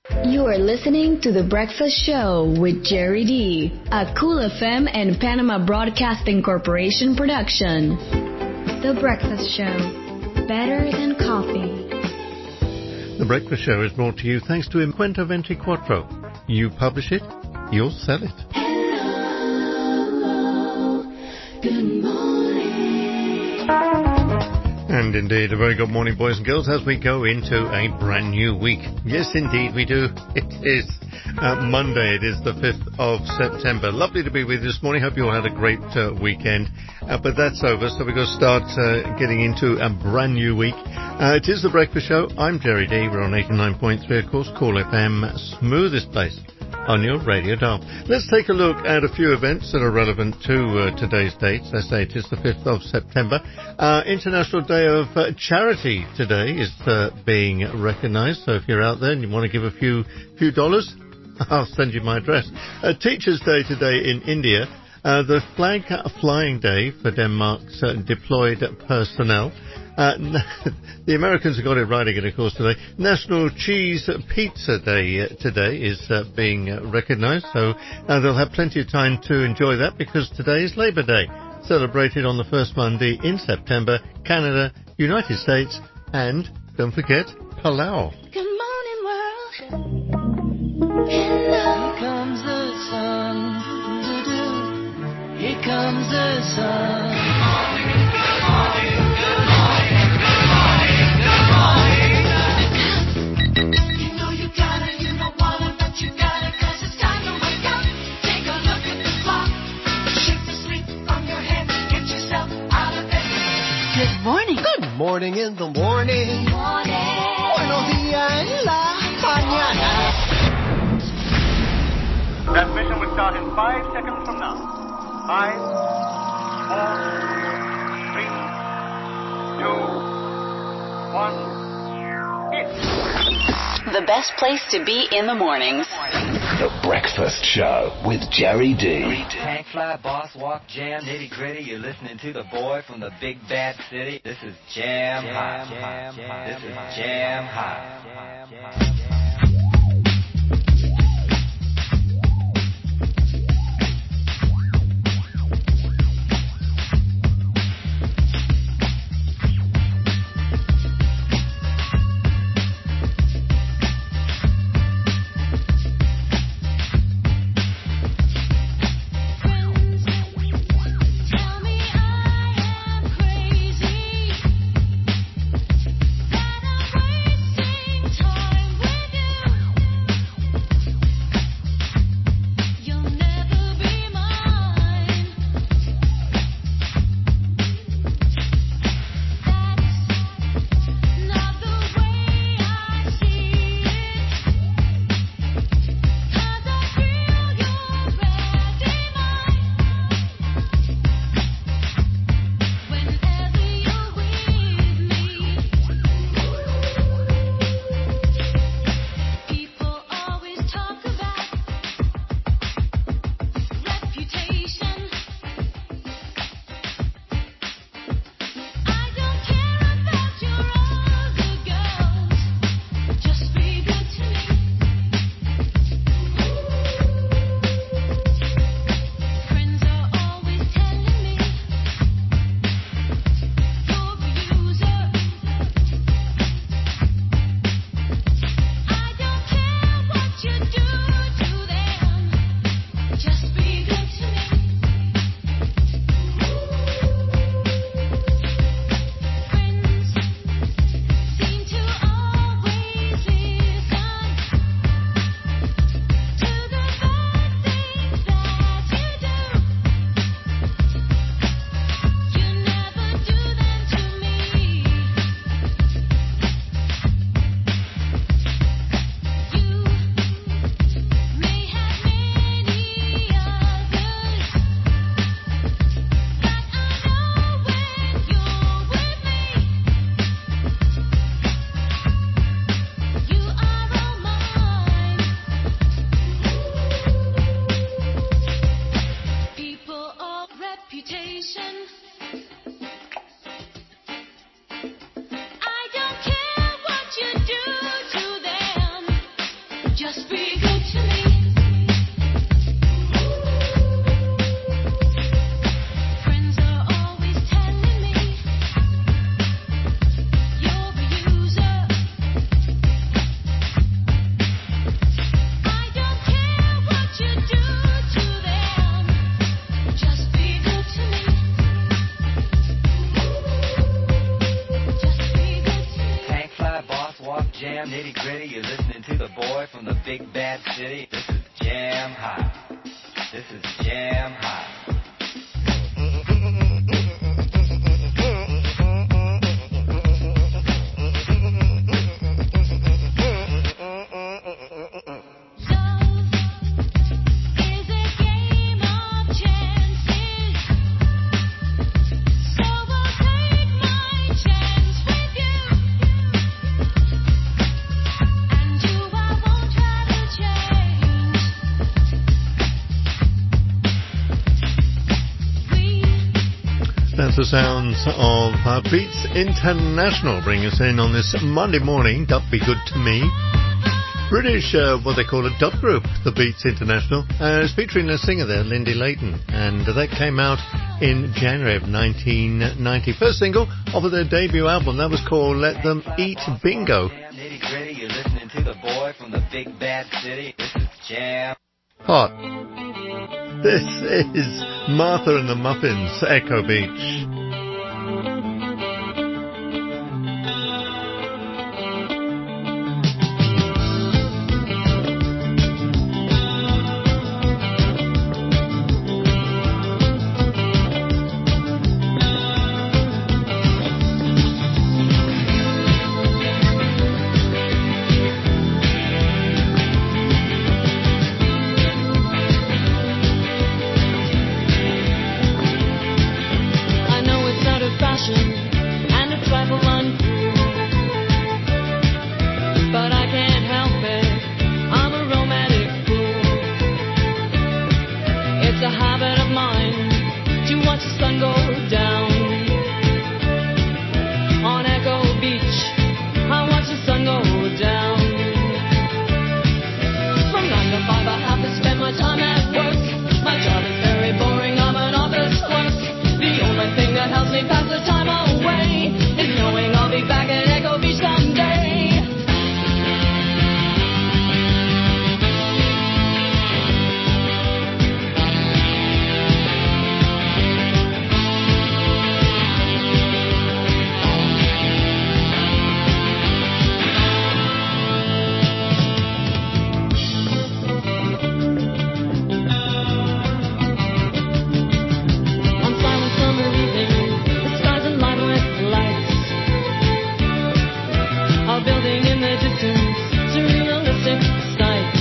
You are listening to The Breakfast Show with Jerry D, a Cool FM and Panama Broadcasting Corporation production. The Breakfast Show, better than coffee. The Breakfast Show is brought to you thanks to Encuentro 24. You publish it, you'll sell it. Hello, good morning. And indeed, a very good morning, boys and girls, as we go into a brand new week. Yes, indeed, we do. It is Monday. It is the 5th of September. Lovely to be with you this morning. Hope you all had a great weekend. But that's over, so we're going to start getting into a brand new week. It is The Breakfast Show. I'm Jerry D. We're on 89.3, of course, Cool FM, smoothest place on your radio dial. Let's take a look at a few events that are relevant to today's dates. As I say, it is the 5th of September. International Day of Charity today is being recognised. So if you're out there and you want to give a few dollars, I'll send you my address. Teachers' Day today in India. The Flag Flying Day for Denmark's deployed personnel. The Americans have got it right again, of course, today. National Cheese Pizza Day today is being recognised, so they'll have plenty of time to enjoy that because today is Labour Day, celebrated on the first Monday in September, Canada, United States, and, don't forget, Palau. Good morning, world. Hello. Here comes the sun. Here comes the sun. Good morning in the morning. Buenos días en la mañana. Transmission will start in 5 seconds from now. 5, 4, 3, 2, 1, hit. The best place to be in the mornings. The Breakfast Show with Jerry D. Tank fly, boss walk, jam, nitty gritty. You're listening to the boy from the big bad city. This is Jam Hot. This is Jam Hot. That I'm wasting Just be good to me. Friends are always telling me you're a user. I don't care what you do to them. Just be good to me. Just be good to me. Tank fly, boss walk, jam, nitty gritty. You're listening to the boy from the big bad city. This is Jam Hot. This is Jam Hot. Is a game of chances, so I'll take my chance with you, and you I won't try to change. That's the sounds of Beats International bringing us in on this Monday morning. Don't Be Good to Me. British, what they call a dub group, the Beats International. It's featuring a singer there, Lindy Layton, and that came out in January of 1990. First single off of their debut album, that was called Let Them Eat Bingo. Nitty gritty, you're listening to the boy from the big bad city. This is Jam. Hot. This is Martha and the Muffins, Echo Beach. I know it's out of fashion and a trifle uncool, but I can't help it. I'm a romantic fool. It's a habit of mine to watch the sun go down on Echo Beach. I watch the sun go down. From 9 to 5 I have to spend my time at work. My job is very boring, I'm an office clerk. The only thing that helps me pass the time away is knowing I'll be back at Echo Beach someday. On silent summer evening, the skies alight with lights. A building in the distance, surrealistic sight.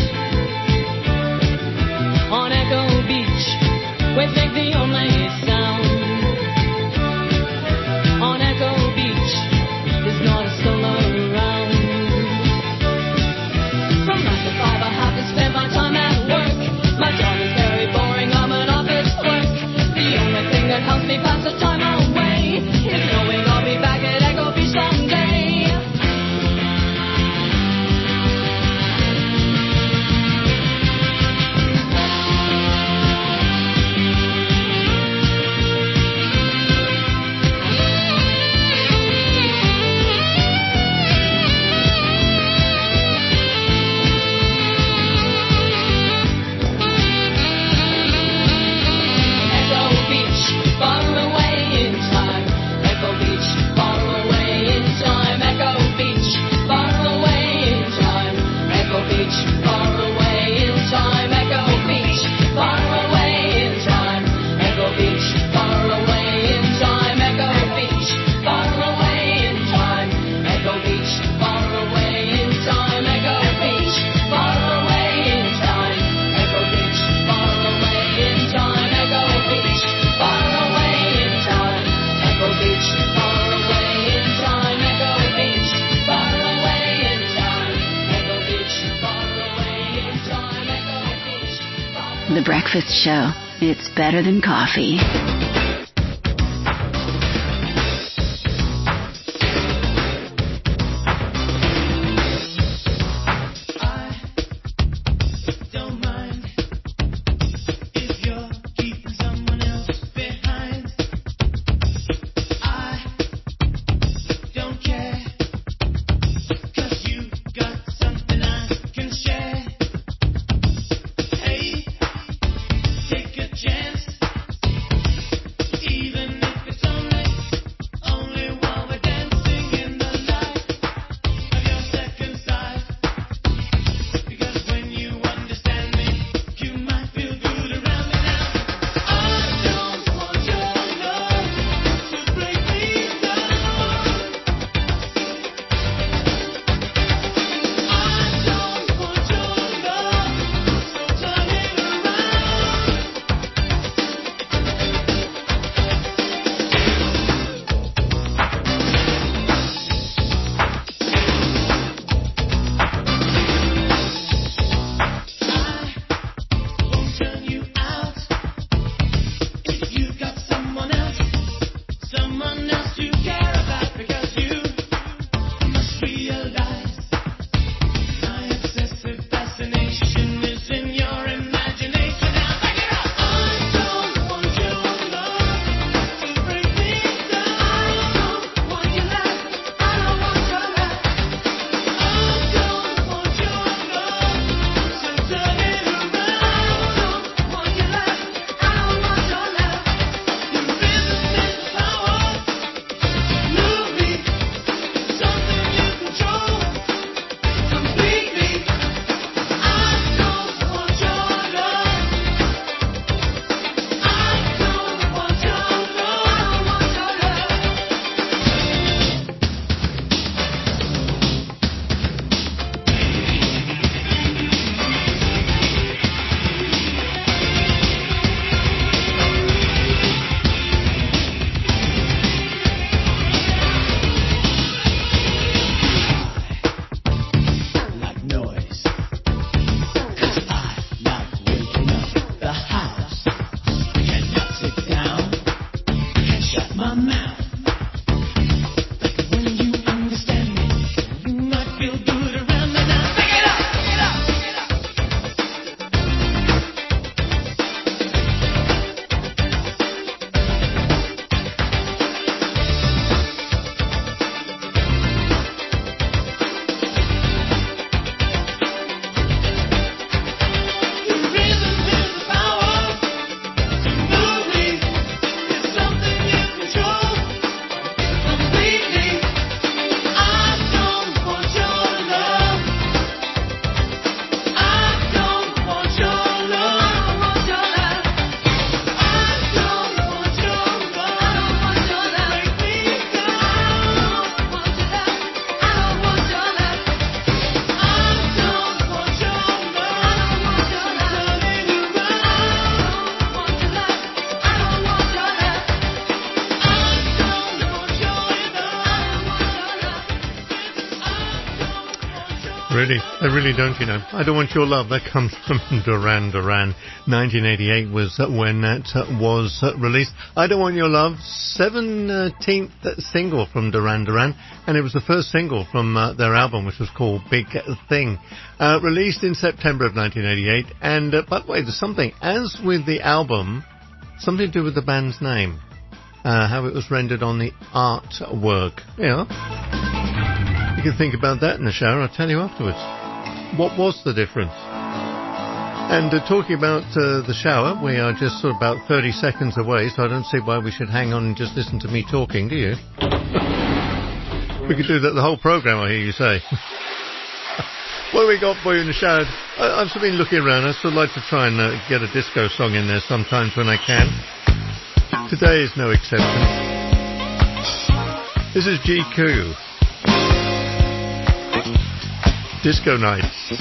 On Echo Beach, waves make the only sound. On Echo Beach, there's not a soul around. From 9 to 5 I have to spend my time at work. My job is very boring, I'm an office clerk. The only thing that helps me pass the time away is knowing I'll be back at Echo Beach someday. Echo Beach, far away in time. Echo Beach, far away in time. Echo Beach, far away in time. Echo Beach, far away in time. Echo Beach, far away in time. Echo Beach, far away in time. Echo Beach, far away in time. Echo Beach, far away in time. Echo Beach, far away in time. Echo Beach, far away in time. Echo Beach, far away in time. Echo Beach, far away in time. Echo Beach, far away in time. Echo Beach, far away in time. Echo Beach, far away. The Breakfast Show. It's better than coffee. They really don't, you know. I Don't Want Your Love. That comes from Duran Duran. 1988 was when that was released. I Don't Want Your Love, 17th single from Duran Duran, and it was the first single from their album, which was called Big Thing. Released in September of 1988. And, by the way, there's something, as with the album, something to do with the band's name. How it was rendered on the artwork. Yeah. You can think about that in the shower. I'll tell you afterwards. What was the difference? And talking about the shower, we are just sort of about 30 seconds away, so I don't see why we should hang on and just listen to me talking, do you? We could do that the whole program, I hear you say. What have we got for you in the shower? I've sort of been looking around. I sort of like to try and get a disco song in there sometimes when I can. Today is no exception. This is GQ. Disco Nights.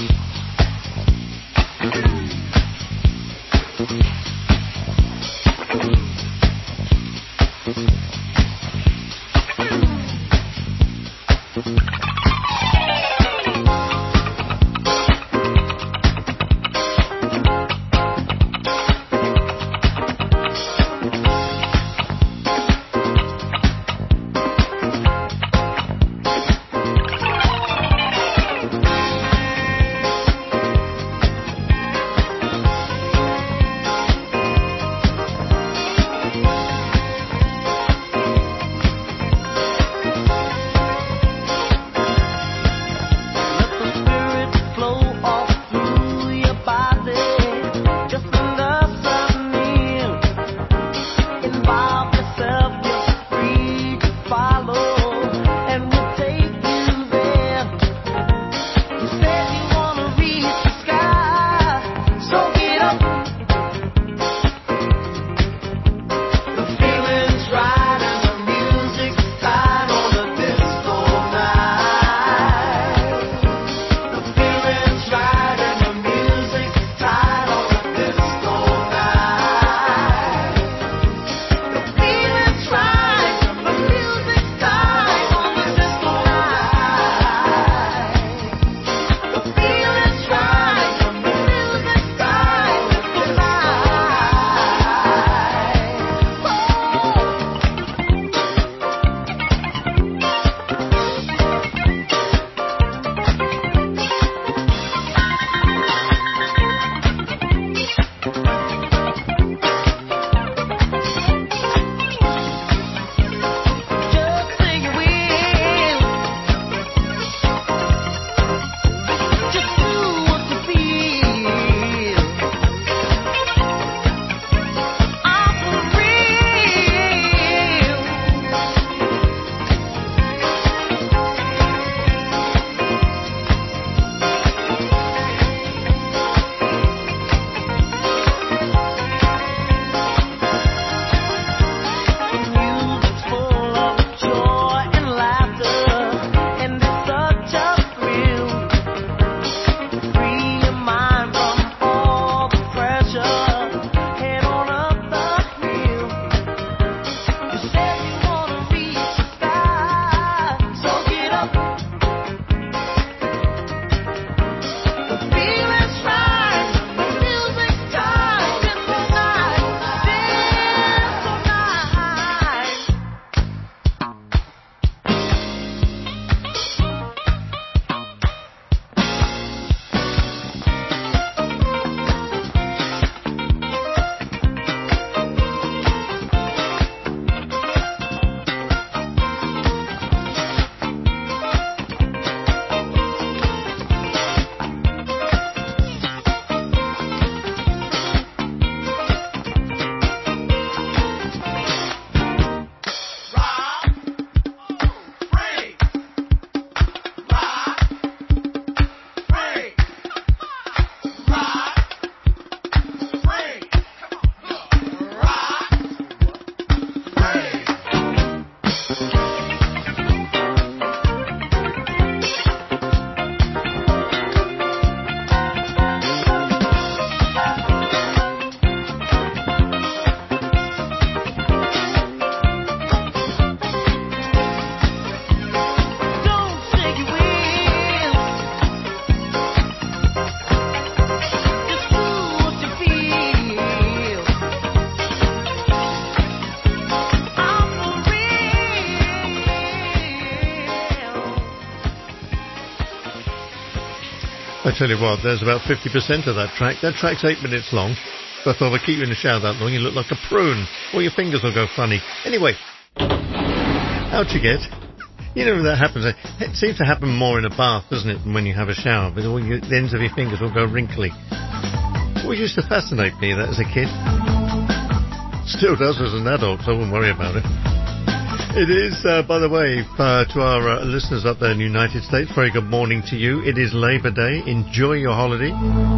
I tell you what, there's about 50% of that track. That track's 8 minutes long. So I thought if I keep you in the shower that long, you look like a prune. Or your fingers will go funny. Anyway, out you get. You know that happens. It seems to happen more in a bath, doesn't it, than when you have a shower. But the ends of your fingers will go wrinkly. It always used to fascinate me, that as a kid. Still does as an adult, so I wouldn't worry about it. It is, by the way, to our listeners up there in the United States, very good morning to you. It is Labor Day. Enjoy your holiday.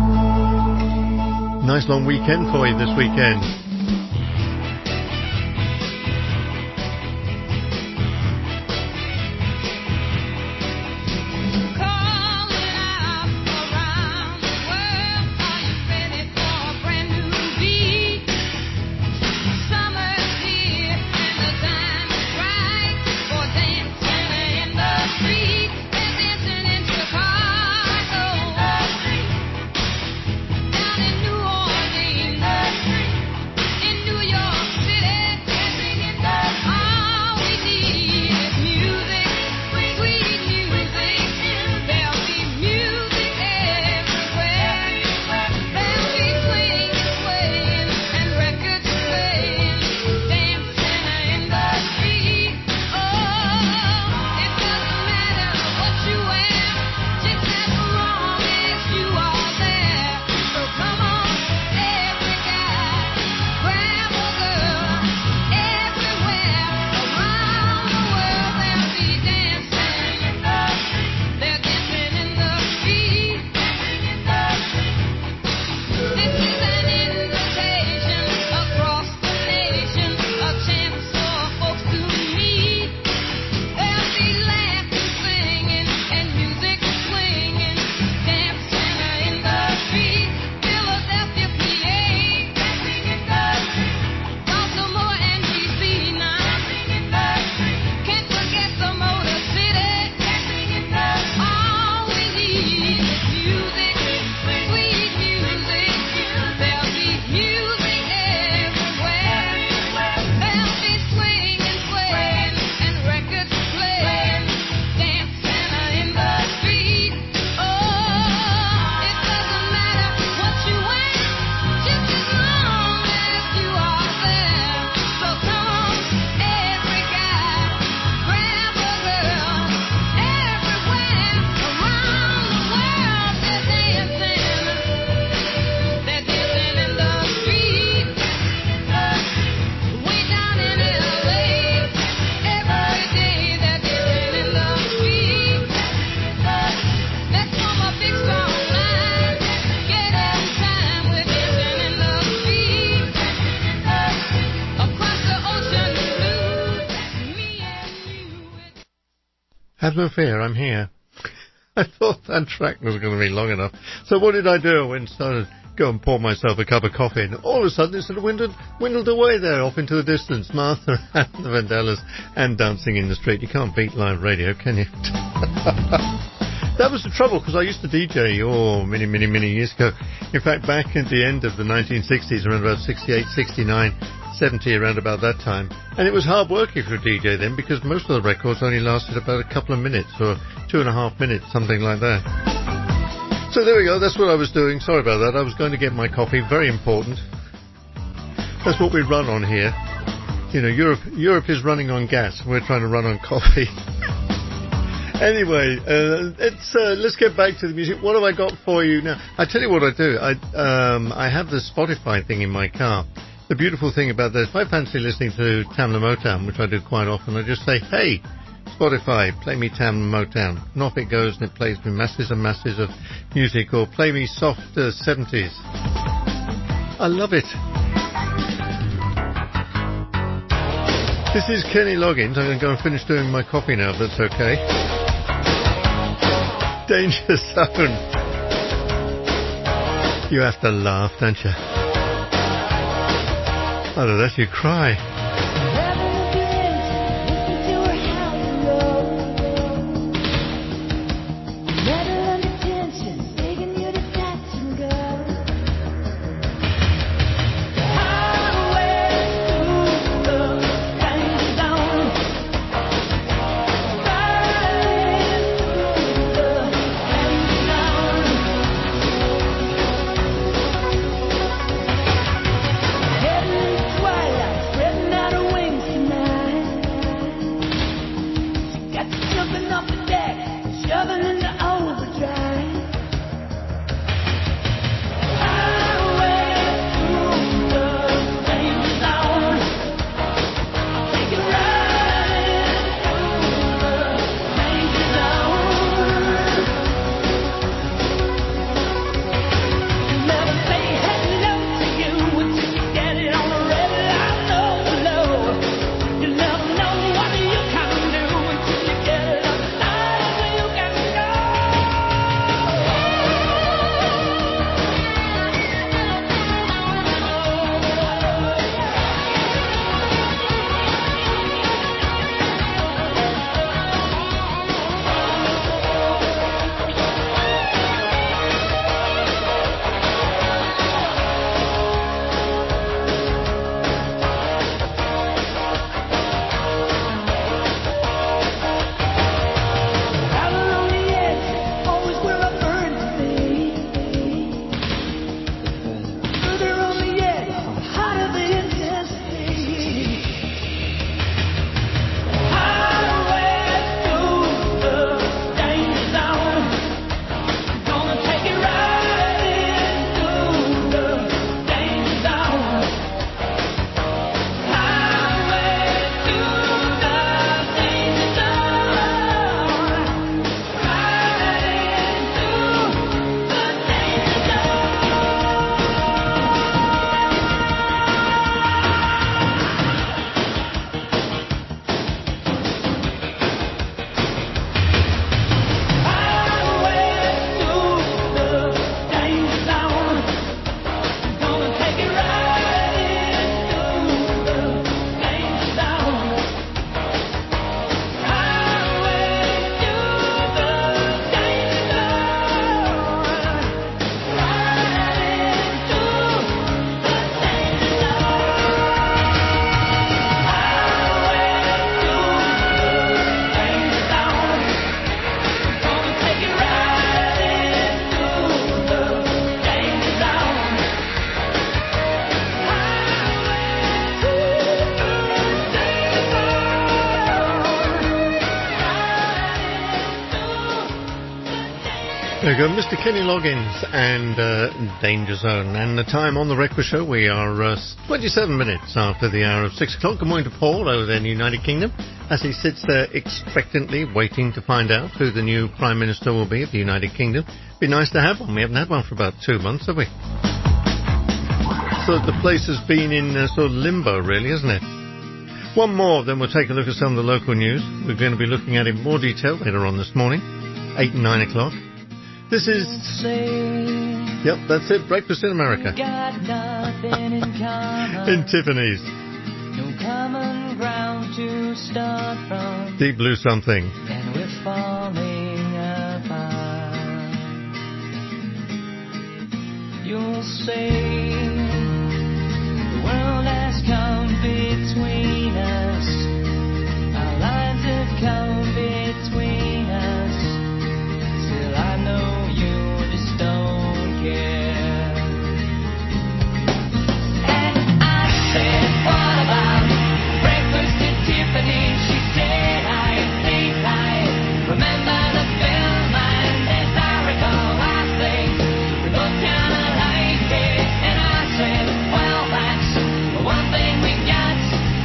Nice long weekend for you this weekend. Have no fear, I'm here. I thought that track was going to be long enough. So what did I do? I went and started go and pour myself a cup of coffee, and all of a sudden it sort of dwindled away there, off into the distance. Martha and the Vandellas and Dancing in the Street. You can't beat live radio, can you? That was the trouble, because I used to DJ, many years ago. In fact, back at the end of the 1960s, around about 68, 69, 70, around about that time. And it was hard working for a DJ then, because most of the records only lasted about a couple of minutes, or 2.5 minutes, something like that. So there we go, that's what I was doing. Sorry about that. I was going to get my coffee, very important. That's what we run on here. You know, Europe is running on gas. We're trying to run on coffee. Anyway, let's get back to the music. What have I got for you now? I tell you what I do. I have the Spotify thing in my car. The beautiful thing about this, if I fancy listening to Tamla Motown, which I do quite often, I just say, hey, Spotify, play me Tamla Motown. And off it goes, and it plays me masses and masses of music, or play me soft 70s. I love it. This is Kenny Loggins. I'm going to go and finish doing my coffee now, if that's okay. Danger Zone. You have to laugh, don't you? I don't know, you cry. There we go, Mr. Kenny Loggins and Danger Zone. And the time on the Breakfast Show, we are 27 minutes after the hour of 6 o'clock. Good morning to Paul over there in the United Kingdom, as he sits there expectantly waiting to find out who the new Prime Minister will be of the United Kingdom. Be nice to have one. We haven't had one for about 2 months, have we? So the place has been in sort of limbo, really, hasn't it? One more, then we'll take a look at some of the local news. We're going to be looking at it in more detail later on this morning, 8 and 9 o'clock. This is... Yep, that's it. Breakfast in America. In Tiffany's. No common ground to start from. Deep Blue Something. And we're falling apart. You'll say the world has come between us. Our lives have come between us. Still I know don't care. And I said, what about breakfast at Tiffany? She said, I think I remember the film, and as I recall, I think we both kind of liked it. And I said, well, that's the one thing we got.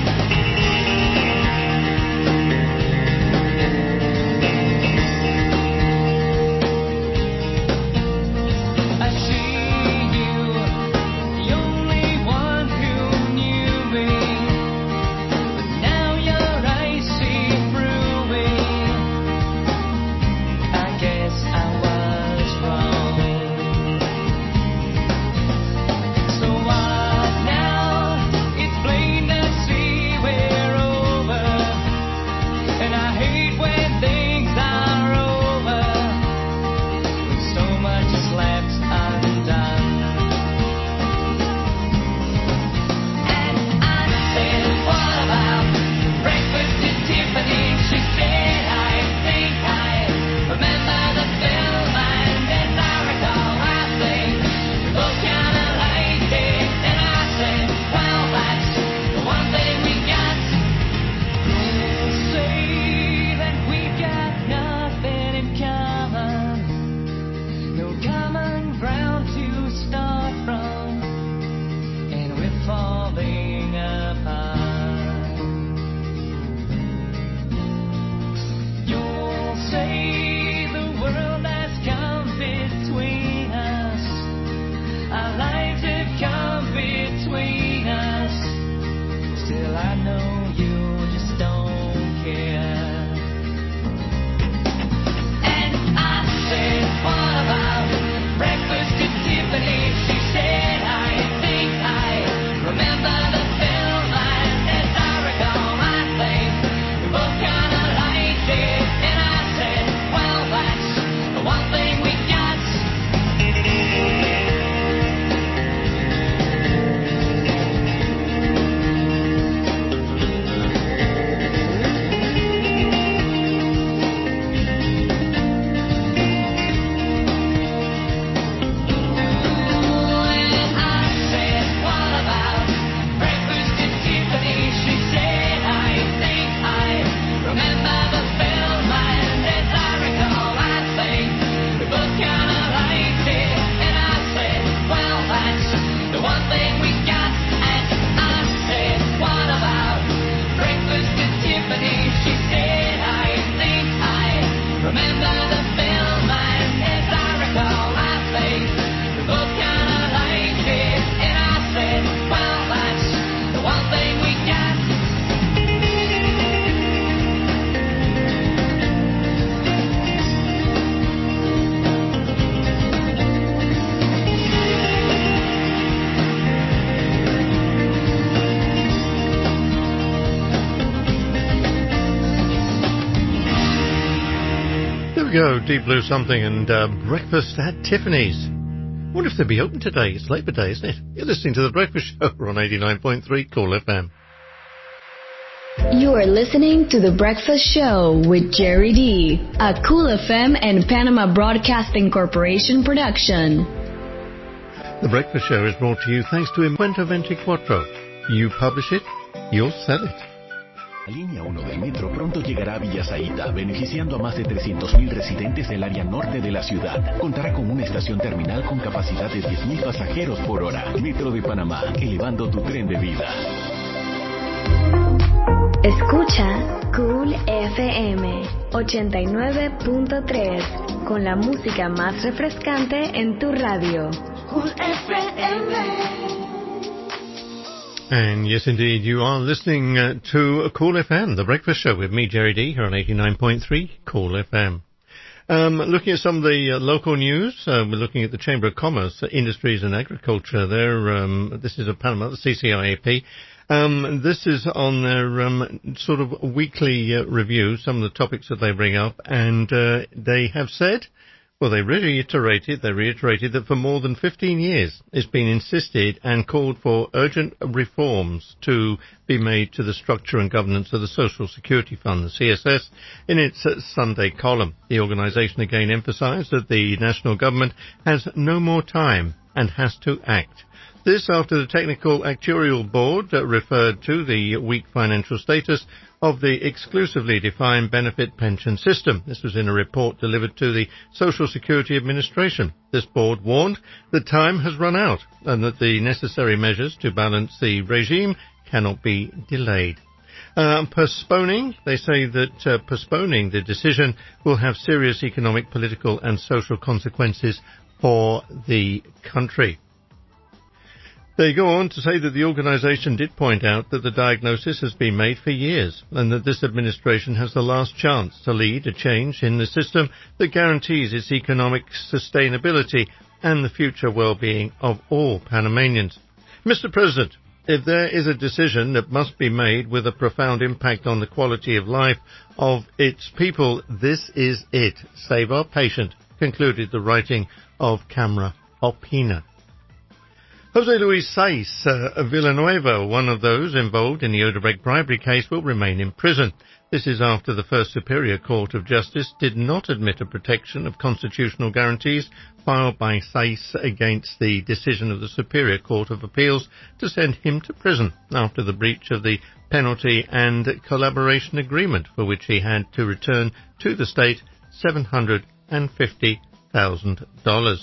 Go, Deep Blue Something and Breakfast at Tiffany's. I wonder if they'll be open today. It's Labor Day, isn't it? You're listening to The Breakfast Show on 89.3 Cool FM. You are listening to The Breakfast Show with Jerry D, a Cool FM and Panama Broadcasting Corporation production. The Breakfast Show is brought to you thanks to Impuento 24. You publish it, you'll sell it. La línea 1 del metro pronto llegará a Villasaita, beneficiando a más de 300.000 residentes del área norte de la ciudad. Contará con una estación terminal con capacidad de 10.000 pasajeros por hora. Metro de Panamá, elevando tu tren de vida. Escucha Cool FM 89.3 con la música más refrescante en tu radio. Cool FM. And yes, indeed, you are listening to Cool FM, the breakfast show with me, Jerry D, here on 89.3 Cool FM. Looking at some of the local news, we're looking at the Chamber of Commerce, Industries and Agriculture. This is a Panama, the CCIAP. This is on their sort of weekly review, some of the topics that they bring up, and they have said, well, they reiterated that for more than 15 years it's been insisted and called for urgent reforms to be made to the structure and governance of the Social Security Fund, the CSS, in its Sunday column. The organisation again emphasised that the national government has no more time and has to act. This after the Technical Actuarial Board referred to the weak financial status of the exclusively defined benefit pension system. This was in a report delivered to the Social Security Administration. This board warned that time has run out and that the necessary measures to balance the regime cannot be delayed. They say that postponing the decision will have serious economic, political and social consequences for the country. They go on to say that the organisation did point out that the diagnosis has been made for years and that this administration has the last chance to lead a change in the system that guarantees its economic sustainability and the future well-being of all Panamanians. Mr. President, if there is a decision that must be made with a profound impact on the quality of life of its people, this is it. Save our patient, concluded the writing of Camara Opina. Jose Luis Saiz Villanueva, one of those involved in the Odebrecht bribery case, will remain in prison. This is after the First Superior Court of Justice did not admit a protection of constitutional guarantees filed by Saiz against the decision of the Superior Court of Appeals to send him to prison after the breach of the penalty and collaboration agreement, for which he had to return to the state $750,000.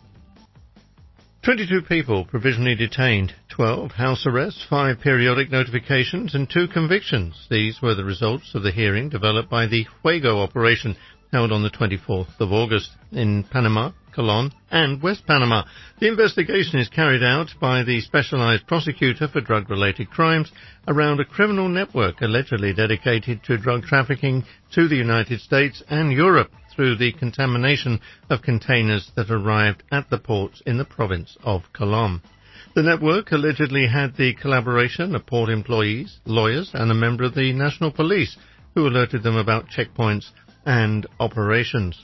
22 people provisionally detained, 12 house arrests, 5 periodic notifications and 2 convictions. These were the results of the hearing developed by the Fuego operation held on the 24th of August in Panama, Colón and West Panama. The investigation is carried out by the Specialized Prosecutor for Drug-Related Crimes around a criminal network allegedly dedicated to drug trafficking to the United States and Europe through the contamination of containers that arrived at the ports in the province of Colón. The network allegedly had the collaboration of port employees, lawyers and a member of the National Police who alerted them about checkpoints and operations.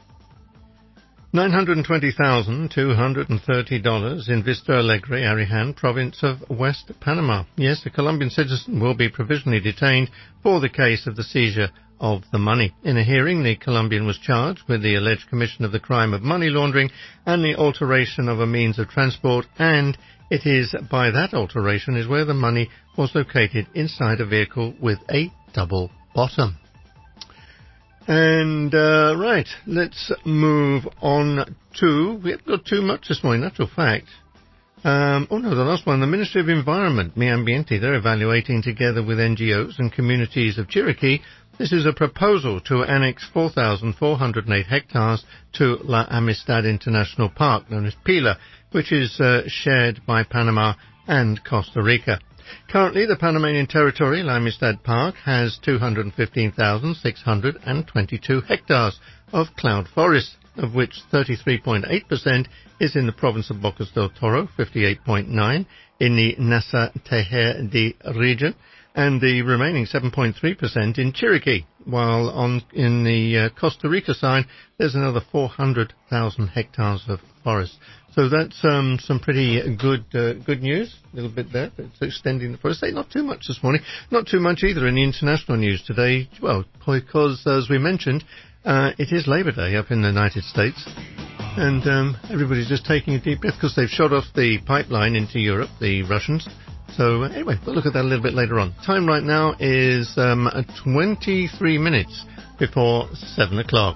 $920,230 in Vista Alegre, Arihan, province of West Panama. Yes, a Colombian citizen will be provisionally detained for the case of the seizure of the money. In a hearing, the Colombian was charged with the alleged commission of the crime of money laundering and the alteration of a means of transport, and it is by that alteration is where the money was located inside a vehicle with a double bottom. And, right, let's move on to, we haven't got too much this morning, natural fact. The last one, the Ministry of Environment, Mi Ambiente, they're evaluating together with NGOs and communities of Chiriquí. This is a proposal to annex 4,408 hectares to La Amistad International Park, known as PILA, which is shared by Panama and Costa Rica. Currently, the Panamanian territory, La Amistad Park, has 215,622 hectares of cloud forest, of which 33.8% is in the province of Bocas del Toro, 58.9% in the Nasa Tejer region, and the remaining 7.3% in Chiriquí, while in the Costa Rica side, there's another 400,000 hectares of forest. So that's some pretty good news. A little bit there. It's extending the forest. Not too much this morning. Not too much either in the international news today. Well, because as we mentioned, it is Labor Day up in the United States, and everybody's just taking a deep breath because they've shot off the pipeline into Europe, the Russians, So anyway, we'll look at that a little bit later on. Time right now is 23 minutes before 7 o'clock.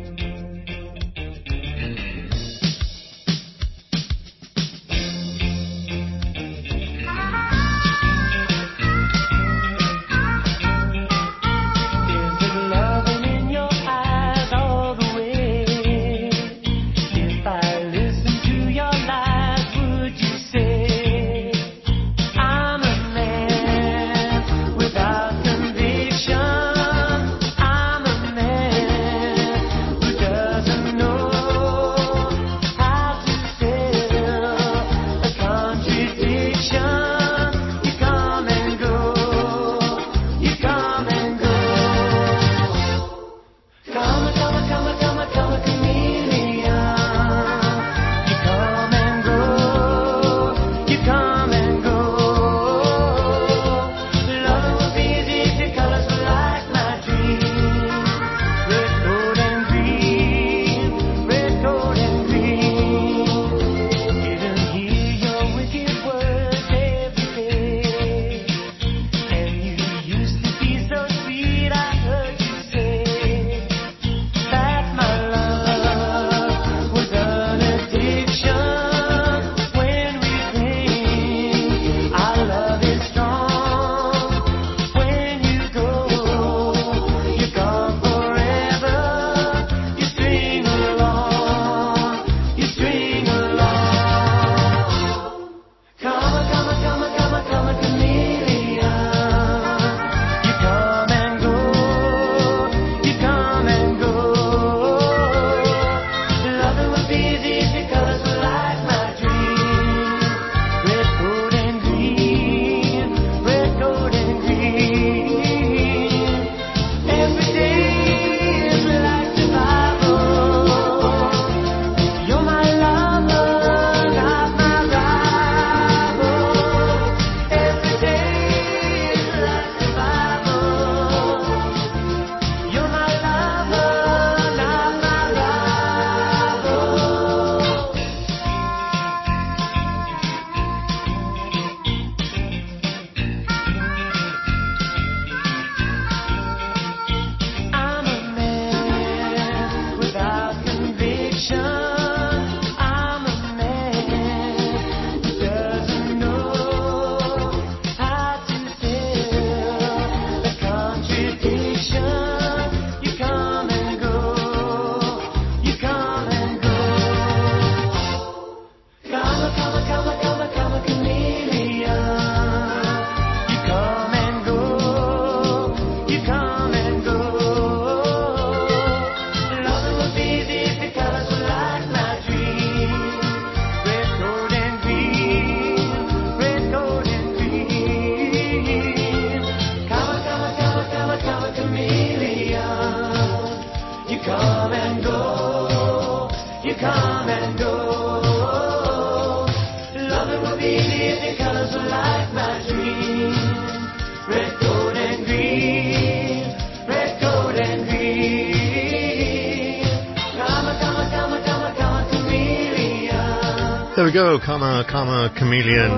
There we go, Karma Chameleon.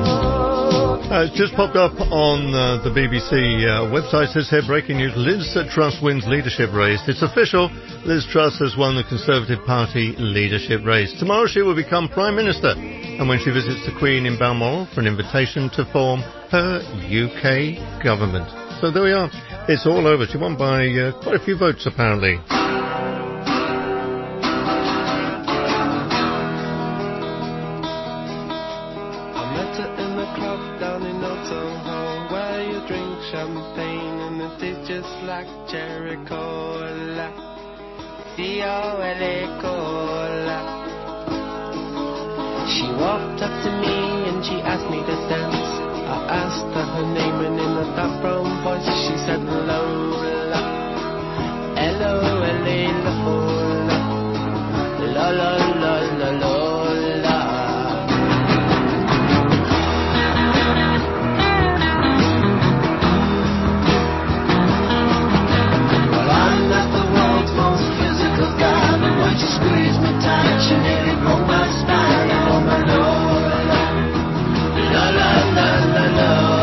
It's just popped up on the BBC website. It says here, breaking news, Liz Truss wins leadership race. It's official, Liz Truss has won the Conservative Party leadership race. Tomorrow she will become Prime Minister, and when she visits the Queen in Balmoral for an invitation to form her UK government. So there we are. It's all over. She won by quite a few votes, apparently. She walked up to me and she asked me to dance. I asked her her name and in a dark brown voice she said Lola. L-O-L-A-Lola. La-la-la-la-la-la. Well, I'm not the world's most physical guy, but when she squeezed me tight she nearly broke my spine. Oh my Lola, la la la la la.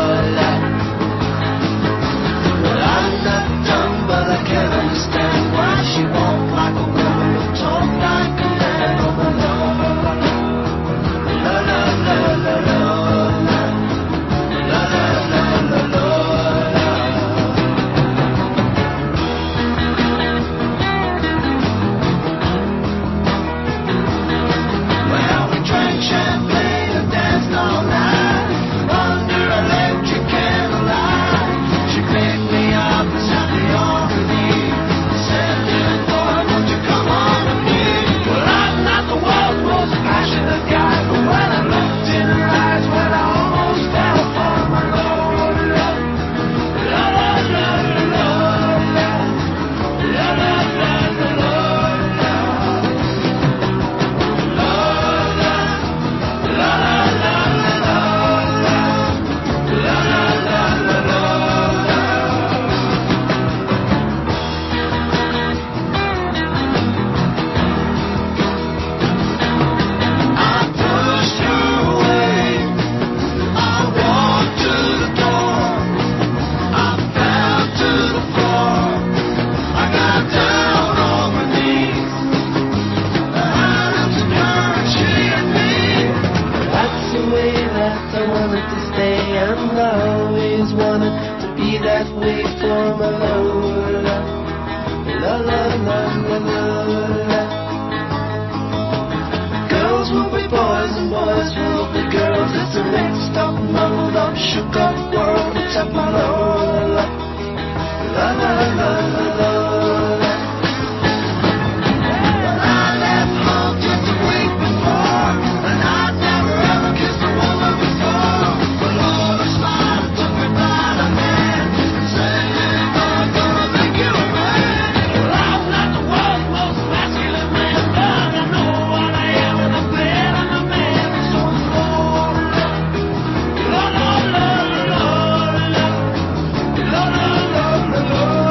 wanted to stay and always wanted to be that way for my Lola. La la la la la la. Girls will be boys and boys will be girls. It's a mixed up, muddled up, shook up world except my Lola. La la la la la la. I left home just a week before, and I'd never ever kissed a woman before. But Lord, a smile took me by the hand and said, I'm gonna make you a man. Well, I'm not the world's most masculine man, but I know what I am in the bed. I'm a man, so Lola, la la la la la, la la la la la.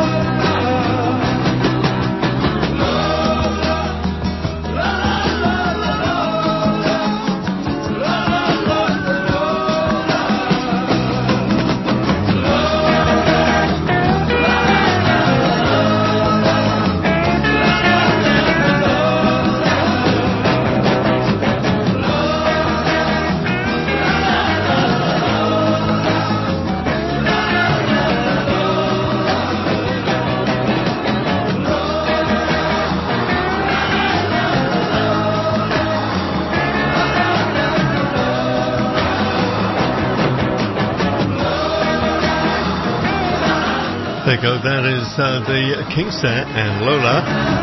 There you go, that is the Kingset and Lola.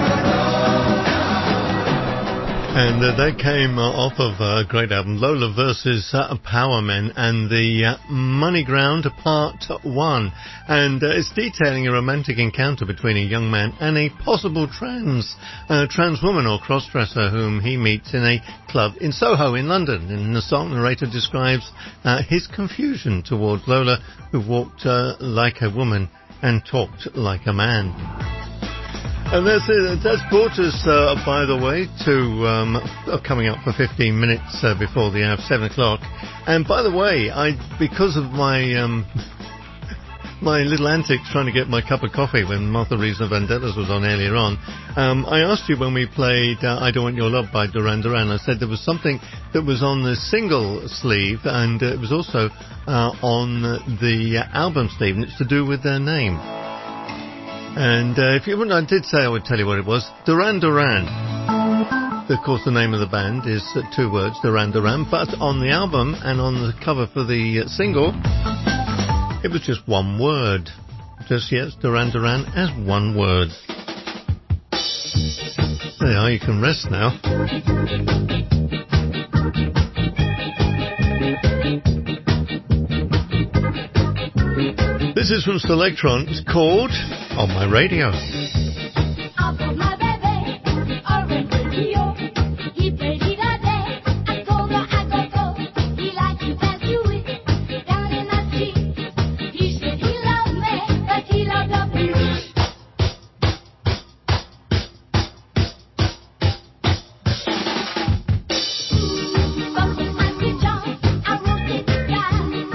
And they came off of a great album, Lola versus Power Men, and the Money Ground Part 1. And it's detailing a romantic encounter between a young man and a possible trans woman or cross-dresser whom he meets in a club in Soho in London. And the song narrator describes his confusion towards Lola, who walked like a woman and talked like a man. And that's brought us, by the way, to coming up for 15 minutes before the hour of 7 o'clock. And by the way, because of my my little antics trying to get my cup of coffee when Martha Reason of Vandellas was on earlier on, I asked you when we played I Don't Want Your Love by Duran Duran, I said there was something that was on the single sleeve, and it was also on the album sleeve, and it's to do with their name. And if you wouldn't, I did say I would tell you what it was. Duran Duran. Of course, the name of the band is 2 words, Duran Duran, but on the album and on the cover for the single, it was just 1 word. Just, yes, Duran Duran as 1 word. There you are, you can rest now. This is from Selectron. It's called On My Radio.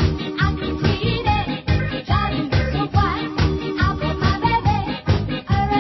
Baby,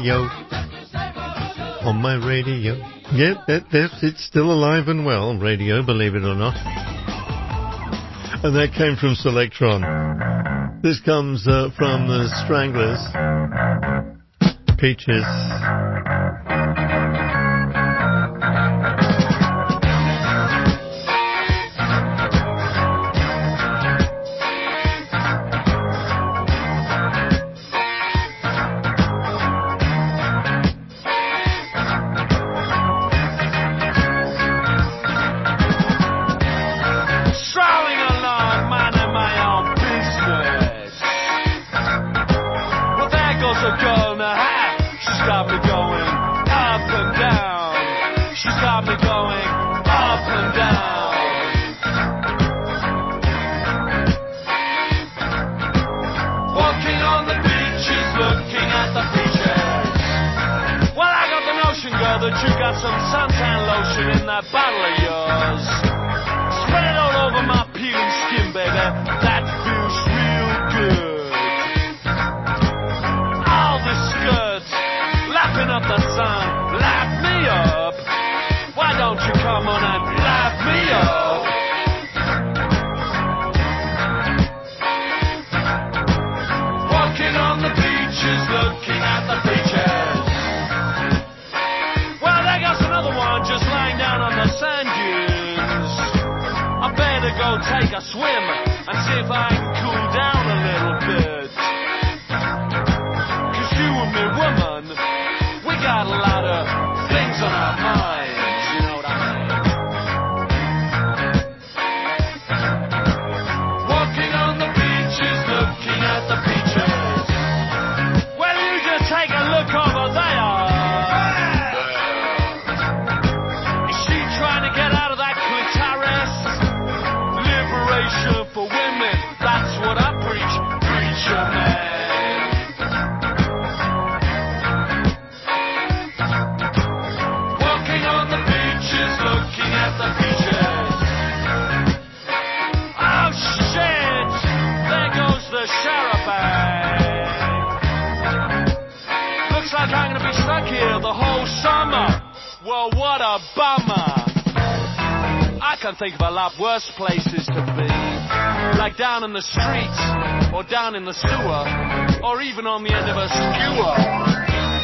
radio. On my radio. Yeah, it's still alive and well, radio, believe it or not. And that came from Selectron. This comes from the Stranglers. Peaches. Think of a lot worse places to be, like down in the streets, or down in the sewer, or even on the end of a skewer.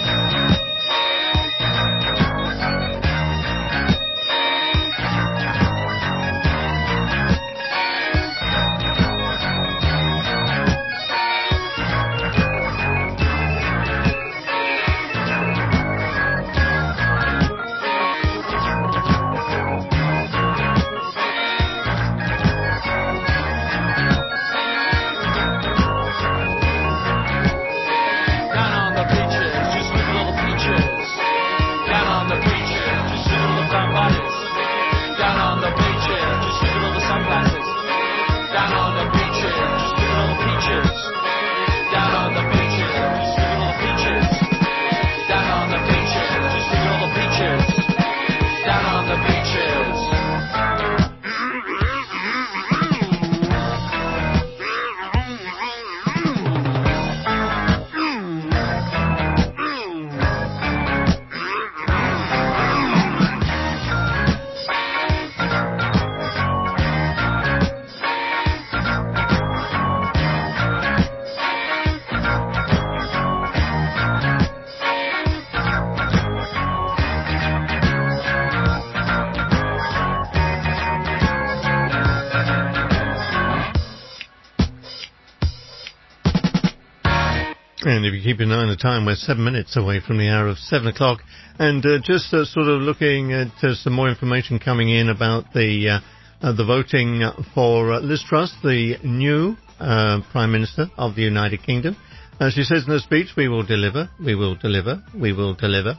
And if you keep an eye on the time, we're 7 minutes away from the hour of 7 o'clock. And just sort of looking at some more information coming in about the voting for Liz Truss, the new Prime Minister of the United Kingdom. She says in her speech, we will deliver, we will deliver, we will deliver.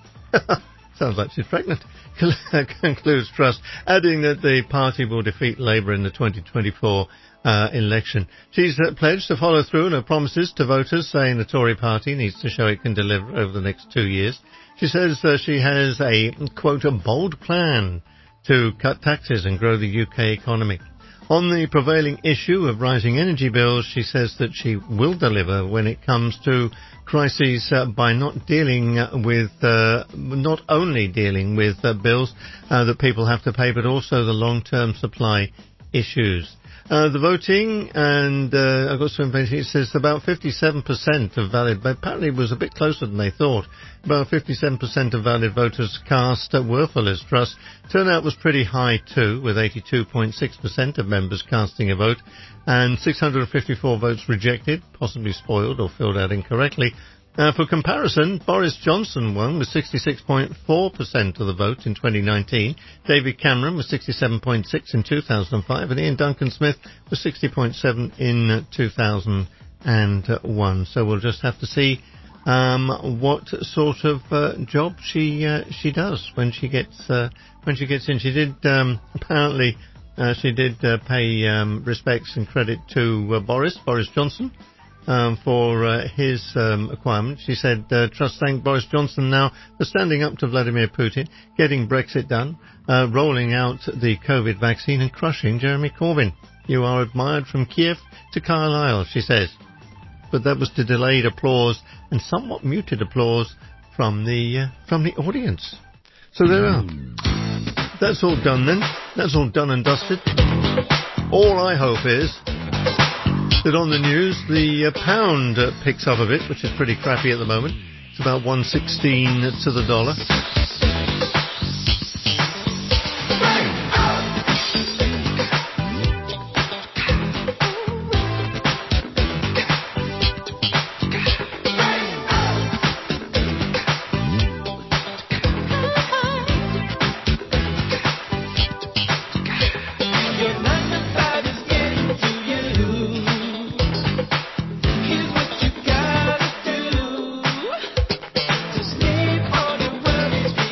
Sounds like she's pregnant. Concludes Truss, adding that the party will defeat Labour in the 2024 election. She's pledged to follow through on her promises to voters, saying the Tory party needs to show it can deliver over the next 2 years. She says she has a, quote, a bold plan to cut taxes and grow the UK economy. On the prevailing issue of rising energy bills, she says that she will deliver when it comes to crises by not only dealing with bills that people have to pay, but also the long-term supply issues. The voting, and I've got some information, it says about 57% of valid, but apparently it was a bit closer than they thought. About 57% of valid voters cast were for Liz Truss. Turnout was pretty high too, with 82.6% of members casting a vote, and 654 votes rejected, possibly spoiled or filled out incorrectly. For comparison, Boris Johnson won with 66.4% of the vote in 2019. David Cameron was 67.6% in 2005, and Ian Duncan Smith was 60.7% in 2001. So we'll just have to see what sort of job she does when she gets in. She did apparently she did pay respects and credit to Boris Johnson. For his acquirement. She said, Truss thanked Boris Johnson now for standing up to Vladimir Putin, getting Brexit done, rolling out the COVID vaccine and crushing Jeremy Corbyn. You are admired from Kiev to Carlisle, she says. But that was to delayed applause and somewhat muted applause from the audience. So there we are. That's all done then. That's all done and dusted. All I hope is that on the news, the pound picks up a bit, which is pretty crappy at the moment. It's about 1.16 to the dollar. Here's what you gotta do to escape all the worries.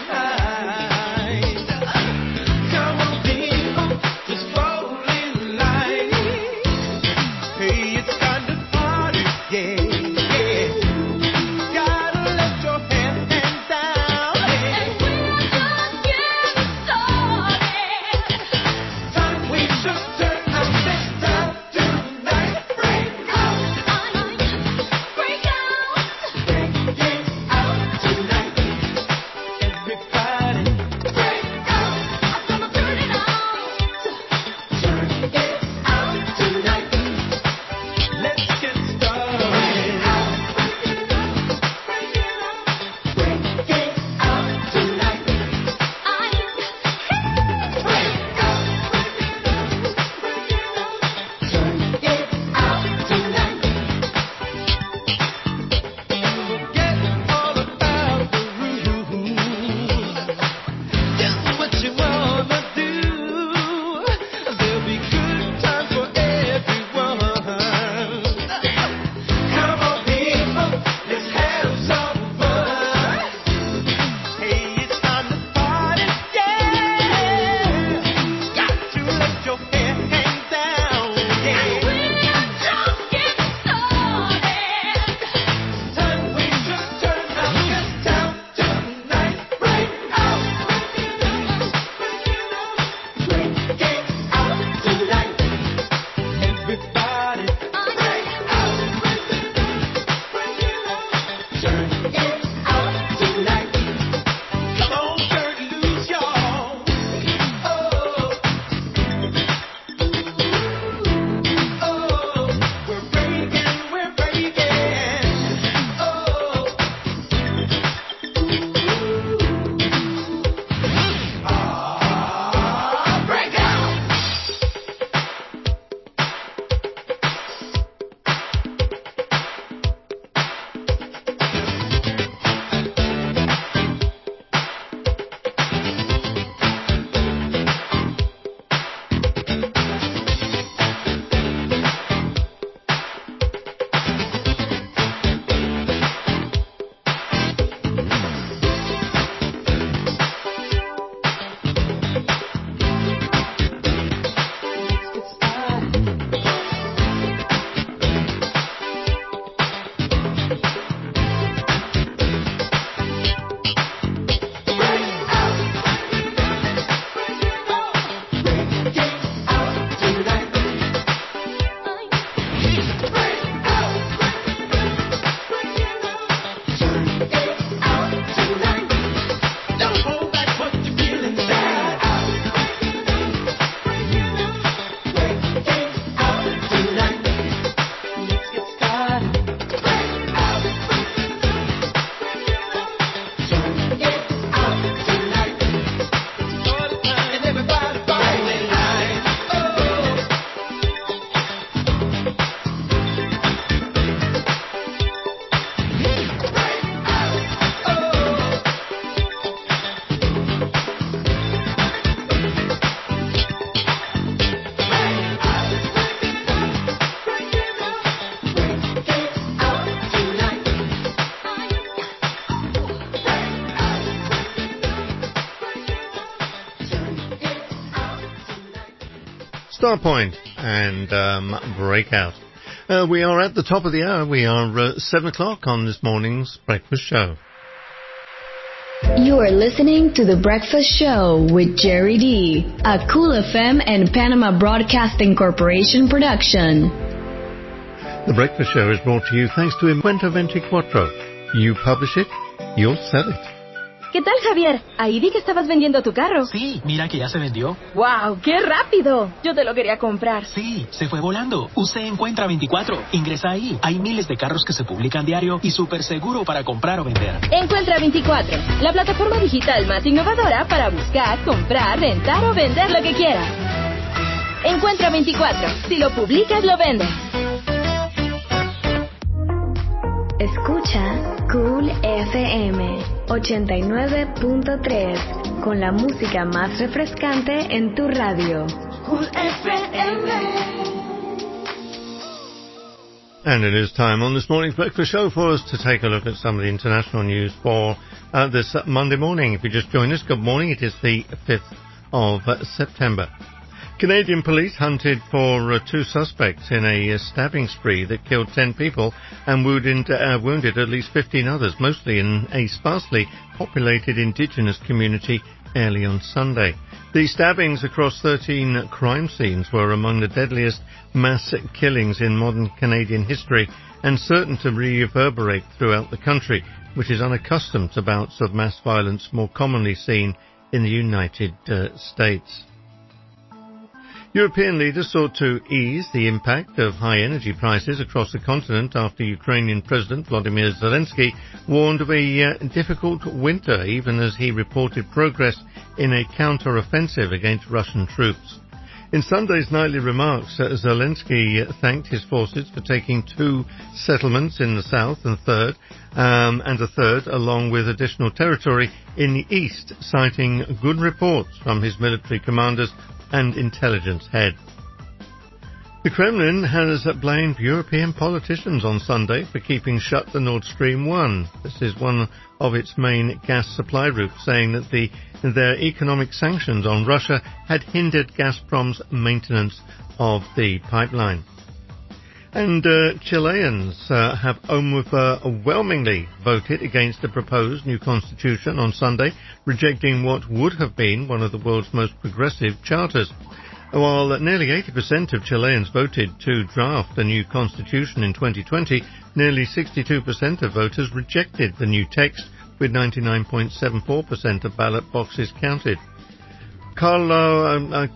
Starpoint and Breakout. We are at the top of the hour. We are 7 o'clock on this morning's breakfast show. You are listening to The Breakfast Show with Jerry D, a Cool FM and Panama Broadcasting Corporation production. The Breakfast Show is brought to you thanks to Encuentro 24. You publish it, you'll sell it. ¿Qué tal, Javier? Ahí vi que estabas vendiendo tu carro. Sí, mira que ya se vendió. ¡Wow! ¡Qué rápido! Yo te lo quería comprar. Sí, se fue volando. Usé Encuentra 24. Ingresa ahí. Hay miles de carros que se publican diario y súper seguro para comprar o vender. Encuentra 24, la plataforma digital más innovadora para buscar, comprar, rentar o vender lo que quieras. Encuentra 24. Si lo publicas, lo vendes. Escucha Cool FM 89.3 con la música más refrescante en tu radio. Cool FM. And it is time on this morning's breakfast show for us to take a look at some of the international news for this Monday morning. If you just joined us, good morning. It is the 5th of September. Canadian police hunted for 2 suspects in a stabbing spree that killed 10 people and wounded at least 15 others, mostly in a sparsely populated indigenous community early on Sunday. The stabbings across 13 crime scenes were among the deadliest mass killings in modern Canadian history and certain to reverberate throughout the country, which is unaccustomed to bouts of mass violence more commonly seen in the United States. European leaders sought to ease the impact of high energy prices across the continent after Ukrainian President Volodymyr Zelensky warned of a difficult winter, even as he reported progress in a counter-offensive against Russian troops. In Sunday's nightly remarks, Zelensky thanked his forces for taking 2 settlements in the south and a third, along with additional territory in the east, citing good reports from his military commanders and intelligence head. The Kremlin has blamed European politicians on Sunday for keeping shut the Nord Stream 1. This is one of its main gas supply routes, saying that their economic sanctions on Russia had hindered Gazprom's maintenance of the pipeline. And Chileans have overwhelmingly voted against the proposed new constitution on Sunday, rejecting what would have been one of the world's most progressive charters. While nearly 80% of Chileans voted to draft a new constitution in 2020, nearly 62% of voters rejected the new text, with 99.74% of ballot boxes counted. Carol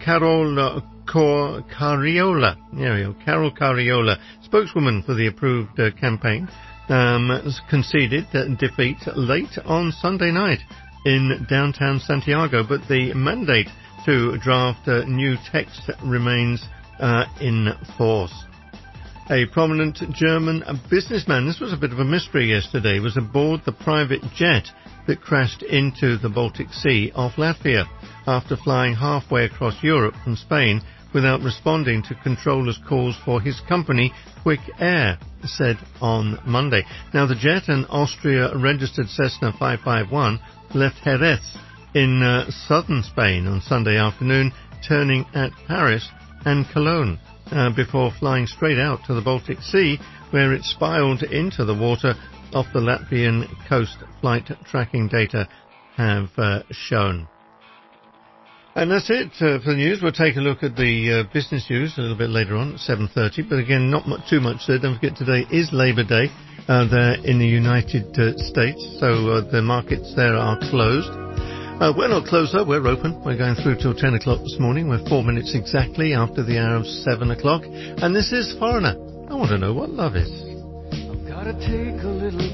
Cariola, spokeswoman for the approved campaign, conceded defeat late on Sunday night in downtown Santiago, but the mandate to draft new text remains in force. A prominent German businessman, this was a bit of a mystery yesterday, was aboard the private jet that crashed into the Baltic Sea off Latvia after flying halfway across Europe from Spain without responding to controllers' calls for his company, Quick Air, said on Monday. Now, the jet, an Austria-registered Cessna 551, left Jerez in southern Spain on Sunday afternoon, turning at Paris and Cologne, before flying straight out to the Baltic Sea, where it spiraled into the water off the Latvian coast, flight tracking data have shown. And that's it for the news. We'll take a look at the business news a little bit later on at 7:30. But again, not too much there. Don't forget today is Labor Day there in the United States, so the markets there are closed. We're not closed though, we're open. We're going through till 10 o'clock this morning. We're 4 minutes exactly after the hour of 7 o'clock. And this is Foreigner. I want to know what love is. I've gotta take a little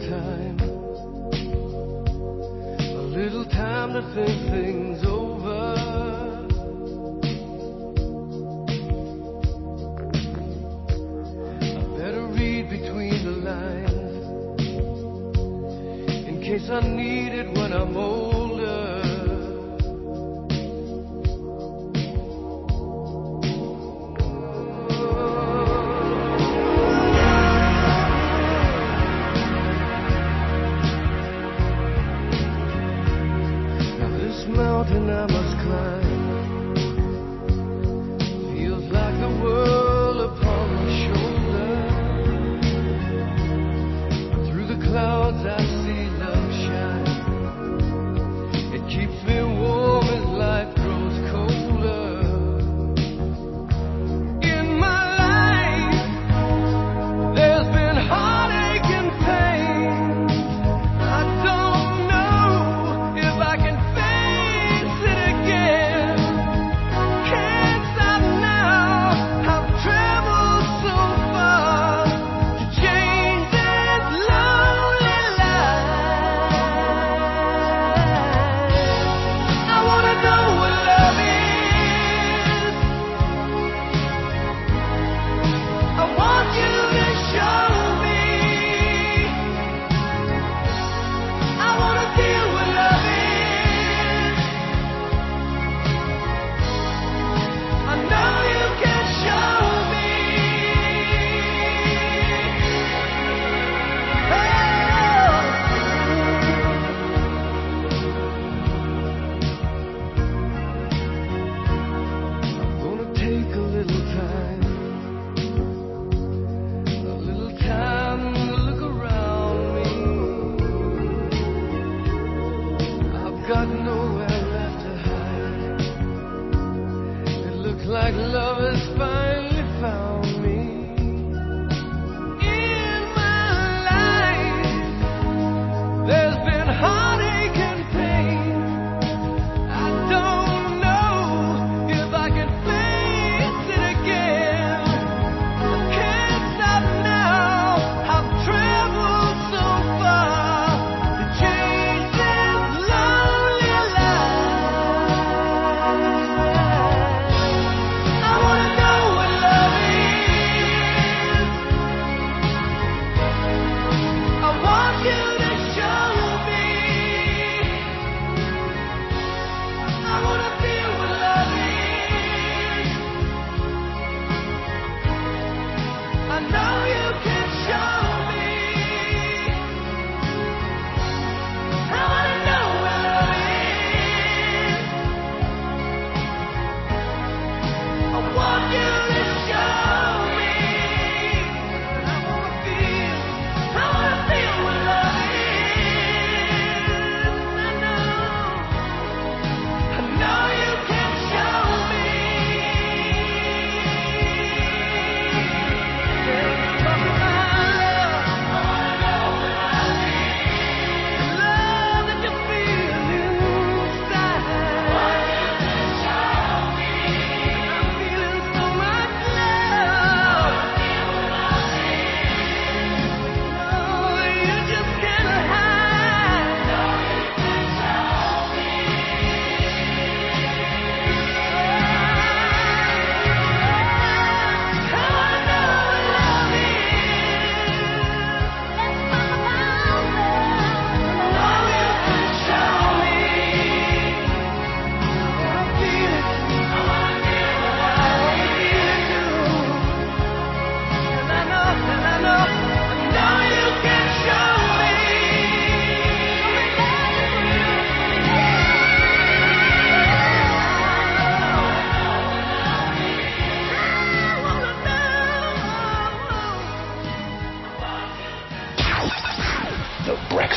time to think things over. I better read between the lines in case I need it when I'm older. Mountain I must climb feels like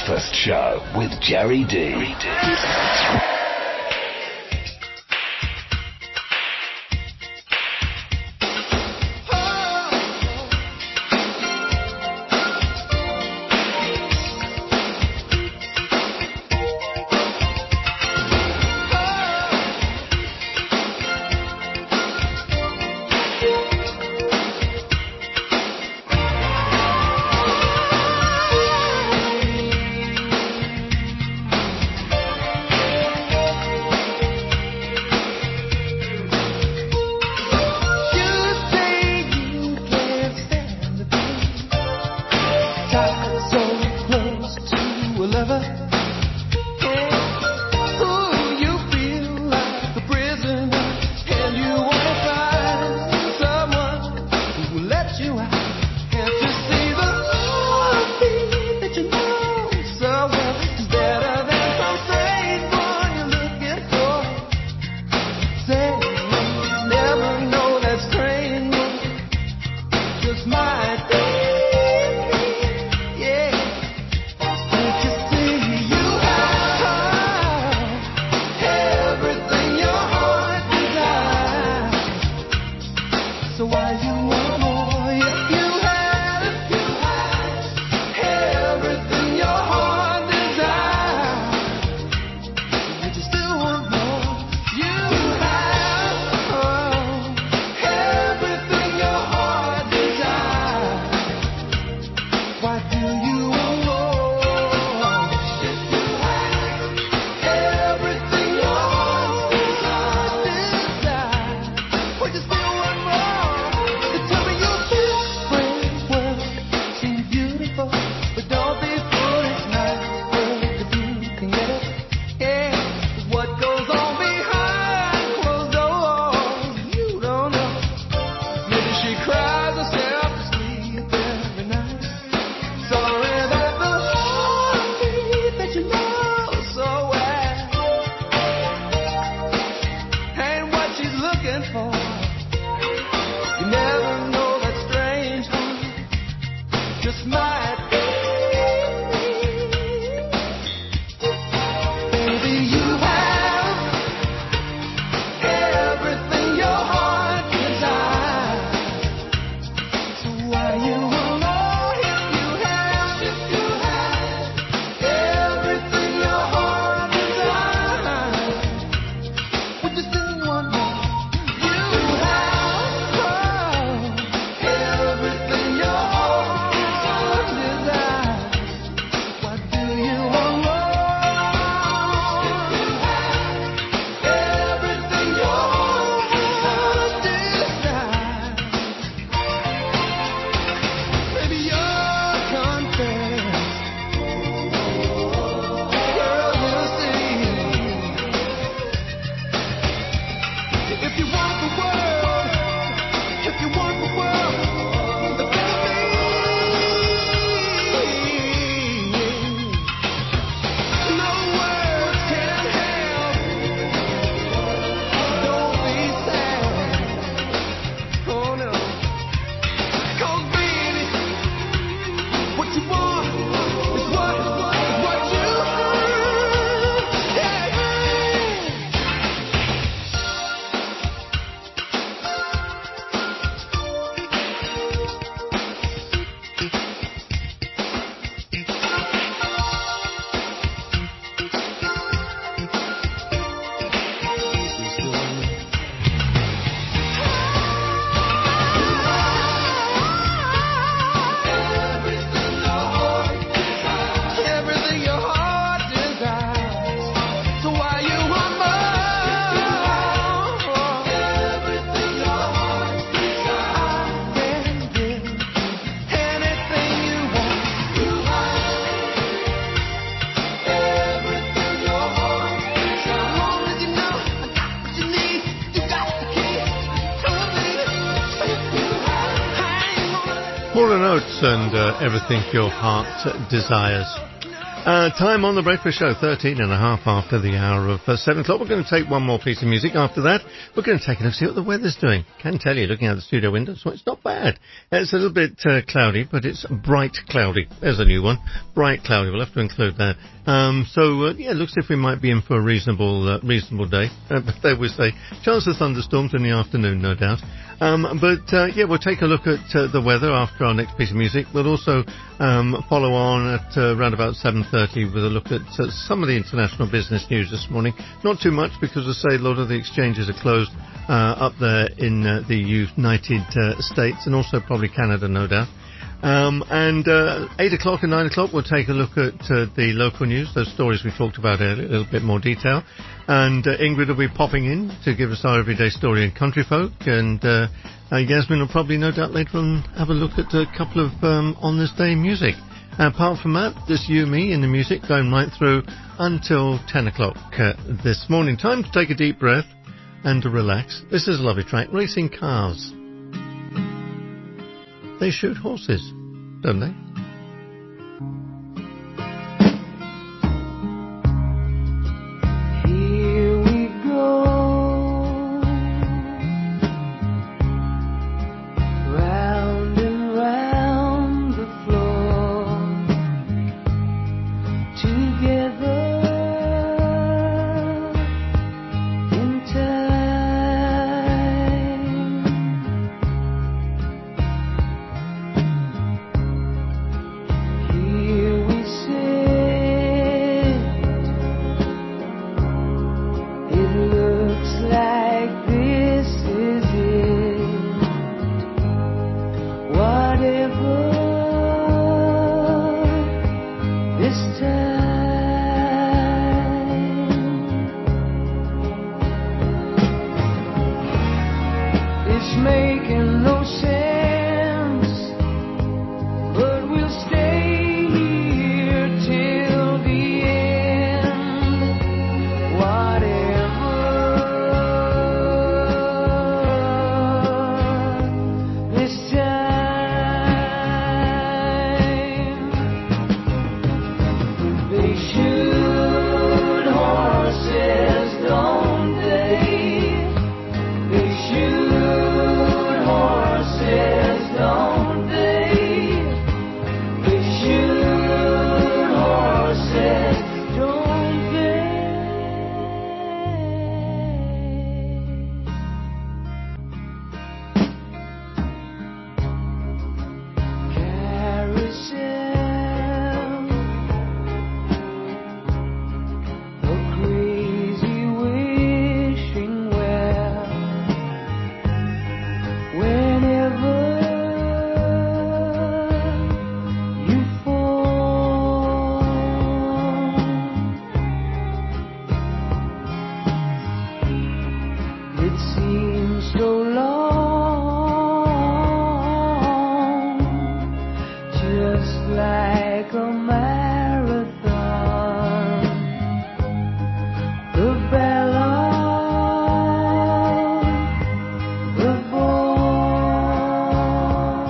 Breakfast Show with Jerry D. Hall & Oates and Everything Your Heart Desires. Time on the Breakfast Show, 13 and a half after the hour of 7 o'clock. We're going to take one more piece of music. After that, we're going to take a look, see what the weather's doing. Can tell you, looking out the studio window, so it's not bad. It's a little bit cloudy, but it's bright cloudy. There's a new one. Bright cloudy. We'll have to include that. Yeah, it looks as if we might be in for a reasonable day. But they will say, chance of thunderstorms in the afternoon, no doubt. Yeah, we'll take a look at the weather after our next piece of music. We'll also follow on at around about 7:30 with a look at some of the international business news this morning. Not too much because, as I say, a lot of the exchanges are closed up there in the United States and also probably Canada, no doubt. 8 o'clock and 9 o'clock, we'll take a look at the local news, those stories we talked about earlier, a little bit more detail. And Ingrid will be popping in to give us our everyday story in country folk. And Yasmin will probably, no doubt, later on have a look at a couple of On This Day music. Apart from that, just you and me in the music going right through until 10 o'clock this morning. Time to take a deep breath and to relax. This is a lovely track, Racing Cars. They shoot horses, don't they? Here we go, round and round the floor, together in time. Here we sit, it looks like this is it. Whatever this time, it's making no sense, but we'll stay here till the end. Whatever this time, they shoot horses, don't they? They shoot horses, don't they? They shoot horses, don't they? Carousel, a crazy wishing well. Whenever you fall, it seems so long, just like a marathon. The bell of the ball,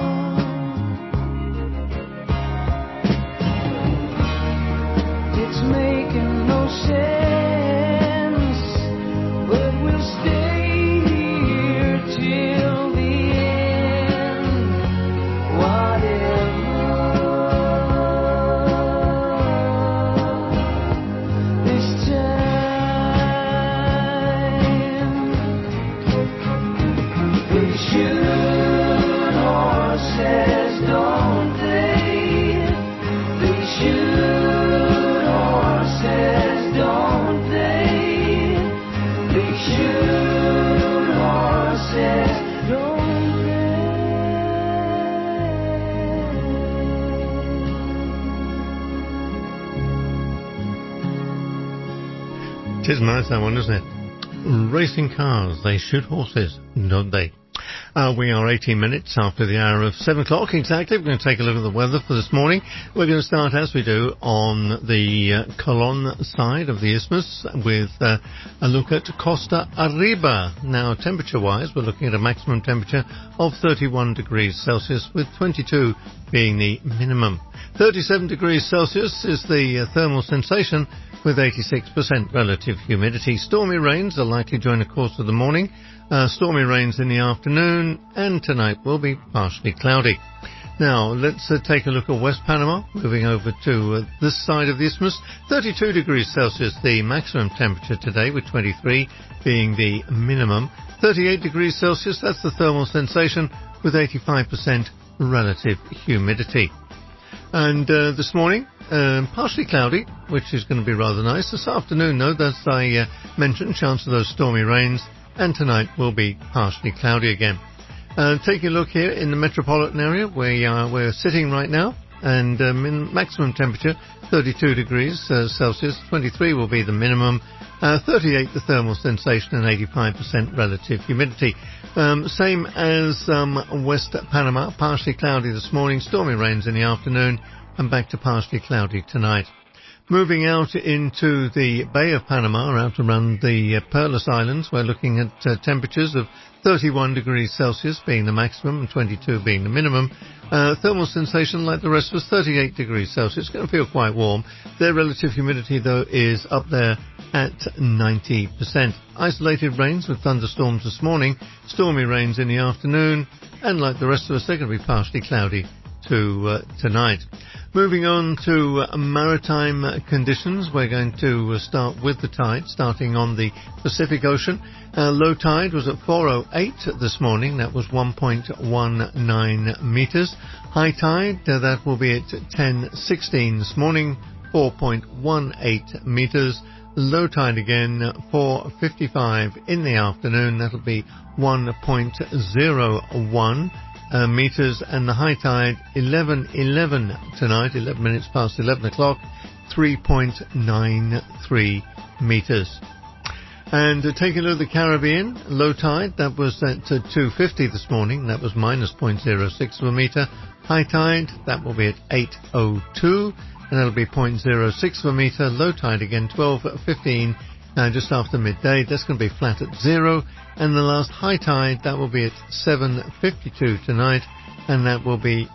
it's making no sense, but we'll stay here till the end. Whatever this time, they shoot horses, don't they? They shoot horses, don't they? They shoot horses, don't they? 'Tis nice, that one, isn't it? Racing cars, they shoot horses, don't they? We are 18 minutes after the hour of 7 o'clock exactly. We're going to take a look at the weather for this morning. We're going to start, as we do, on the Colon side of the isthmus with a look at Costa Arriba. Now, temperature-wise, we're looking at a maximum temperature of 31 degrees Celsius, with 22 being the minimum. 37 degrees Celsius is the thermal sensation, with 86% relative humidity. Stormy rains are likely during the course of the morning. Stormy rains in the afternoon, and tonight will be partially cloudy. Now, let's take a look at West Panama, moving over to this side of the isthmus. 32 degrees Celsius, the maximum temperature today, with 23 being the minimum. 38 degrees Celsius, that's the thermal sensation, with 85% relative humidity. And this morning, partially cloudy, which is going to be rather nice. This afternoon, though, as I mentioned, chance of those stormy rains, and tonight will be partially cloudy again. Taking a look here in the metropolitan area where we're sitting right now, and maximum temperature 32 degrees Celsius, 23 will be the minimum, 38 the thermal sensation, and 85% relative humidity. Same as West Panama, partially cloudy this morning, stormy rains in the afternoon, and back to partially cloudy tonight. Moving out into the Bay of Panama, out around the Perlas Islands, we're looking at temperatures of 31 degrees Celsius being the maximum and 22 being the minimum. Thermal sensation, like the rest, was 38 degrees Celsius. It's going to feel quite warm. Their relative humidity, though, is up there at 90%. Isolated rains with thunderstorms this morning, stormy rains in the afternoon, and like the rest of us, they're going to be partially cloudy tonight. Moving on to maritime conditions, we're going to start with the tide, starting on the Pacific Ocean. Low tide was at 4:08 this morning. That was 1.19 meters. High tide, that will be at 10:16 this morning, 4.18 meters. Low tide again, 4:55 in the afternoon. That'll be 1.01 meters, and the high tide 11:11 tonight, 11 minutes past 11 o'clock, 3.93 meters. And taking a look at the Caribbean, low tide, that was at 2:50 this morning, that was minus 0.06 of a meter. High tide, that will be at 8:02, and that'll be 0.06 of a meter. Low tide again, 12:15. Just after midday, that's going to be flat at 0, and the last high tide, that will be at 7:52 tonight, and that will be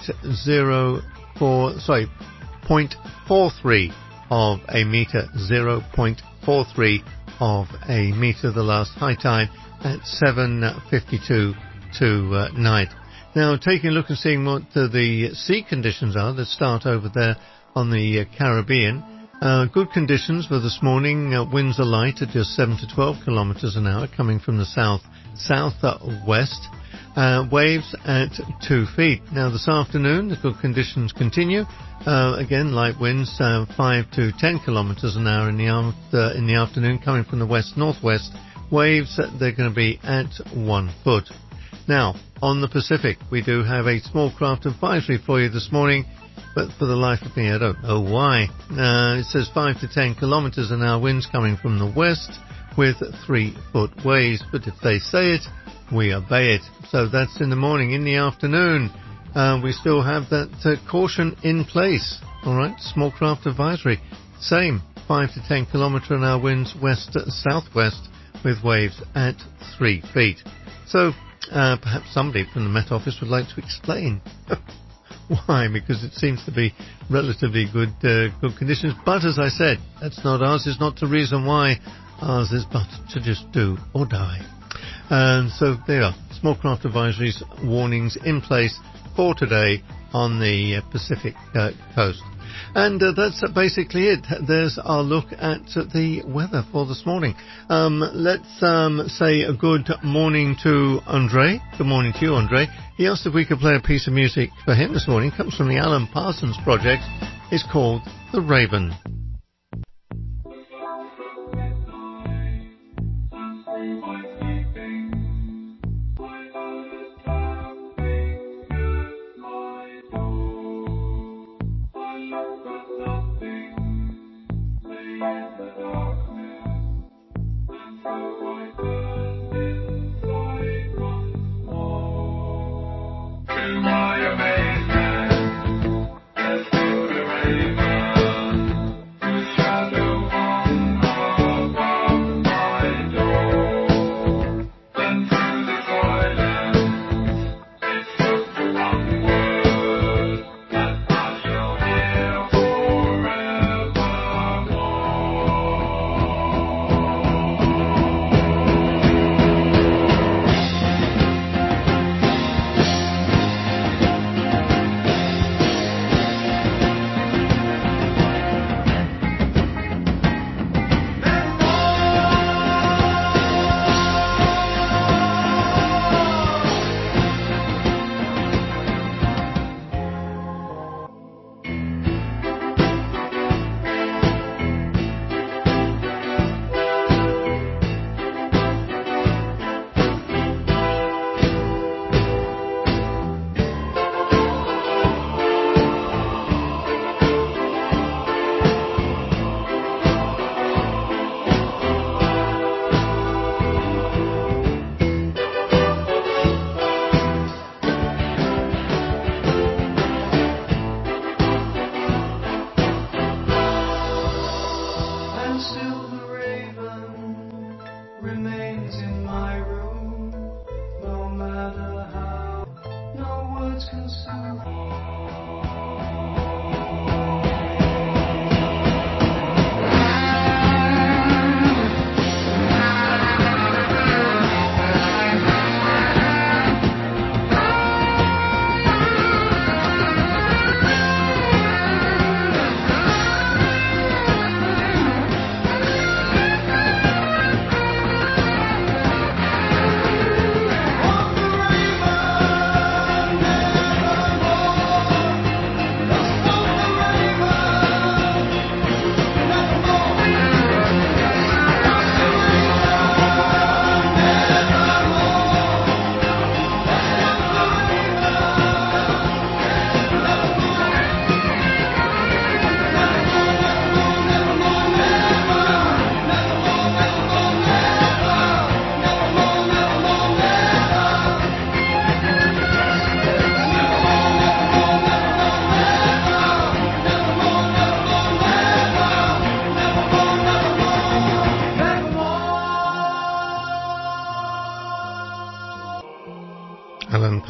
0.43 of a meter, 0.43 of a meter, the last high tide at 7:52 tonight. Now, taking a look and seeing what the sea conditions are, let's start over there on the Caribbean. Good conditions for this morning. Winds are light at just 7 to 12 kilometers an hour, coming from the south-west. Waves at 2 feet. Now, this afternoon, the good conditions continue. Again, light winds, 5 to 10 kilometers an hour in the afternoon, coming from the west-northwest. Waves, they're going to be at 1 foot. Now, on the Pacific, we do have a small craft advisory for you this morning, but for the life of me, I don't know why. It says 5 to 10 kilometers an hour winds coming from the west with 3-foot waves, but if they say it, we obey it. So that's in the morning. In the afternoon, we still have that caution in place. All right, small craft advisory. Same, 5 to 10 kilometer an hour winds west-southwest with waves at 3 feet. So perhaps somebody from the Met Office would like to explain why, because it seems to be relatively good conditions. But as I said, that's not ours. Is not to reason why. Ours is but to just do or die. And so there are small craft advisories, warnings in place for today on the Pacific coast. And that's basically it. There's our look at the weather for this morning. Let's say a good morning to Andre. Good morning to you, Andre. He asked if we could play a piece of music for him this morning. It comes from the Alan Parsons Project. It's called The Raven. More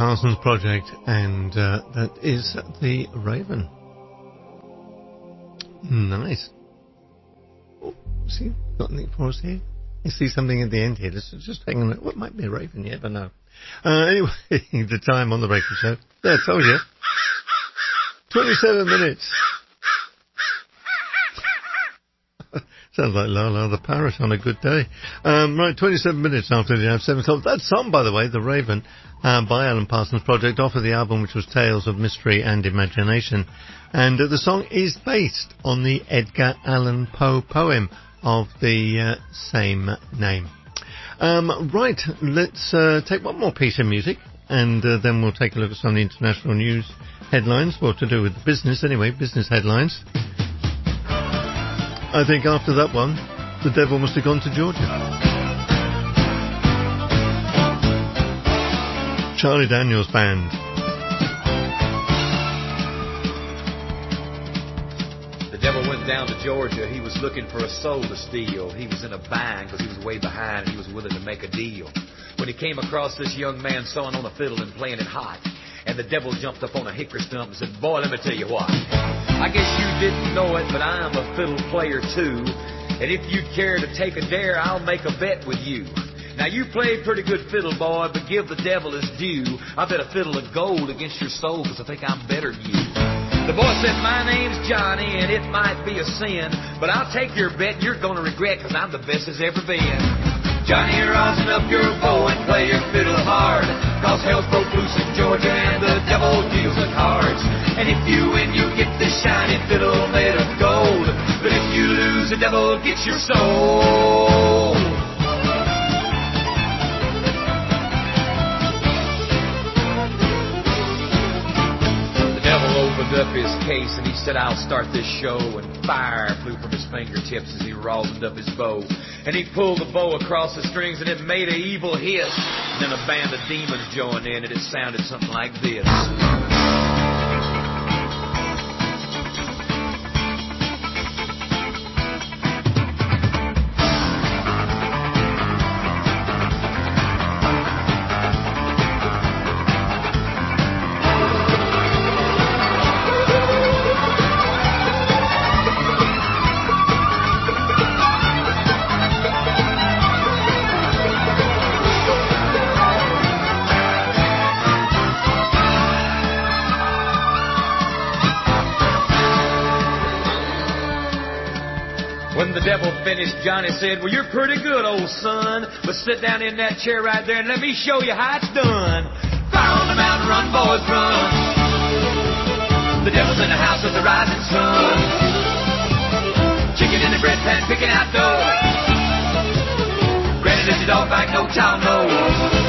Parsons Project, and that is The Raven. Nice. Oh, see, got anything for us here? You see something at the end here. Let's just hang on. What might be a raven? You never know. Anyway, the time on the breakfast show. There, I told you. 27 minutes. Sounds like Lala the parrot on a good day. Right, 27 minutes after the hour of 7 o'clock. That song, by the way, The Raven, by Alan Parsons Project, off of the album which was Tales of Mystery and Imagination. And the song is based on the Edgar Allan Poe poem of the same name. Right, let's take one more piece of music, and then we'll take a look at some of the international news headlines, well, to do with business anyway, business headlines. I think after that one, the devil must have gone to Georgia. Charlie Daniels Band. The devil went down to Georgia. He was looking for a soul to steal. He was in a bind because he was way behind and he was willing to make a deal. When he came across this young man sawing on a fiddle and playing it hot, and the devil jumped up on a hickory stump and said, "Boy, let me tell you what. I guess you didn't know it, but I'm a fiddle player too. And if you'd care to take a dare, I'll make a bet with you. Now, you play pretty good fiddle, boy, but give the devil his due. I bet a fiddle of gold against your soul because I think I'm better than you." The boy said, "My name's Johnny, and it might be a sin, but I'll take your bet you're going to regret because I'm the best as ever been. Johnny, rosin up your bow and play your fiddle hard, cause hell's broke loose in Georgia and the devil deals the cards. And if you win, you get this shiny fiddle made of gold, but if you lose, the devil gets your soul." The devil opened up his case and he said, "I'll start this show," and fire flew from his fingertips as he rosined up his bow. And he pulled the bow across the strings and it made an evil hiss. And then a band of demons joined in and it sounded something like this. Finished, Johnny said, "Well, you're pretty good, old son, but sit down in that chair right there and let me show you how it's done. Fire on the mountain, run, boys, run. The devil's in the house of the rising sun. Chicken in the bread pan, picking out dough. Granny lives your dog back, no child knows."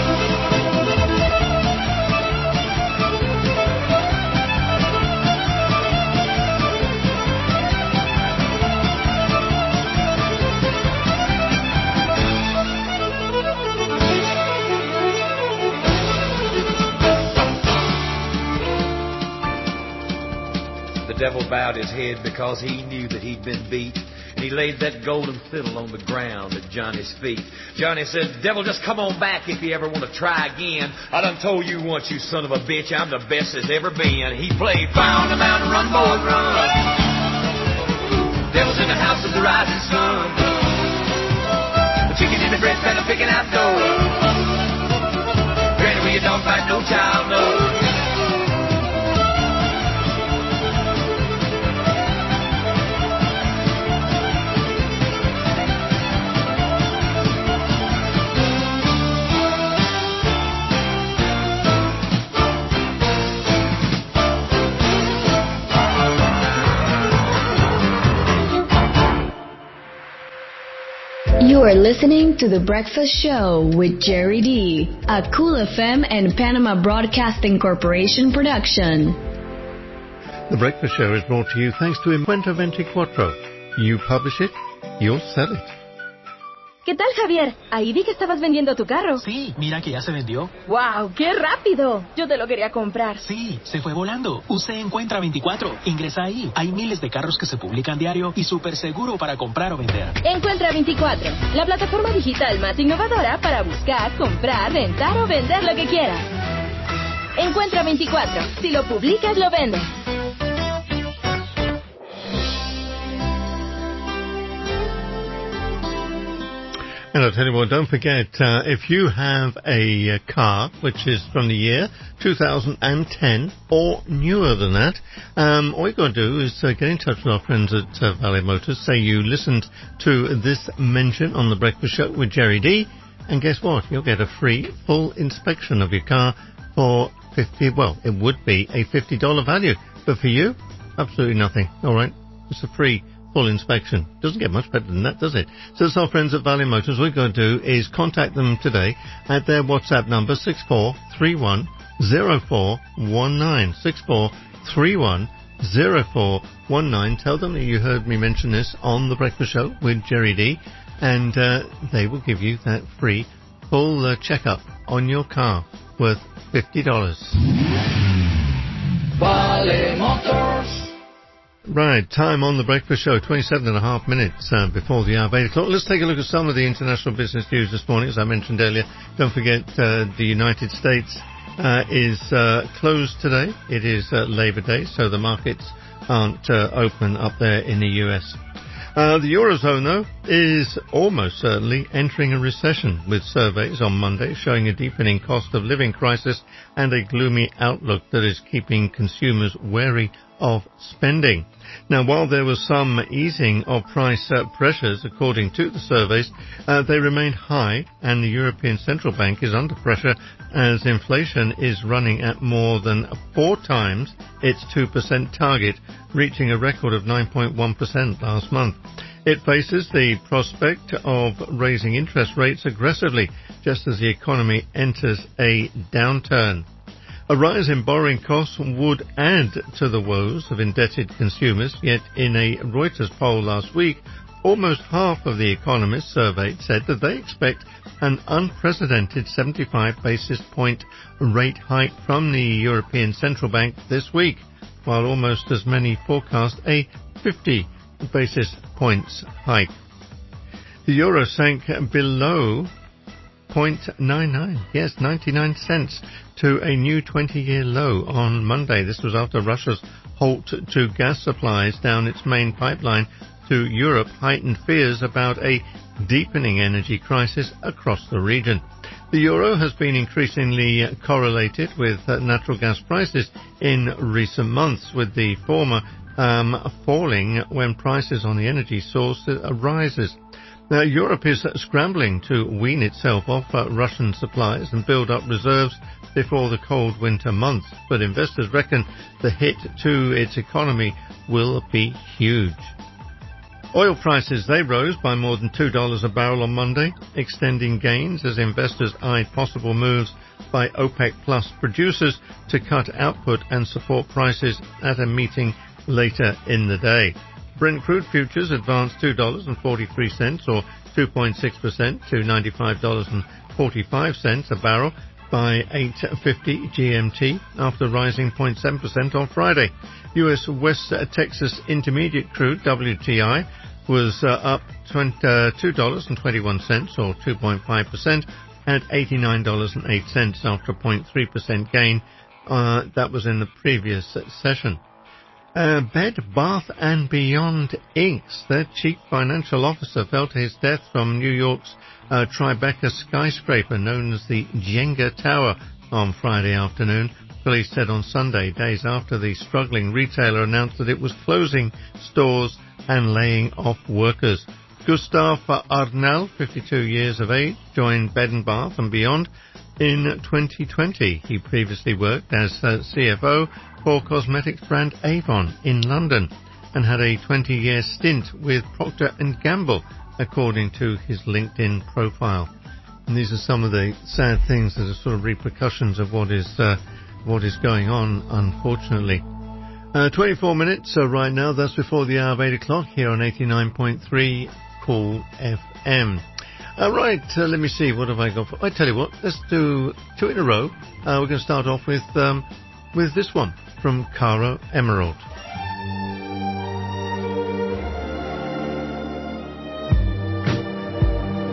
The devil bowed his head because he knew that he'd been beat, and he laid that golden fiddle on the ground at Johnny's feet. Johnny said, "Devil, just come on back if you ever want to try again. I done told you once, you son of a bitch, I'm the best as ever been." He played, "Fire on the mountain, run, boys, run. Devil's in the house of the rising sun. The chicken in the bread pan, picking out dough. Granny, where you don't fight, no child knows." You are listening to The Breakfast Show with Jerry D, a Cool FM and Panama Broadcasting Corporation production. The Breakfast Show is brought to you thanks to Encuentro 24. You publish it, you'll sell it. ¿Qué tal, Javier? Ahí vi que estabas vendiendo tu carro. Sí, mira que ya se vendió. ¡Wow! ¡Qué rápido! Yo te lo quería comprar. Sí, se fue volando. Usé Encuentra 24. Ingresa ahí. Hay miles de carros que se publican diario y súper seguro para comprar o vender. Encuentra 24, la plataforma digital más innovadora para buscar, comprar, rentar o vender lo que quieras. Encuentra 24. Si lo publicas, lo vendes. And I'll tell you what, don't forget, if you have a car which is from the year 2010 or newer than that, all you've got to do is get in touch with our friends at Valley Motors, say you listened to this mention on The Breakfast Show with Jerry D, and guess what? You'll get a free full inspection of your car for it would be a $50 value. But for you, absolutely nothing. All right? It's a free full inspection. Doesn't get much better than that, does it? So it's our friends at Valley Motors. What we're going to do is contact them today at their WhatsApp number, 64310419. 64310419. Tell them that you heard me mention this on The Breakfast Show with Jerry D, and they will give you that free full checkup on your car worth $50. Valley Motors. Right, time on The Breakfast Show, 27.5 minutes before the hour of 8 o'clock. Let's take a look at some of the international business news this morning. As I mentioned earlier, don't forget the United States is closed today. It is Labor Day, so the markets aren't open up there in the U.S. The Eurozone, though, is almost certainly entering a recession, with surveys on Monday showing a deepening cost of living crisis and a gloomy outlook that is keeping consumers wary of spending. Now, while there was some easing of price pressures, according to the surveys, they remain high, and the European Central Bank is under pressure as inflation is running at more than 4 times its 2% target, reaching a record of 9.1% last month. It faces the prospect of raising interest rates aggressively just as the economy enters a downturn. A rise in borrowing costs would add to the woes of indebted consumers, yet in a Reuters poll last week, almost half of the economists surveyed said that they expect an unprecedented 75 basis point rate hike from the European Central Bank this week, while almost as many forecast a 50 basis points hike. The euro sank below 0.99, 99 cents, to a new 20-year low on Monday. This was after Russia's halt to gas supplies down its main pipeline to Europe heightened fears about a deepening energy crisis across the region. The euro has been increasingly correlated with natural gas prices in recent months, with the former falling when prices on the energy source rises. Now, Europe is scrambling to wean itself off Russian supplies and build up reserves before the cold winter months, but investors reckon the hit to its economy will be huge. Oil prices, they rose by more than $2 a barrel on Monday, extending gains as investors eyed possible moves by OPEC Plus producers to cut output and support prices at a meeting later in the day. Brent crude futures advanced $2.43 or 2.6% to $95.45 a barrel by 8:50 GMT after rising 0.7% on Friday. U.S. West Texas Intermediate crude WTI was up $2.21 or 2.5% at $89.08 after a 0.3% gain. That was in the previous session. Bed Bath & Beyond Inc.'s their chief financial officer fell to his death from New York's Tribeca skyscraper known as the Jenga Tower on Friday afternoon, police said on Sunday, days after the struggling retailer announced that it was closing stores and laying off workers. Gustav Arnell, 52 years of age, joined Bed & Bath & Beyond in 2020. He previously worked as CFO for cosmetics brand Avon in London and had a 20-year stint with Procter & Gamble, according to his LinkedIn profile. And these are some of the sad things that are sort of repercussions of what is going on, unfortunately. 24 minutes right now. That's before the hour of 8 o'clock here on 89.3 Cool FM. Right, let me see, what have I got for... I tell you what, let's do 2 in a row. We're going to start off with this one from Caro Emerald.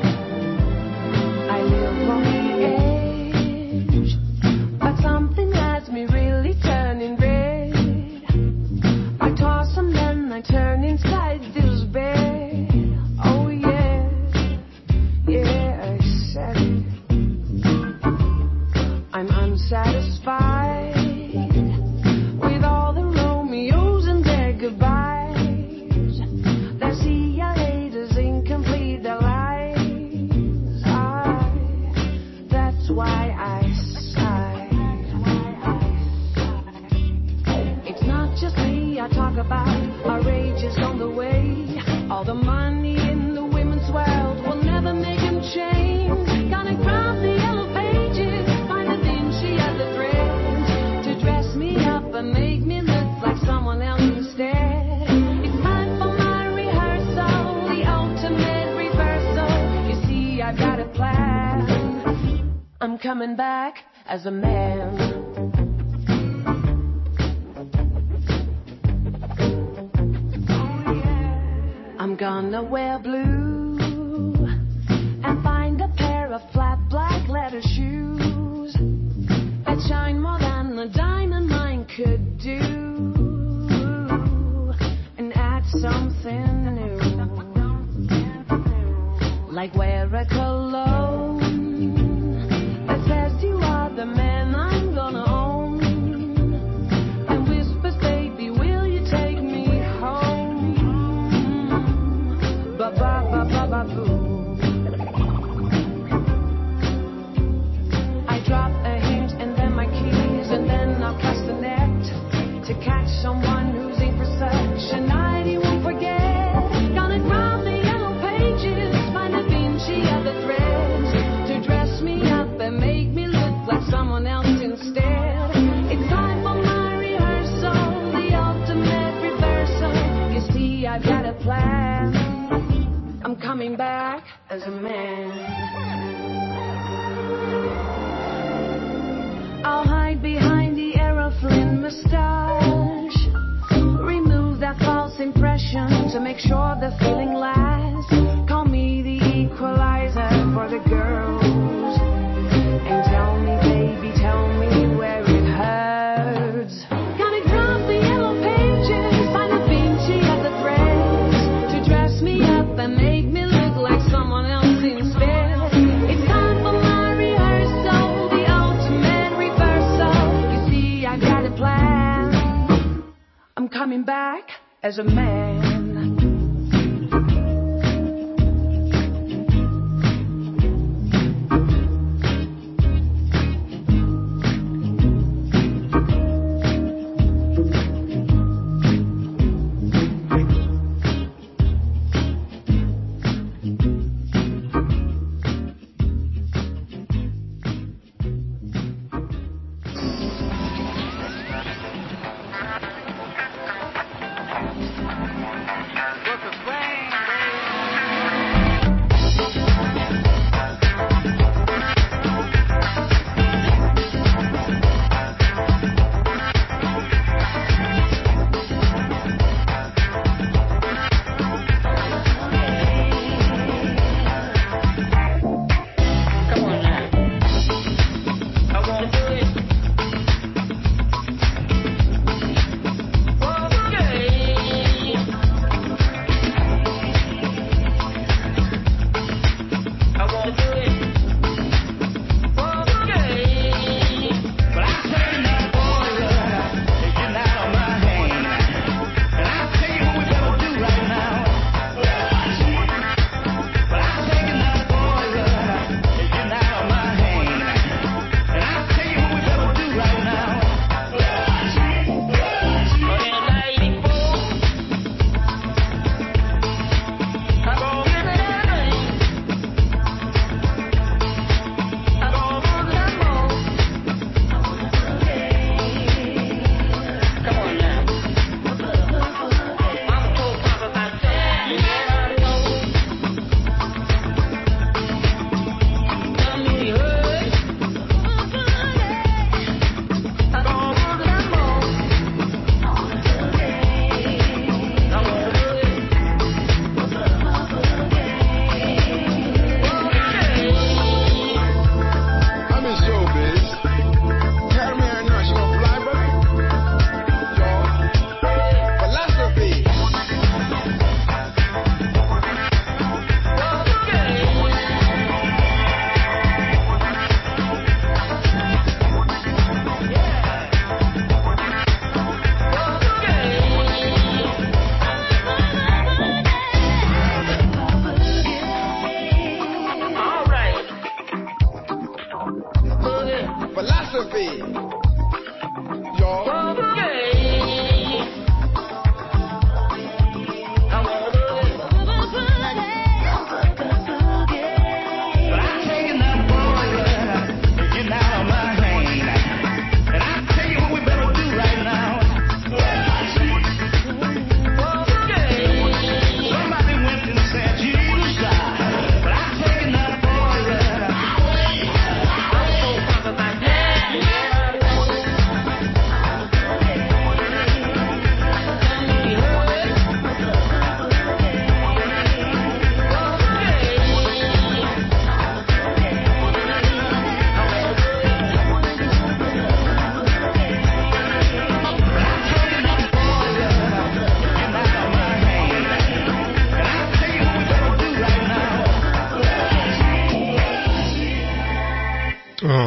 I live on the edge, but something I I turn inside this bed, oh yeah, yeah, I said it. I'm unsatisfied with all the Romeos and their goodbyes. Their see ya laters incomplete, their lies. That's why I sigh. It's not just me I talk about. Our age is on the way. All the money in the women's world will never make him change. Gonna grab the yellow pages, find the Vinci at the threads to dress me up and make me look like someone else instead. It's time for my rehearsal, the ultimate reversal. You see, I've got a plan. I'm coming back as a man. I'm gonna wear blue and find a pair of flat black leather shoes that shine more than a diamond mine could do, and add something new, like wear a cologne that says you are the man I'm gonna own, and whispers, baby, will you take me home? Ba ba ba ba ba boo. I drop a hint and then my keys, and then I'll cast the net to catch someone who's in for such a night he won't forget. Gonna grab the yellow pages, find a Vinci of the threads to dress me up and make me look like someone else instead. It's time for my rehearsal, the ultimate reversal. You see, I've got a plan. I'm coming back as a man. I'll hide behind the Errol Flynn mustache, remove that false impression to make sure the feeling lasts. Call me the equalizer for the girls, and tell me, baby, tell me where it hurts. Gonna drop the yellow pages, find a Vinci at the threads to dress me up and make me look like someone else instead. It's time for my rehearsal, the ultimate reversal. You see, I got a plan. I'm coming back as a man.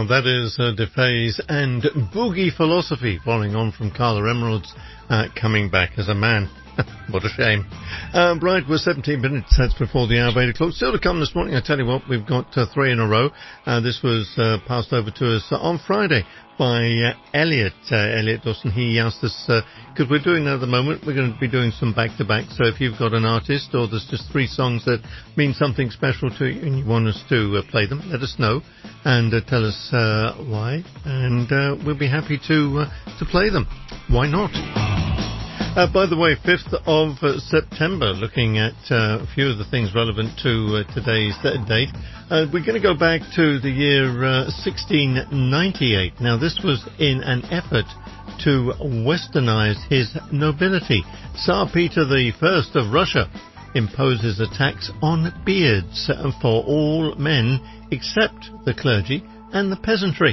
that is DeFaze and Boogie Philosophy, following on from Carla Emerald's Coming Back as a Man. What a shame. Right, we're 17 minutes before the hour of 8 o'clock. Still to come this morning, I tell you what, we've got 3 in a row. This was passed over to us on Friday by Elliot Dawson. He asked us, because we're doing that at the moment, we're going to be doing some back-to-back. So if you've got an artist or there's just 3 songs that mean something special to you and you want us to play them, let us know and tell us why. And we'll be happy to play them. Why not? By the way, 5th of September, looking at a few of the things relevant to today's date, we're going to go back to the year 1698. Now, this was in an effort to westernize his nobility. Tsar Peter I of Russia imposes a tax on beards for all men except the clergy and the peasantry.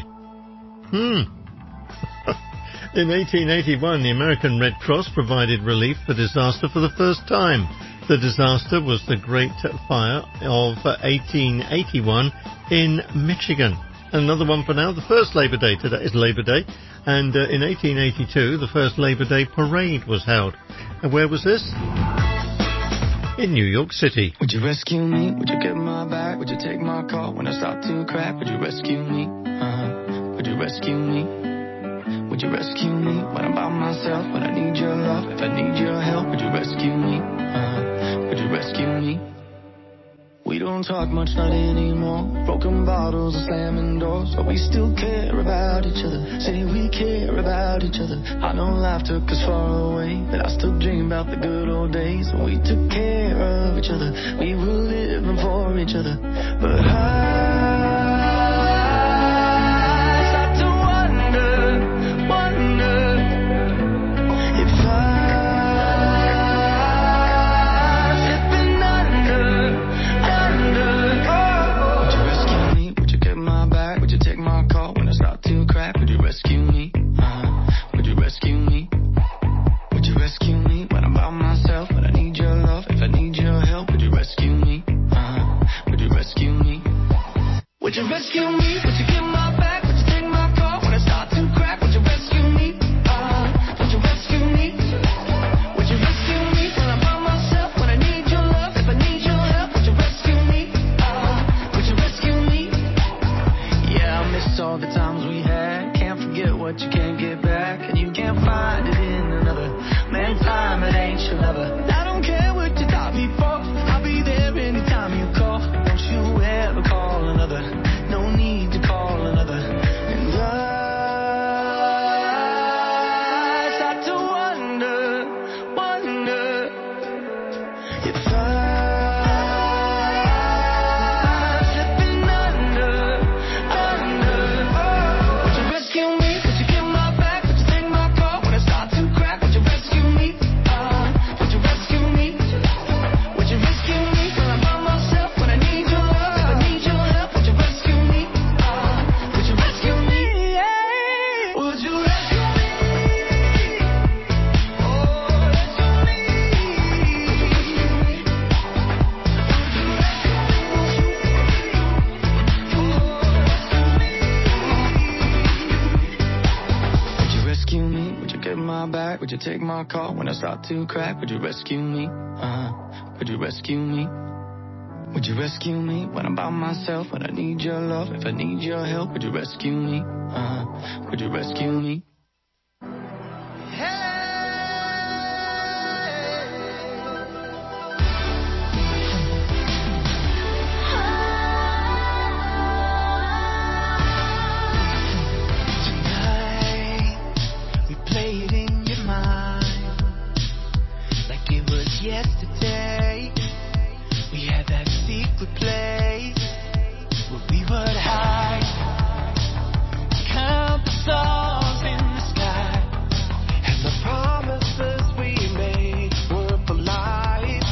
In 1881, the American Red Cross provided relief for disaster for the first time. The disaster was the Great Fire of 1881 in Michigan. Another one for now, the first Labor Day. Today is Labor Day. And in 1882, the first Labor Day parade was held. And where was this? In New York City. Would you rescue me? Would you get my back? Would you take my call when I start to crack? Would you rescue me? Would you rescue me? Would you rescue me when I'm by myself? When I need your love, if I need your help, would you rescue me? Would you rescue me? We don't talk much, not anymore. Broken bottles and slamming doors, but we still care about each other. Say we care about each other. I know life took us far away, but I still dream about the good old days when we took care of each other. We were living for each other. But rescue me? Would you rescue me? Would you rescue me when I'm by myself? When I need your love, if I need your help, would you rescue me? Would you rescue me? Would you rescue me? Would you give my back? Would you take my call when I start to crack? Would you rescue me? Would you rescue me? Would you rescue me when I'm by myself? When I need your love, if I need your help, would you rescue me? Would you rescue me? Yeah, I miss all the times we had. Get what you can't get back, and you can't find it in another. Man, time, it ain't your lover. I don't care what you thought before. I'll be there anytime you call. Don't you ever call another. No need to call another. And I start to wonder if I'm slipping under. Would you rescue me? Would you take my call when I start to crack? Would you rescue me? Would you rescue me? Would you rescue me when I'm by myself? When I need your love, if I need your help, would you rescue me? Would you rescue me? Yesterday, we had that secret place where we would hide, count the stars in the sky, and the promises we made were for life.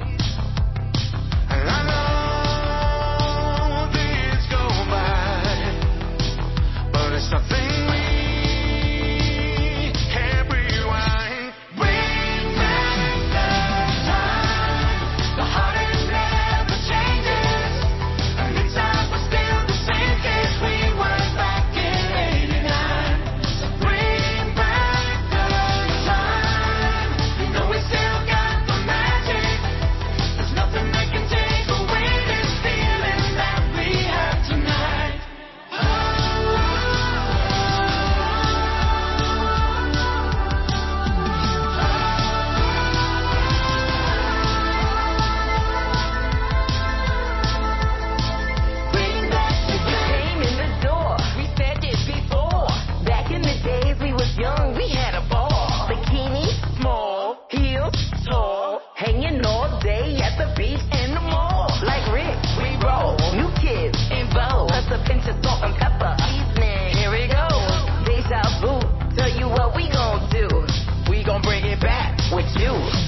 And I know days go by, but it's something we can't rewind. Bring back the time.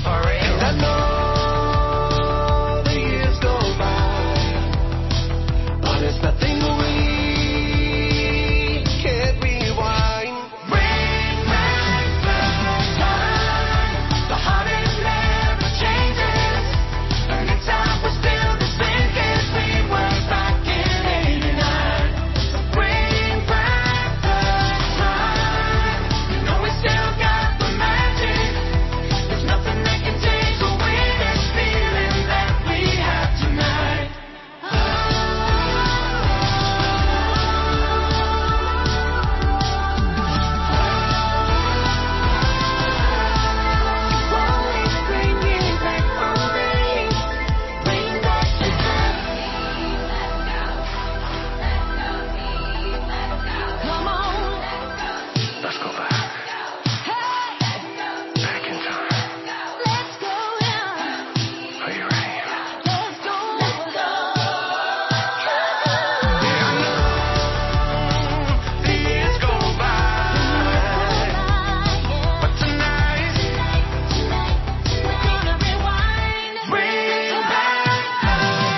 And I know the years go by, but it's nothing we can't rewind. Bring back the time. The heart it never changes, and inside we're still the same as we were back in '89. Bring back the time. You know we still got the magic. There's nothing that can take away this feeling that we have tonight. Always bring it back for me. Bring back the time. Come on. Let's go back. Back in time. Let's go now. Are you ready? Let's go. Let's go. The years go by, but tonight we're gonna rewind. Bring back the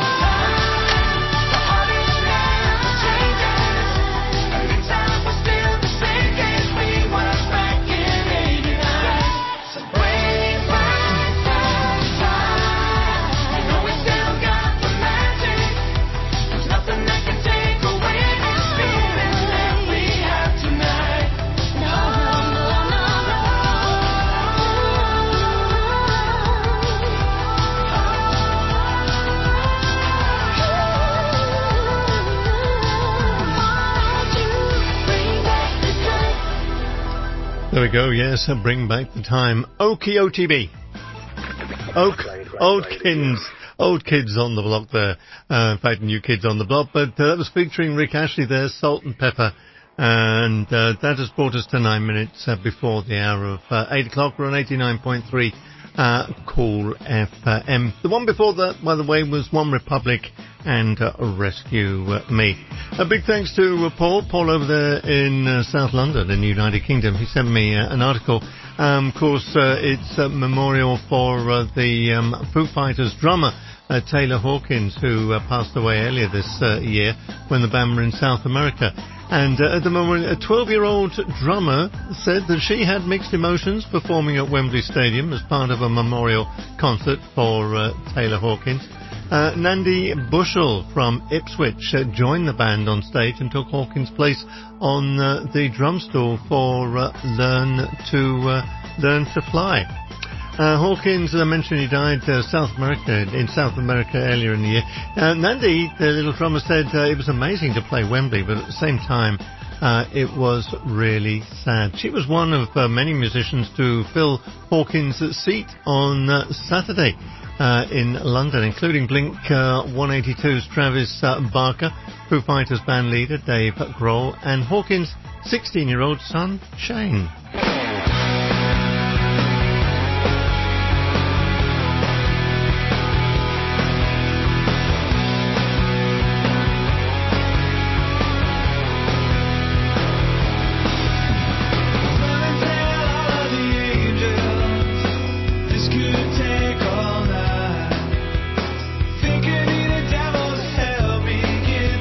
heart it never changes, and inside we're still the same as we were back in '89. So bring back the time. You know we still got the magic. There's nothing that can take away this feeling that we have tonight. No, no, no, There we go, yes, bring back the time. Okie OTB. Old kids on the block there. In fact, new kids on the block, but that was featuring Rick Ashley there, Salt and Pepper. And that has brought us to 9 minutes before the hour of 8 o'clock. We're on 89.3 Cool FM. The one before that, by the way, was One Republic and Rescue Me. A big thanks to Paul over there in South London in the United Kingdom. He sent me an article. Of course, it's a memorial for the Foo Fighters drummer, Taylor Hawkins, who passed away earlier this year when the band were in South America. And at the moment, a 12-year-old drummer said that she had mixed emotions performing at Wembley Stadium as part of a memorial concert for Taylor Hawkins. Nandi Bushell from Ipswich joined the band on stage and took Hawkins' place on the drum stool for Learn to Fly. Hawkins, I mentioned he died in South America earlier in the year. Nandi, the little drummer, said it was amazing to play Wembley, but at the same time, it was really sad. She was one of many musicians to fill Hawkins' seat on Saturday in London, including Blink-182's Travis Barker, Foo Fighters band leader Dave Grohl, and Hawkins' 16-year-old son, Shane.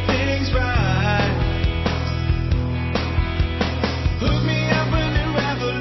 Hook me up a new revolution.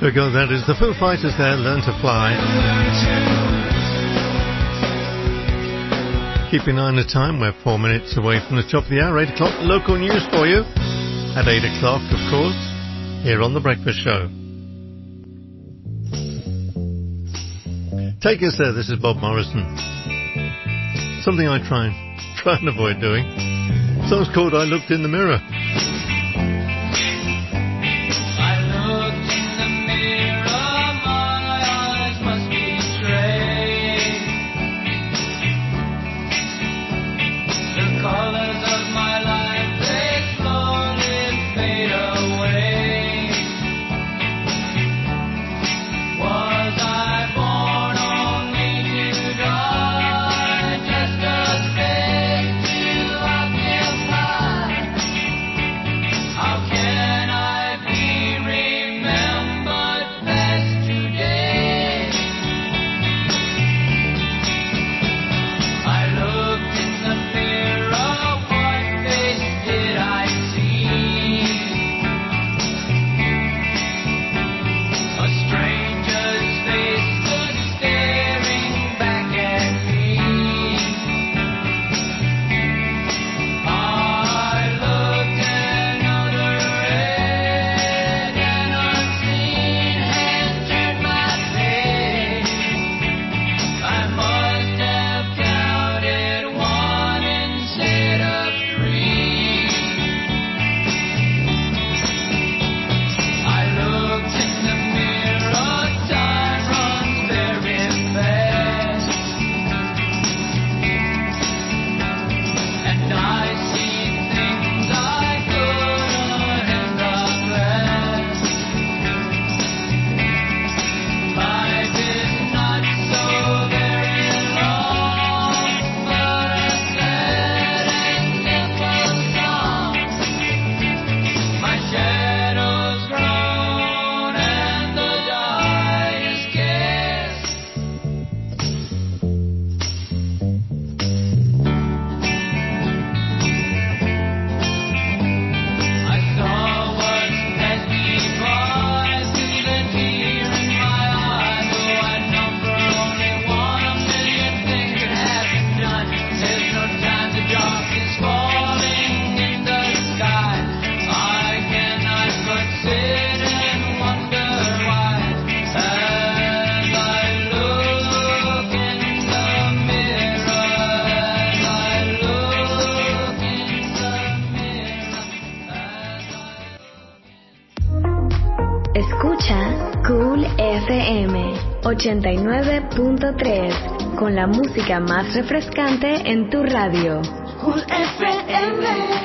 There we go, that is the Foo Fighters there, Learn to Fly. Keeping an eye on the time, we're 4 minutes away from the top of the hour, 8 o'clock, local news for you. At 8 o'clock, of course, here on The Breakfast Show. Take us there, this is Bob Morrison. Something I try and avoid doing. The song's called I Looked in the Mirror. Cool FM 89.3 con la música más refrescante en tu radio. Cool FM.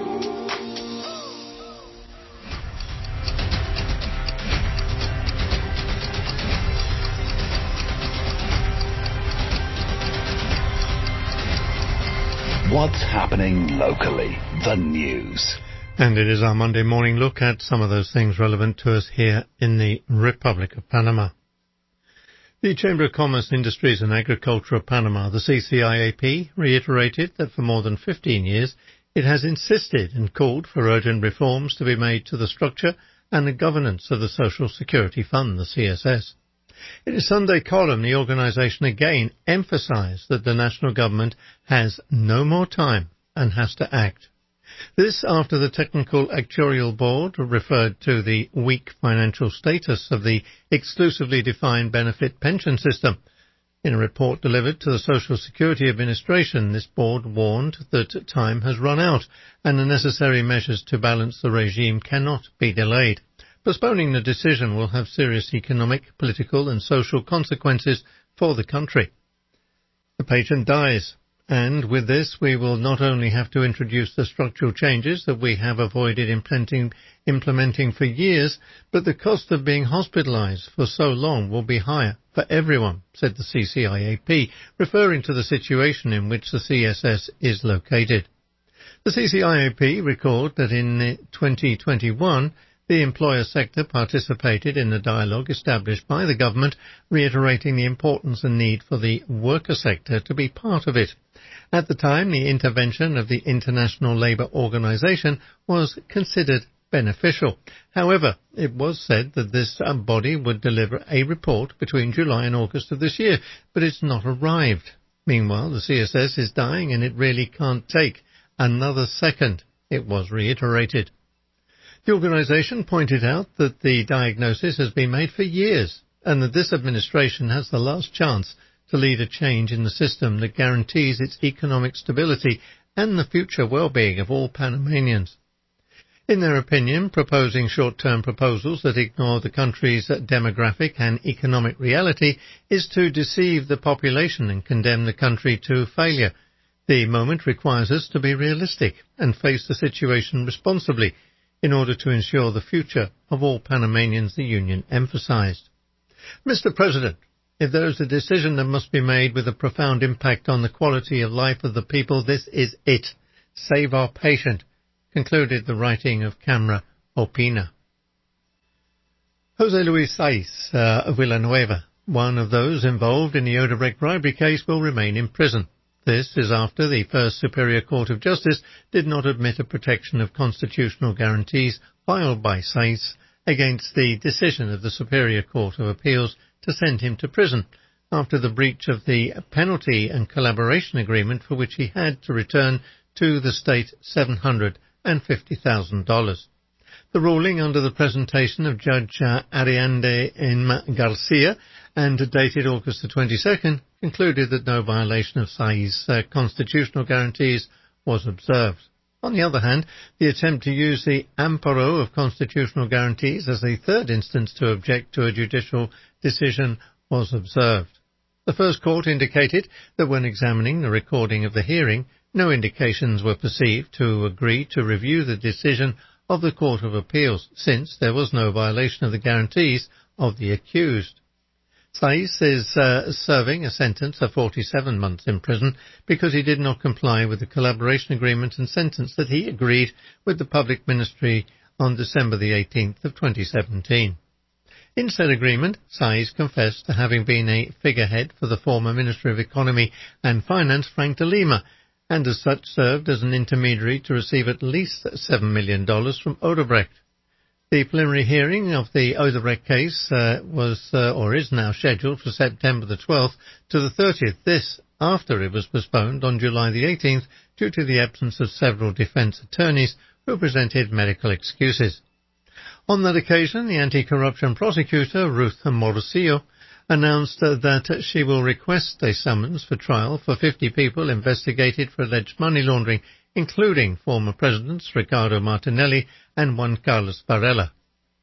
What's happening locally? The news. And it is our Monday morning look at some of those things relevant to us here in the Republic of Panama. The Chamber of Commerce, Industries and Agriculture of Panama, the CCIAP, reiterated that for more than 15 years it has insisted and called for urgent reforms to be made to the structure and the governance of the Social Security Fund, the CSS. In a Sunday column, the organisation again emphasised that the national government has no more time and has to act. This after the Technical Actuarial Board referred to the weak financial status of the exclusively defined benefit pension system. In a report delivered to the Social Security Administration, this board warned that time has run out and the necessary measures to balance the regime cannot be delayed. Postponing the decision will have serious economic, political and social consequences for the country. The patient dies. And with this, we will not only have to introduce the structural changes that we have avoided implementing for years, but the cost of being hospitalised for so long will be higher for everyone, said the CCIAP, referring to the situation in which the CSS is located. The CCIAP recalled that in 2021, the employer sector participated in the dialogue established by the government, reiterating the importance and need for the worker sector to be part of it. At the time, the intervention of the International Labour Organization was considered beneficial. However, it was said that this body would deliver a report between July and August of this year, but it's not arrived. Meanwhile, the CSS is dying and it really can't take another second, it was reiterated. The organisation pointed out that the diagnosis has been made for years and that this administration has the last chance to lead a change in the system that guarantees its economic stability and the future well-being of all Panamanians. In their opinion, proposing short-term proposals that ignore the country's demographic and economic reality is to deceive the population and condemn the country to failure. The moment requires us to be realistic and face the situation responsibly in order to ensure the future of all Panamanians, the union emphasised. Mr. President, if there is a decision that must be made with a profound impact on the quality of life of the people, this is it. Save our patient, concluded the writing of Camera Opina. José Luis Saiz Villanueva, one of those involved in the Odebrecht bribery case, will remain in prison. This is after the First Superior Court of Justice did not admit a protection of constitutional guarantees filed by Saiz against the decision of the Superior Court of Appeals to send him to prison after the breach of the penalty and collaboration agreement for which he had to return to the state $750,000. The ruling under the presentation of Judge Ariande M. Garcia and dated August the 22nd concluded that no violation of Saiz's constitutional guarantees was observed. On the other hand, the attempt to use the amparo of constitutional guarantees as a third instance to object to a judicial decision was observed. The first court indicated that when examining the recording of the hearing, no indications were perceived to agree to review the decision of the Court of Appeals, since there was no violation of the guarantees of the accused. Saiz is serving a sentence of 47 months in prison because he did not comply with the collaboration agreement and sentence that he agreed with the Public Ministry on December the 18th of 2017. In said agreement, Saiz confessed to having been a figurehead for the former Minister of Economy and Finance, Frank de Lima, and as such served as an intermediary to receive at least $7 million from Odebrecht. The preliminary hearing of the Odebrecht case is now scheduled for September the 12th to the 30th, this after it was postponed on July the 18th due to the absence of several defence attorneys who presented medical excuses. On that occasion, the anti-corruption prosecutor, Ruth Morosio, announced that she will request a summons for trial for 50 people investigated for alleged money laundering, including former presidents Ricardo Martinelli and Juan Carlos Varela.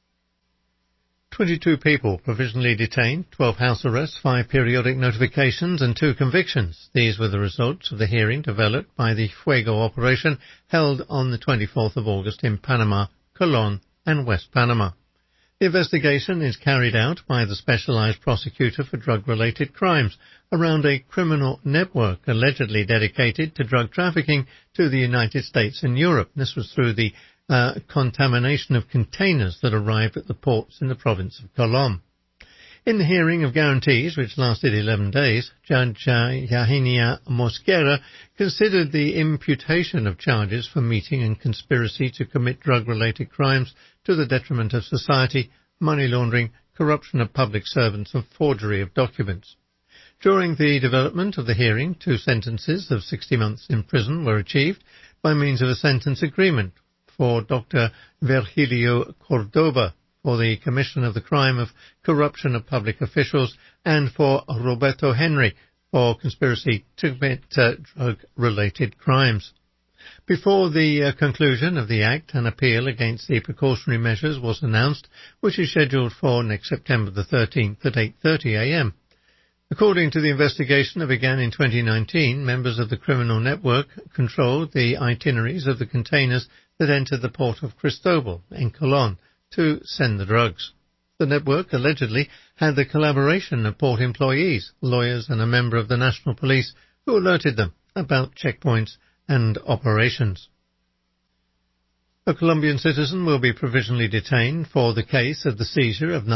22 people provisionally detained, 12 house arrests, 5 periodic notifications and 2 convictions. These were the results of the hearing developed by the Fuego operation held on the 24th of August in Panama, Colón and West Panama. The investigation is carried out by the Specialized Prosecutor for Drug-Related Crimes around a criminal network allegedly dedicated to drug trafficking to the United States and Europe. This was through the contamination of containers that arrived at the ports in the province of Colón. In the hearing of guarantees, which lasted 11 days, Judge Yahinia Mosquera considered the imputation of charges for meeting and conspiracy to commit drug-related crimes to the detriment of society, money laundering, corruption of public servants and forgery of documents. During the development of the hearing, 2 sentences of 60 months in prison were achieved by means of a sentence agreement for Dr. Virgilio Cordoba for the commission of the crime of corruption of public officials and for Roberto Henry for conspiracy to commit drug-related crimes. Before the conclusion of the act, an appeal against the precautionary measures was announced, which is scheduled for next September the 13th at 8:30 a.m. According to the investigation that began in 2019, members of the criminal network controlled the itineraries of the containers that entered the port of Cristobal in Colón to send the drugs. The network allegedly had the collaboration of port employees, lawyers and a member of the National Police who alerted them about checkpoints and operations. A Colombian citizen will be provisionally detained for the case of the seizure of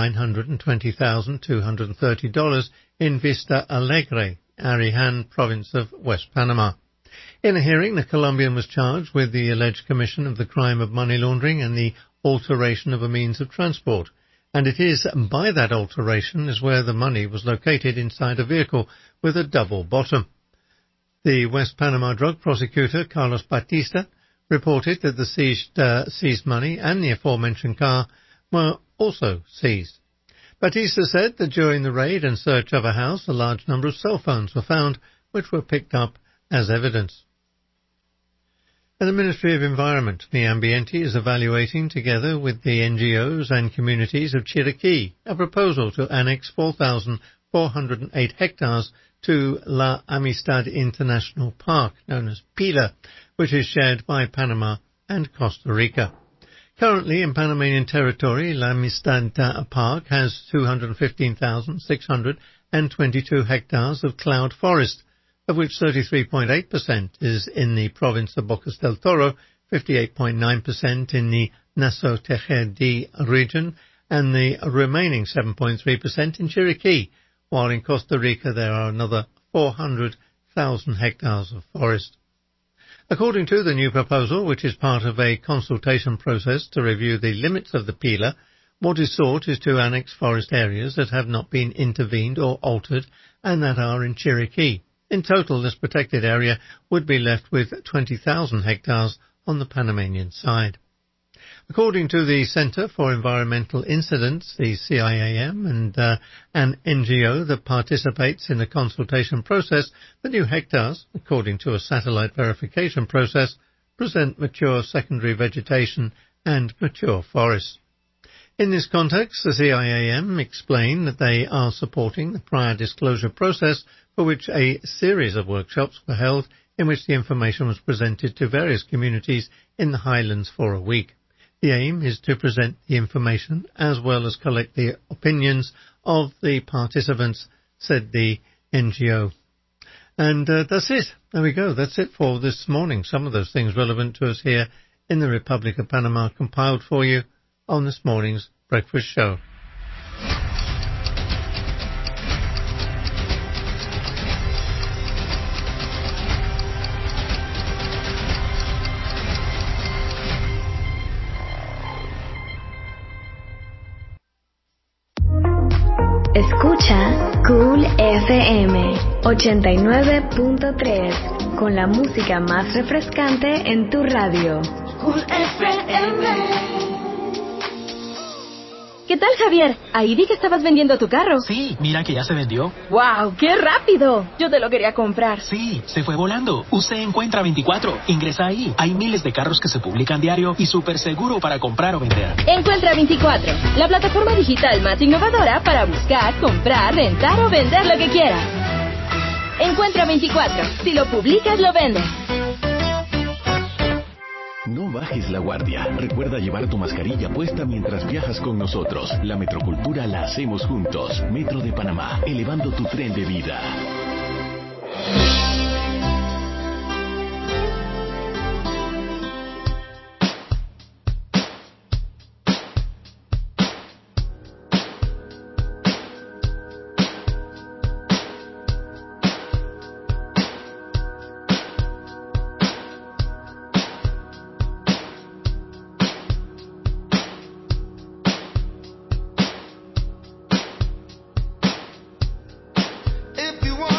$920,230 in Vista Alegre, Arihan province of West Panama. In a hearing, the Colombian was charged with the alleged commission of the crime of money laundering and the alteration of a means of transport. And it is by that alteration is where the money was located inside a vehicle with a double bottom. The West Panama drug prosecutor, Carlos Batista, reported that the seized money and the aforementioned car were also seized. Batista said that during the raid and search of a house, a large number of cell phones were found, which were picked up as evidence. And the Ministry of Environment, the Ambiente, is evaluating, together with the NGOs and communities of Chiriquí, a proposal to annex 4,408 hectares to La Amistad International Park, known as PILA, which is shared by Panama and Costa Rica. Currently, in Panamanian territory, La Amistad Park has 215,622 hectares of cloud forest, of which 33.8% is in the province of Bocas del Toro, 58.9% in the Nassau Tejedí region, and the remaining 7.3% in Chiriquí, while in Costa Rica there are another 400,000 hectares of forest. According to the new proposal, which is part of a consultation process to review the limits of the PILA, what is sought is to annex forest areas that have not been intervened or altered and that are in Chiriquí. In total, this protected area would be left with 20,000 hectares on the Panamanian side. According to the Center for Environmental Incidents, the CIAM, and an NGO that participates in the consultation process, the new hectares, according to a satellite verification process, present mature secondary vegetation and mature forests. In this context, the CIAM explained that they are supporting the prior disclosure process, for which a series of workshops were held in which the information was presented to various communities in the highlands for a week. The aim is to present the information as well as collect the opinions of the participants, said the NGO. And that's it. There we go. That's it for this morning. Some of those things relevant to us here in the Republic of Panama compiled for you on this morning's breakfast show. Escucha Cool FM 89.3 con la música más refrescante en tu radio. Cool FM. ¿Qué tal, Javier? Ahí vi que estabas vendiendo tu carro. Sí, mira que ya se vendió. ¡Wow! ¡Qué rápido! Yo te lo quería comprar. Sí, se fue volando. Usted encuentra 24. Ingresa ahí. Hay miles de carros que se publican diario y súper seguro para comprar o vender. Encuentra 24, la plataforma digital más innovadora para buscar, comprar, rentar o vender lo que quieras. Encuentra 24. Si lo publicas, lo vendes. No bajes la guardia. Recuerda llevar tu mascarilla puesta mientras viajas con nosotros. La metrocultura la hacemos juntos. Metro de Panamá, elevando tu tren de vida. If you want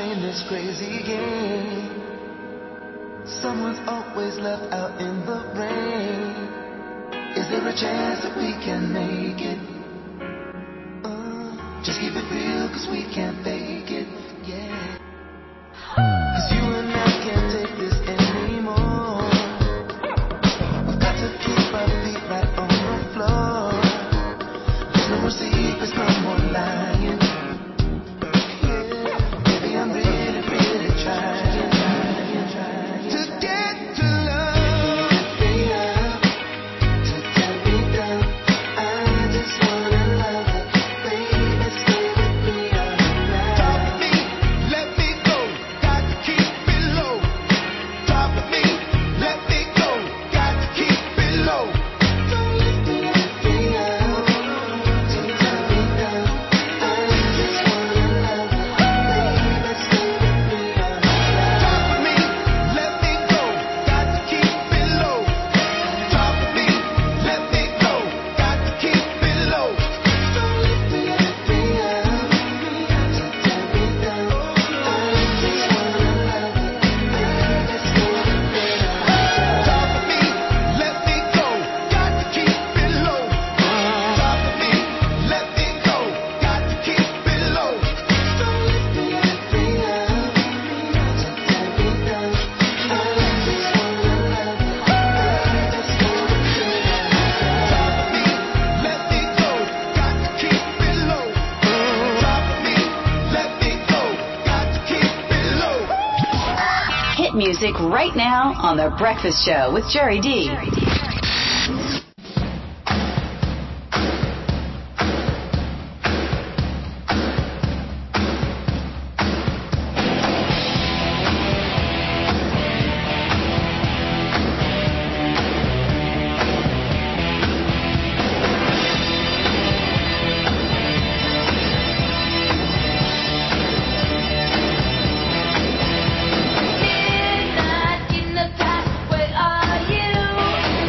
playing this crazy game. Someone's always left out in the rain. Is there a chance that we can make it? Just keep it real, cause we can't fake it, yeah. Cause you and I can't take this anymore. We've got to keep our feet right on the floor. There's no more secrets, no more lying. Yeah, baby, I'm really, really trying to get to love. To take me down. I just wanna love it. Baby, stay with me all night. Talk to me, let me go. Got to keep it low. Talk to me, let me go. Got to keep it low. Don't lift me up. To take me down. I just wanna love it. Baby, stay with me all night. Talk to me, let me go. Got to keep it low. Talk to me, let me go. Got to keep it low. Don't lift me up. To take me down. I just wanna love it. Baby, stay with me all night. Talk to me, let me go. Got to keep it low. Talk to me, let me go. Got to keep it low. Don't lift me up. To take me down. I just wanna love it. Baby, stay with me all night. Talk to me, let me go. Got to keep it low. Talk to me, let me go. Got to keep it low. Hit music right now on The Breakfast Show with Jerry D. Midnight in the dark, where are you?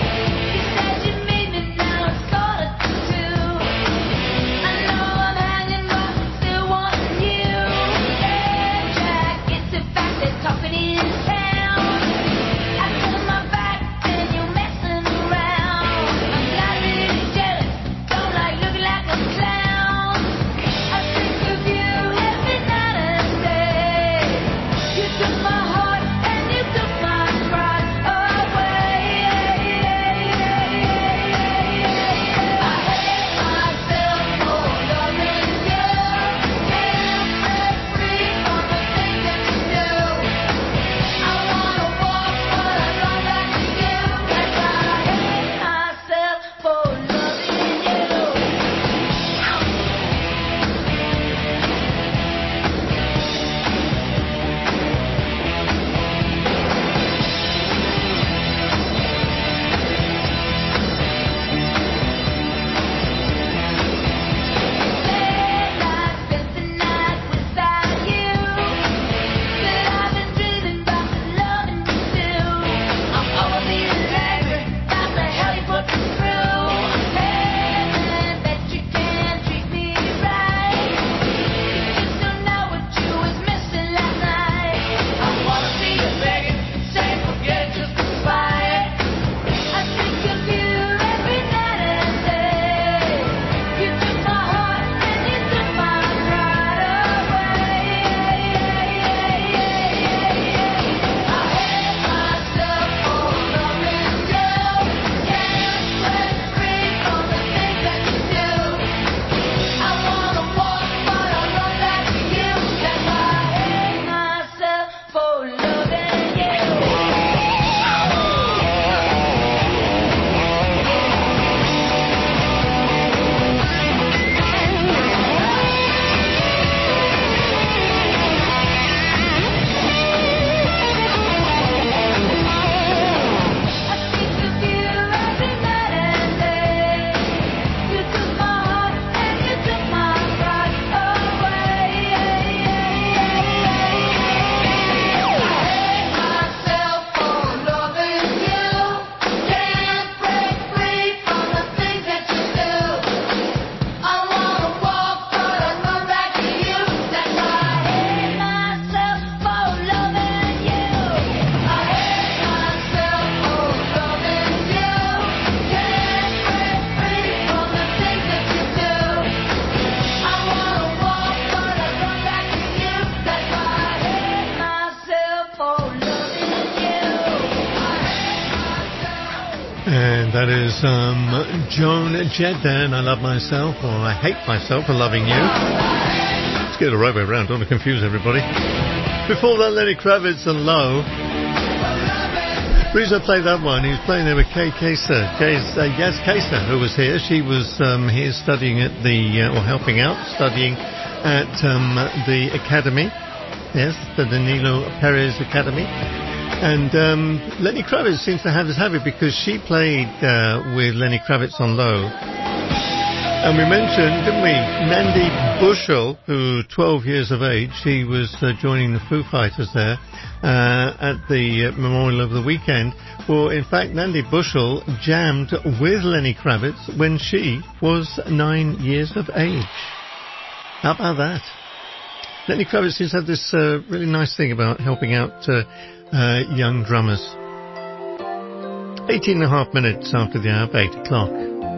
And that is Joan Jett there, and I Love Myself, or I Hate Myself for Loving You. Let's get the right way around, don't want to confuse everybody. Before that, Lenny Kravitz and Low. The reason I played that one, he was playing there with Kay Kaser, Yaz Kaser, who was here. She was here studying at the, or helping out, studying at the Academy. Yes, the Danilo Perez Academy. And Lenny Kravitz seems to have this habit because she played with Lenny Kravitz on Low. And we mentioned, didn't we, Nandi Bushell, who 12 years of age, she was joining the Foo Fighters there at the Memorial of the Weekend. Well, in fact, Nandi Bushell jammed with Lenny Kravitz when she was 9 years of age. How about that? Lenny Kravitz seems to have this really nice thing about helping out young drummers. 18 and a half minutes after the hour of 8 o'clock.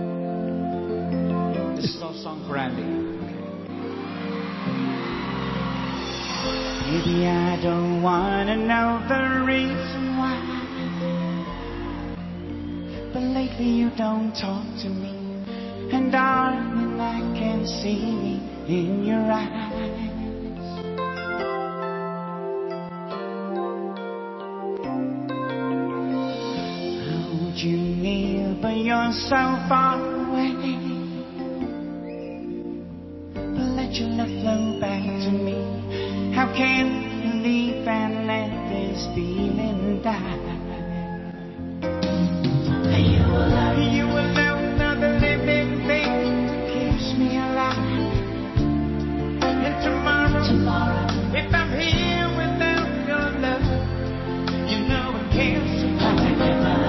This is our song for Andy. Maybe I don't want to know the reason why, but lately you don't talk to me, and darling, I can see in your eyes. You near, but you're so far away. But let your love flow back to me. How can you leave and let this feeling die? You alone are the living thing that keeps me alive. And tomorrow, if I'm here without your love, you know I can't survive.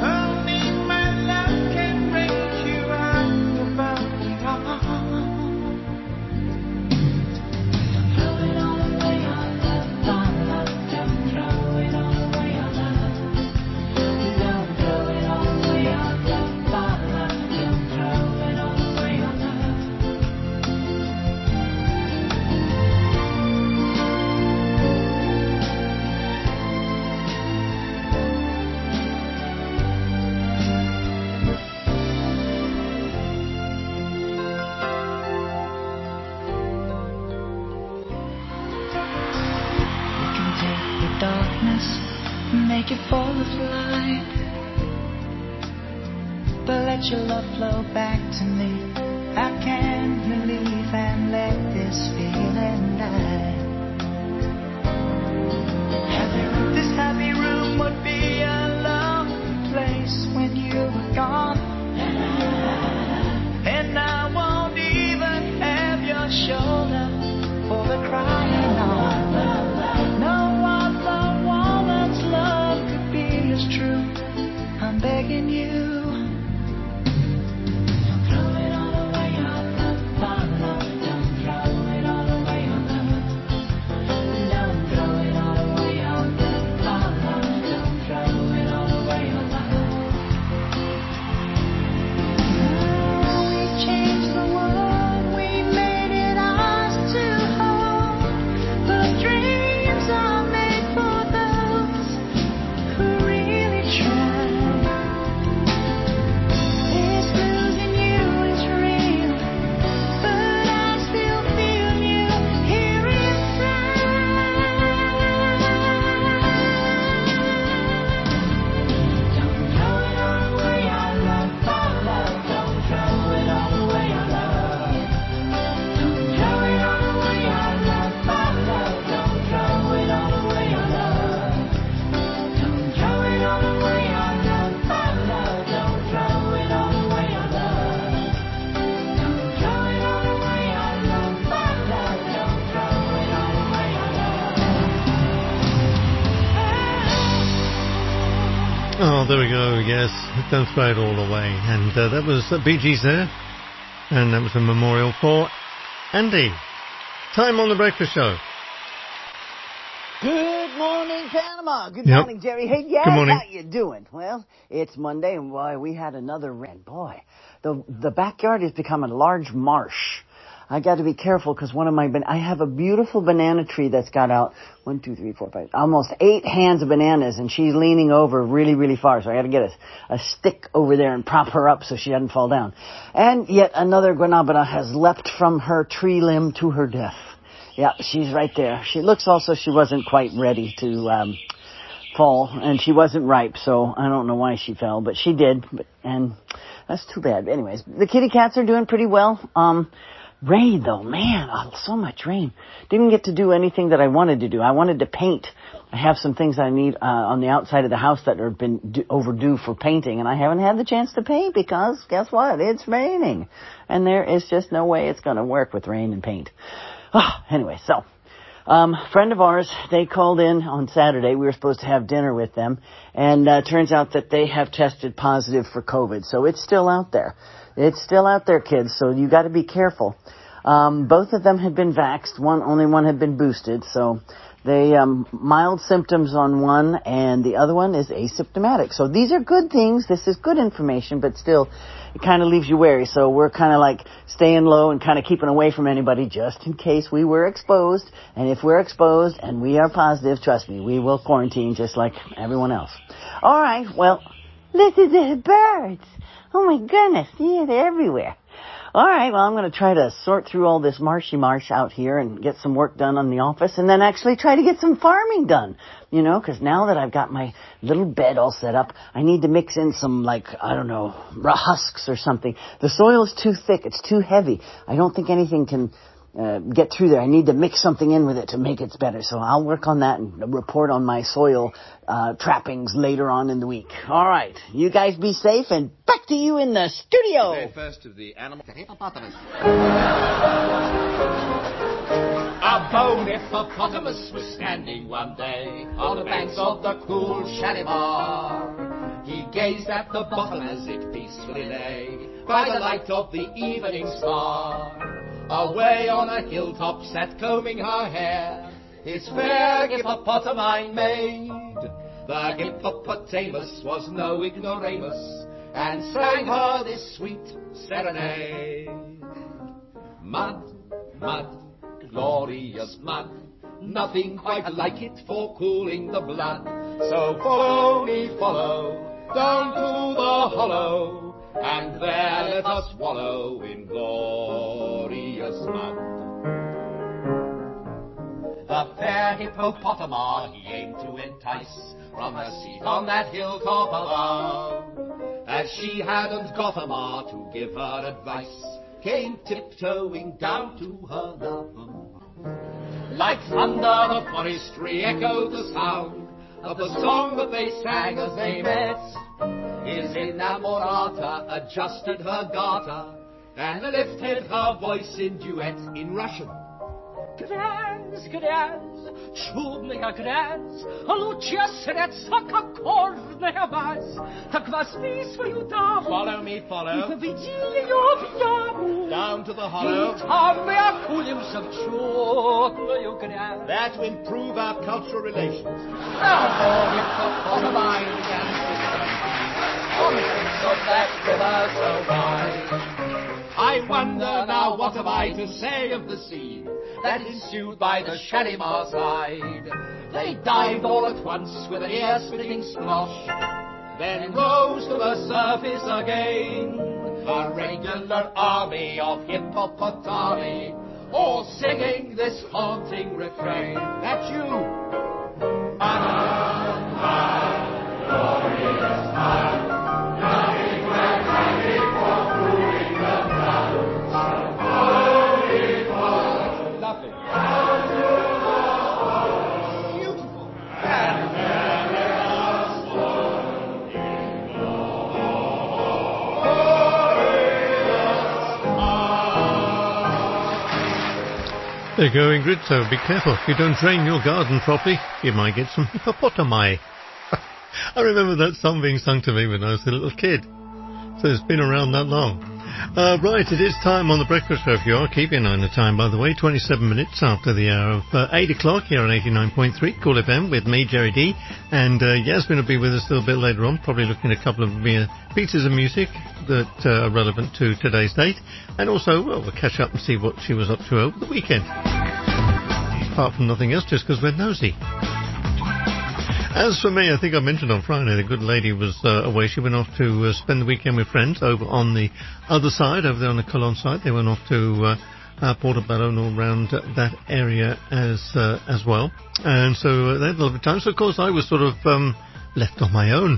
Make it full of light, but let your love flow back to me. How can you leave and let this feeling die? This happy room would be a lonely place when you were gone, and I won't even have your shoulder for the crying on. I'm begging you. Don't throw it all away on love, our love. Don't throw it all away on love. Don't throw it all away on love, our love. Don't throw it all away on love. Oh, we changed the world, we made it ours to hold. But dreams are made for those who really try. Oh, there we go, yes. Don't throw it all away. And that was Bee Gees there. And that was a memorial for Andy. Time on the breakfast show. Good morning, Panama. Good morning, Jerry. Hey, yeah, Good morning. how you doing? Well, it's Monday, and boy, we had another rain. Boy, the backyard has become a large marsh. I got to be careful because I have a beautiful banana tree that's got out 1, 2, 3, 4, 5, almost 8 hands of bananas, and she's leaning over really, really far. So I got to get a stick over there and prop her up so she doesn't fall down. And yet another guanabana has leapt from her tree limb to her death. Yeah, she's right there. She looks also she wasn't quite ready to fall, and she wasn't ripe, so I don't know why she fell, but she did, and that's too bad. Anyways, the kitty cats are doing pretty well. Rain, though, man, so much rain. Didn't get to do anything that I wanted to do. I wanted to paint. I have some things I need on the outside of the house that have been overdue for painting, and I haven't had the chance to paint because, guess what, it's raining. And there is just no way it's going to work with rain and paint. Anyway, so... friend of ours, they called in on Saturday. We were supposed to have dinner with them, and turns out that they have tested positive for COVID. So it's still out there. It's still out there, kids, so you got to be careful. Both of them had been vaxxed. Only one had been boosted, so they mild symptoms on one, and the other one is asymptomatic. So these are good things. This is good information, but still, it kind of leaves you wary. So we're kind of like staying low and kind of keeping away from anybody just in case we were exposed. And if we're exposed and we are positive, trust me, we will quarantine just like everyone else. All right, well, listen to the birds. Oh, my goodness. Yeah, they're everywhere. All right, well, I'm going to try to sort through all this marshy marsh out here and get some work done on the office and then actually try to get some farming done, you know, because now that I've got my little bed all set up, I need to mix in some, like, I don't know, husks or something. The soil is too thick. It's too heavy. I don't think anything can get through there. I need to mix something in with it to make it better. So I'll work on that and report on my soil trappings later on in the week. All right. You guys be safe, and back to you in the studio. Today, first of the animal... hippopotamus. A bone hippopotamus was standing one day on the banks of the cool Shalimar. He gazed at the bottom as it peacefully lay by the light of the evening star. Away on a hilltop sat combing her hair his fair hippopotami maid. The hippopotamus was no ignoramus and sang her this sweet serenade. Mud, mud, glorious mud, nothing quite like it for cooling the blood. So follow me, follow, down to the hollow, and there let us wallow in glorious mud. The fair hippopotami he aimed to entice from her seat on that hilltop above, as she hadn't got a ma to give her advice, came tiptoeing down to her love. Like thunder the forestry echoed the sound of the song that they sang as they met. His inamorata adjusted her garter and lifted her voice in duet in Russian. Graz, graz, чудная грязь, лучше средства, как корная мазь. Так возьми свою даму, follow me, follow, и поведи ее в яму. Down to the hollow, и там мы окунемся в черную грязь. That will improve our cultural relations. Of that river so wide. I wonder now what am I to say of the scene that ensued by the Shalimar side. They dived all at once with an ear-splitting splosh, then rose to the surface again, a regular army of hippopotami, all singing this haunting refrain. That's you. Glorious man. There you go, Ingrid, so be careful. If you don't drain your garden properly, you might get some hippopotami. I remember that song being sung to me when I was a little kid. So it's been around that long. Right, it is time on the breakfast show. If you are keeping on the time, by the way, 27 minutes after the hour of 8 o'clock here on 89.3 Cool FM with me, Jerry D. And Yasmin will be with us a little bit later on, probably looking at a couple of pieces of music that are relevant to today's date. And also, well, we'll catch up and see what she was up to over the weekend. Apart from nothing else, just because we're nosy. As for me, I think I mentioned on Friday, the good lady was away. She went off to spend the weekend with friends over on the other side, over there on the Cologne side. They went off to Portobello and all around that area as well. And so they had a lovely time. So, of course, I was sort of left on my own.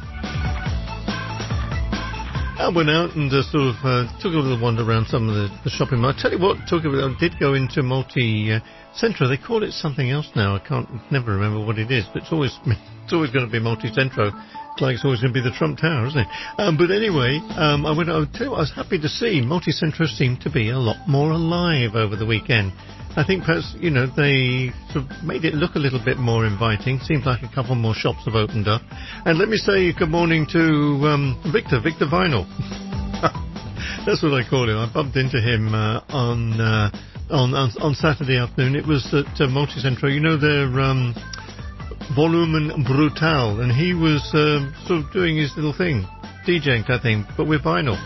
I went out and took a little wander around some of the shopping malls. I tell you what, I did go into Multi-Centro. They call it something else now. I never remember what it is, but it's always going to be Multi-Centro. It's like it's always going to be the Trump Tower, isn't it? But anyway, I was happy to see Multi-Centro seemed to be a lot more alive over the weekend. I think perhaps, they sort of made it look a little bit more inviting. Seems like a couple more shops have opened up. And let me say good morning to Victor Vinyl. That's what I call him. I bumped into him on Saturday afternoon. It was at Multi-Centro. Their Volumen Brutal, and he was sort of doing his little thing, DJing type thing, but with vinyl.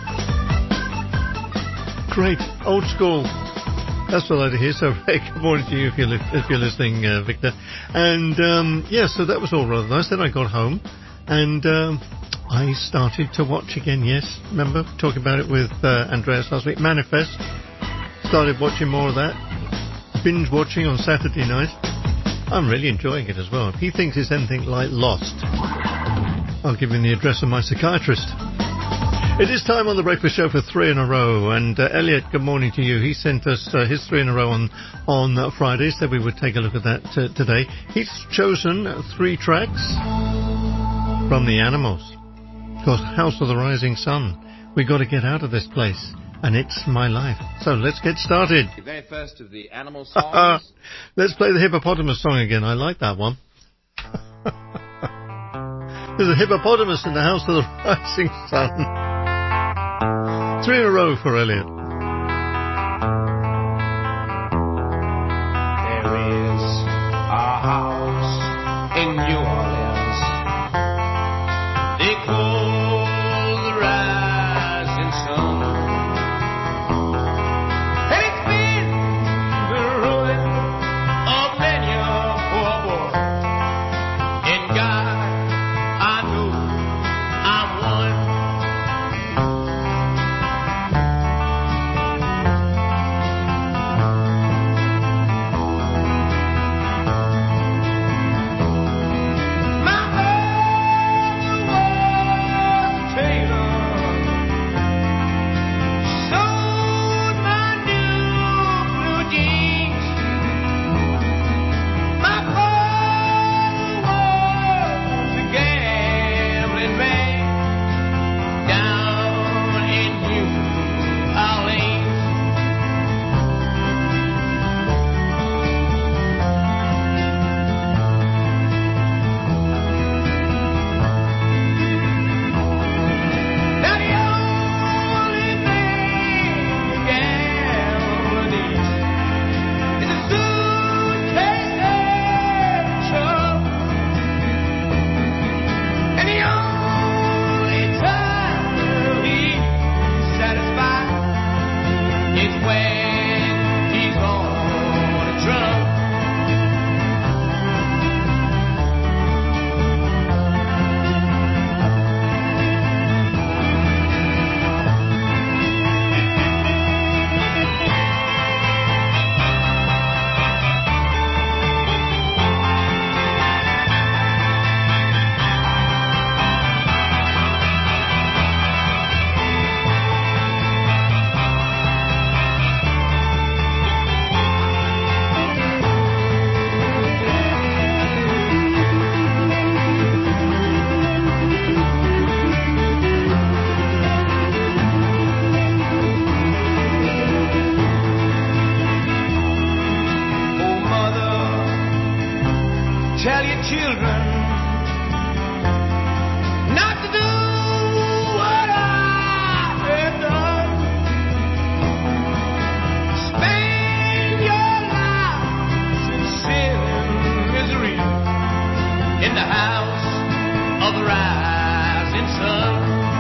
Great, old school. That's what I like to hear. So, good morning to you if you're listening, Victor. And so that was all rather nice. Then I got home and I started to watch again. Yes, remember talking about it with Andreas last week. Manifest. Started watching more of that. Binge watching on Saturday night. I'm really enjoying it as well. If he thinks it's anything like Lost, I'll give him the address of my psychiatrist. It is time on the breakfast show for 3 in a row, and Elliot, good morning to you. He sent us his 3 in a row on Friday, said we would take a look at that today. He's chosen 3 tracks from the Animals. Of course, House of the Rising Sun. We got to get out of this place, and it's my life. So let's get started. The very first of the Animal songs. Let's play the hippopotamus song again. I like that one. There's a hippopotamus in the House of the Rising Sun. 3 in a row for Elliot. There is a house in New Orleans they call the Rising Sun, and it's been the ruin of many a poor boy. And God, I know I'm one. Tell your children not to do what I have done. rising sun.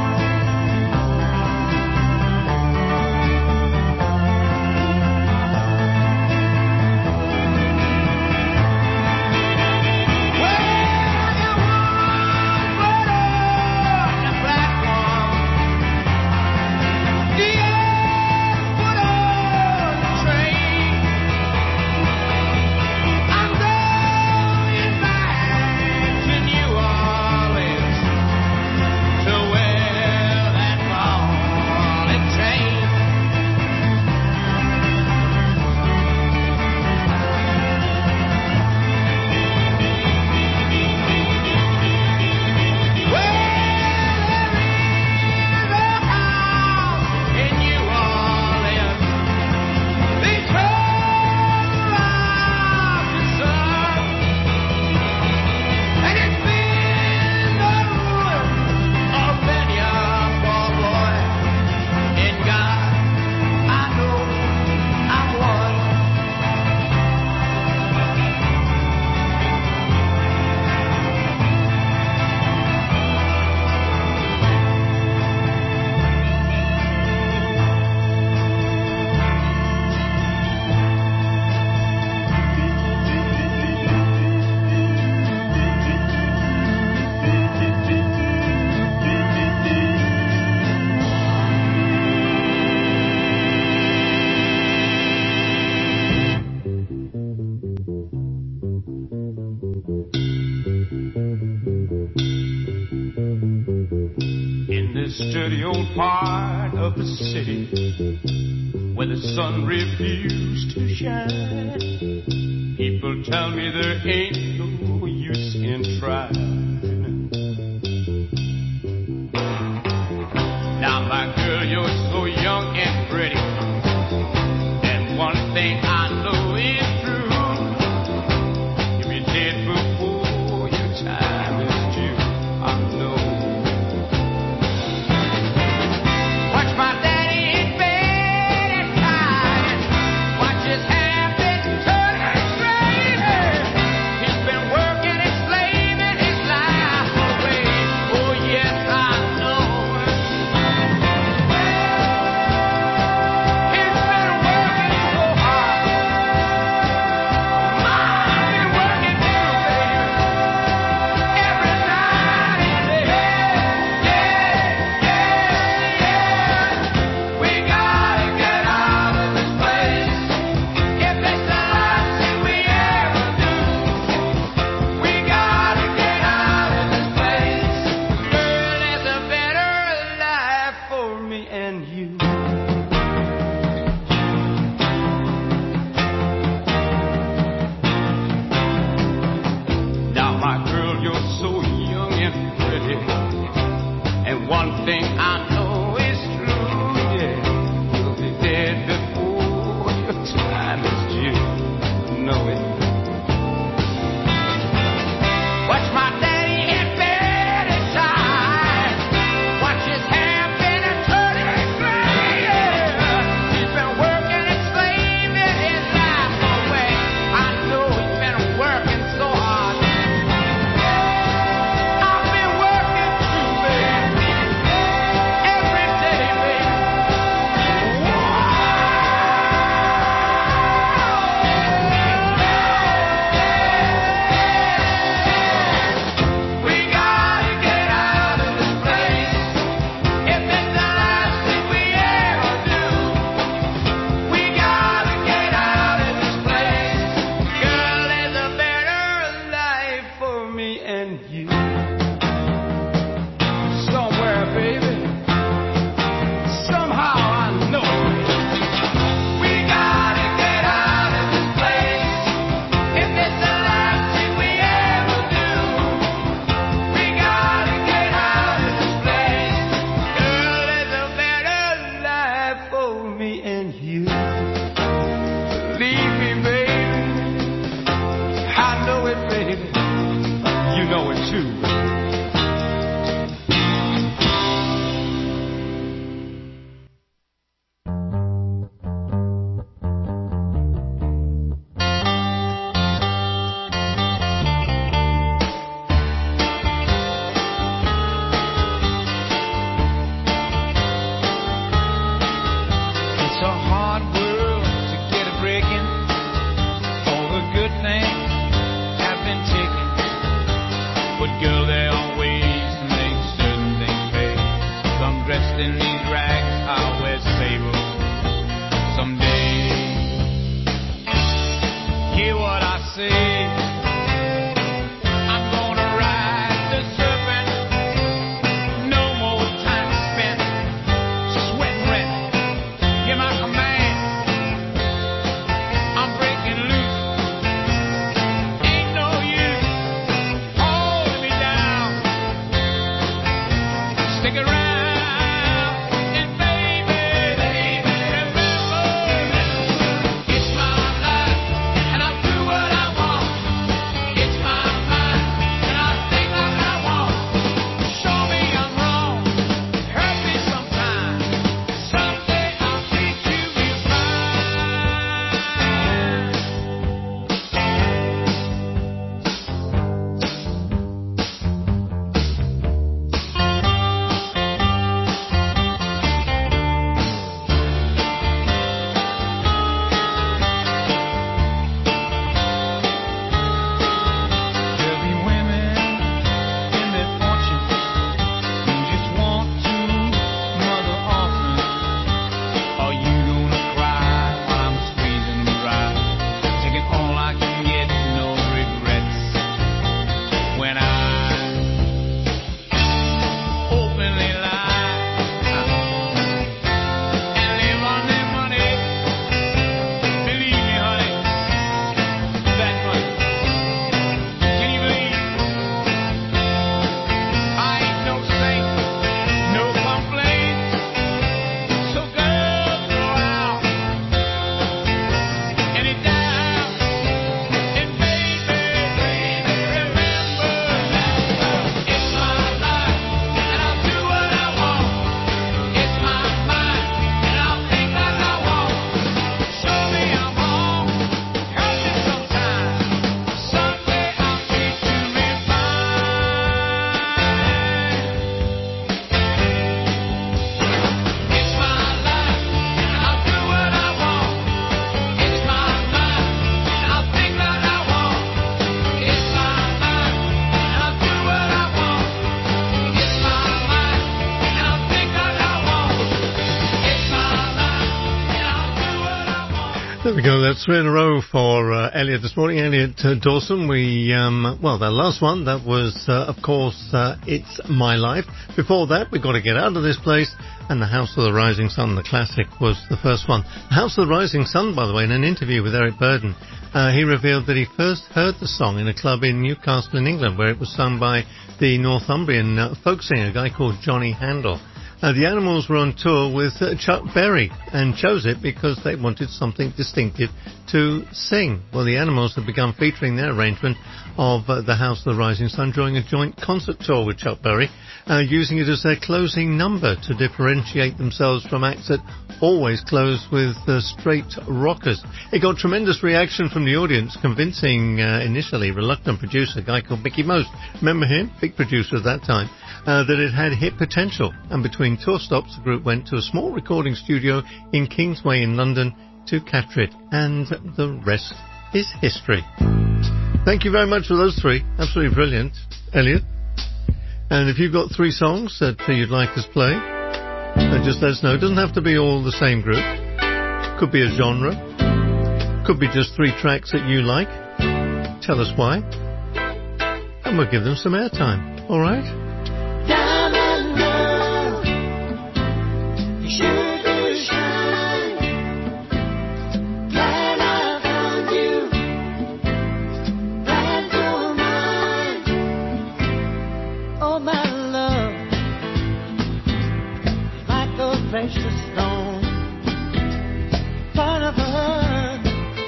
Dirty old part of the city where the sun refused to shine. People tell me there ain't no use in trying. Now, my girl, you're so young and pretty, and one thing I know is true: if you're dead before your time is due, I know. There we go. That's 3 in a row for Elliot this morning. Elliot Dawson. That last one, that was, of course, It's My Life. Before that, We've Got to Get Out of This Place, and The House of the Rising Sun, the classic, was the first one. The House of the Rising Sun, by the way, in an interview with Eric Burden, he revealed that he first heard the song in a club in Newcastle in England, where it was sung by the Northumbrian folk singer, a guy called Johnny Handel. The Animals were on tour with Chuck Berry and chose it because they wanted something distinctive to sing. Well, the Animals have begun featuring their arrangement of The House of the Rising Sun during a joint concert tour with Chuck Berry, using it as their closing number to differentiate themselves from acts that always close with straight rockers. It got tremendous reaction from the audience, convincing initially reluctant producer, a guy called Mickey Most, remember him, big producer at that time, that it had hit potential. And between tour stops, the group went to a small recording studio in Kingsway in London to capture it, and the rest is history. Thank you very much for those three. Absolutely brilliant, Elliot. And if you've got 3 songs that you'd like us to play, then just let us know. It doesn't have to be all the same group. Could be a genre. Could be just 3 tracks that you like. Tell us why, and we'll give them some airtime. All right? Diamond girl, you sure do shine. Glad I found you, glad you're mine. Oh my love, like a precious stone, part of her,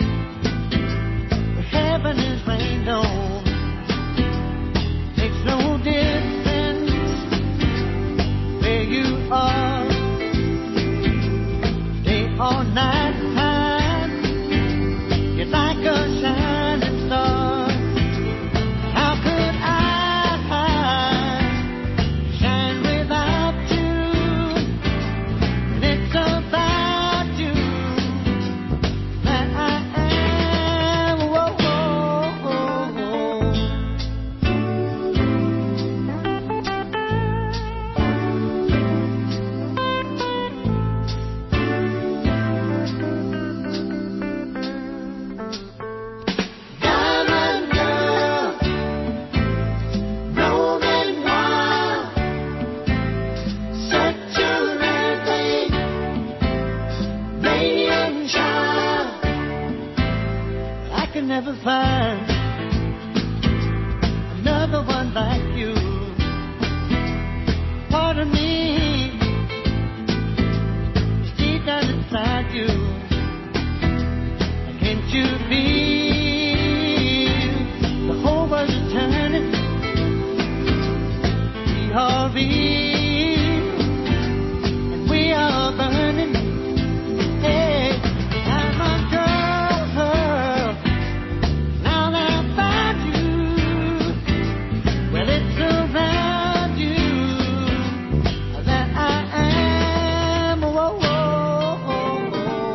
where heaven is rained on. Makes no difference where you are, day or night time. You're like a shining star. How could I shine without you? And it's about you that I am. Whoa, whoa, whoa, whoa. Diamond girl, roaming wild, such a rare thing, radiant child. I can never find another one like you. Part of me is deep down inside you. Can't you feel the whole world is turning? We are real and we are burning. Hey, diamond girl, now that I found you, well it's around you that I am. Whoa, whoa, whoa, whoa.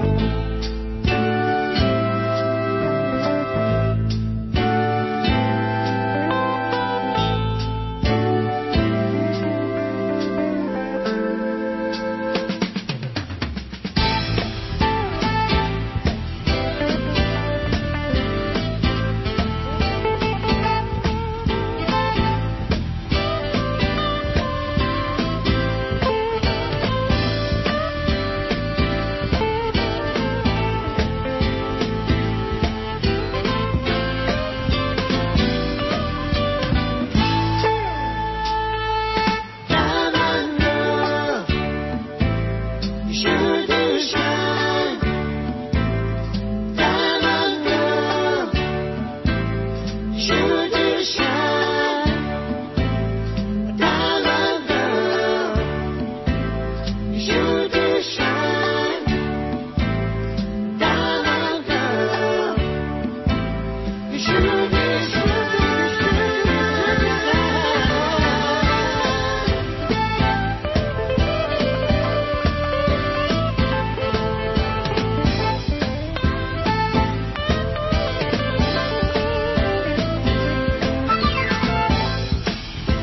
Diamond girl, you sure do shine. Diamond girl, you sure do shine. Diamond girl, you sure do shine. Diamond girl, you sure do, sure do, sure do, sure do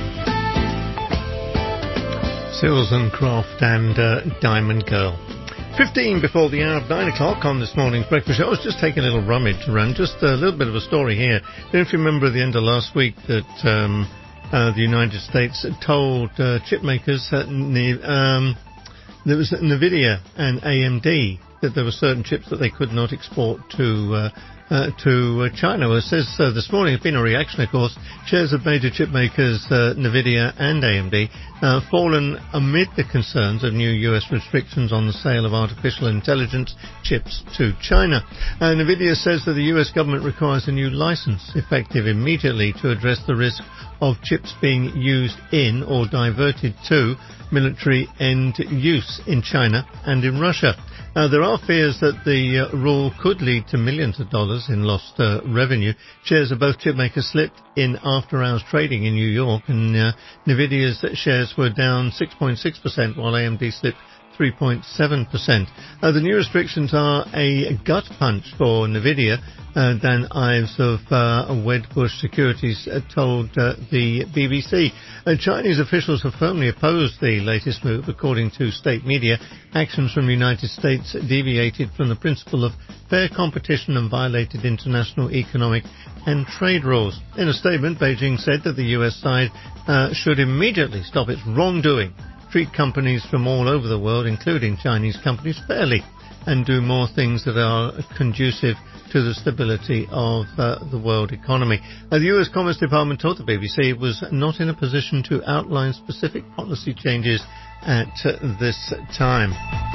Sills and Croft and Diamond Girl. 15 before the hour of 9 o'clock on this morning's breakfast show. I was just taking a little rummage around, just a little bit of a story here. Don't know if you remember at the end of last week that the United States told chip makers, there was NVIDIA and AMD, that there were certain chips that they could not export to China. Well, it says this morning, it's been a reaction, of course. Shares of major chip makers, NVIDIA and AMD, fallen amid the concerns of new U.S. restrictions on the sale of artificial intelligence chips to China. NVIDIA says that the U.S. government requires a new license, effective immediately, to address the risk of chips being used in or diverted to military end use in China and in Russia. There are fears that the rule could lead to millions of dollars in lost revenue. Shares of both chipmakers slipped in after-hours trading in New York, and NVIDIA's shares were down 6.6%, while AMD slipped 3.7%. The new restrictions are a gut punch for NVIDIA. Dan Ives of Wedbush Securities told the BBC. Chinese officials have firmly opposed the latest move. According to state media, actions from the United States deviated from the principle of fair competition and violated international economic and trade rules. In a statement, Beijing said that the US side should immediately stop its wrongdoing, treat companies from all over the world, including Chinese companies, fairly, and do more things that are conducive to the stability of the world economy. The US Commerce Department told the BBC it was not in a position to outline specific policy changes at this time.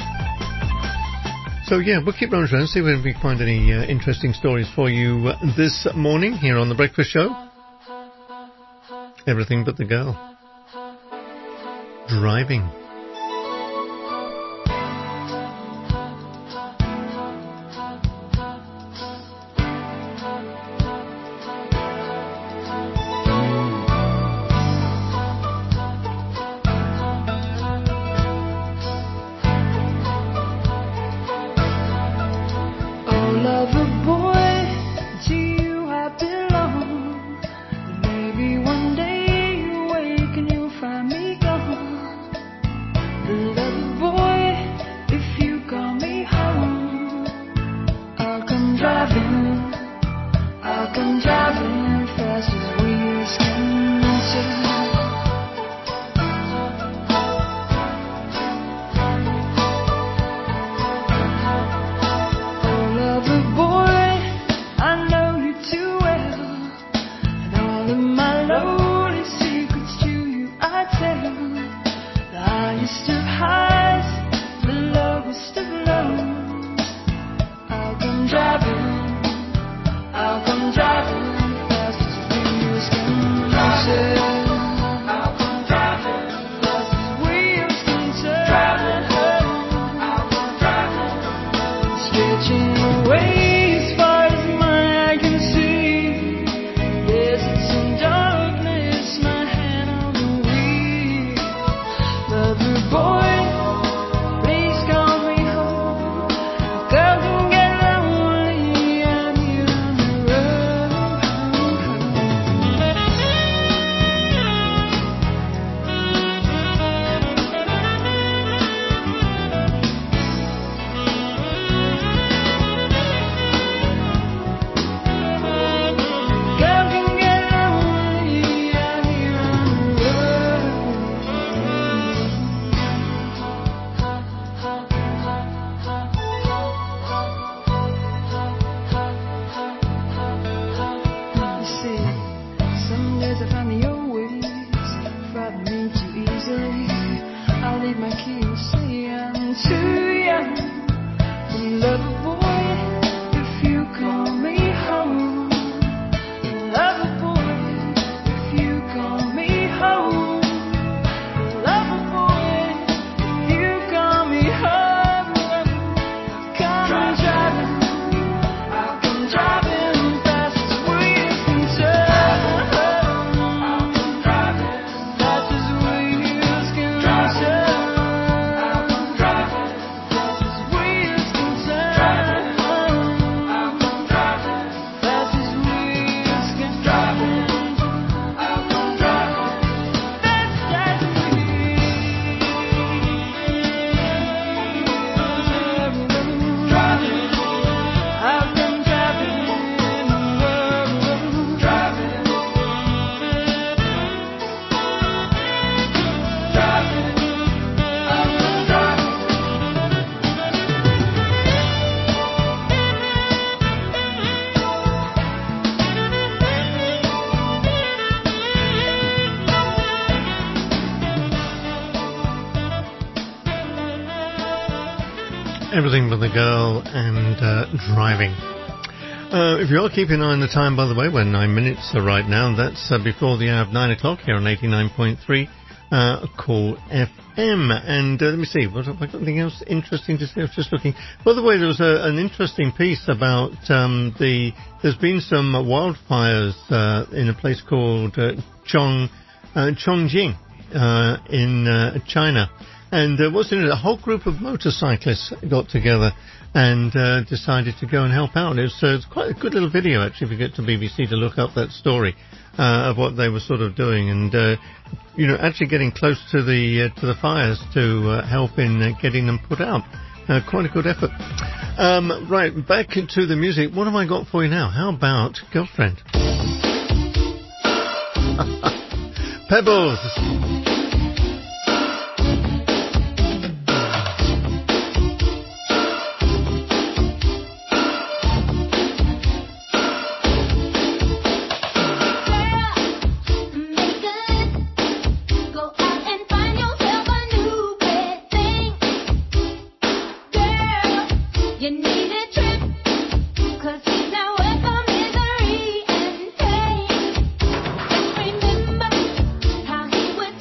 So yeah, we'll keep rummaging around, see if we can find any interesting stories for you this morning here on The Breakfast Show. Everything but the girl. Driving. Everything But the Girl and Driving. If you are keeping an eye on the time, by the way, we're 9 minutes right now. That's before the hour of 9 o'clock here on 89.3 Cool FM. And let me see, have I got anything else interesting to say? I was just looking. By the way, there was an interesting piece about there's been some wildfires in a place called Chongqing in China. And what's in it? A whole group of motorcyclists got together and decided to go and help out. It's quite a good little video, actually, if you get to BBC to look up that story of what they were sort of doing, and actually getting close to the fires to help in getting them put out. Quite a good effort. Right, back into the music. What have I got for you now? How about Girlfriend? Pebbles. How he would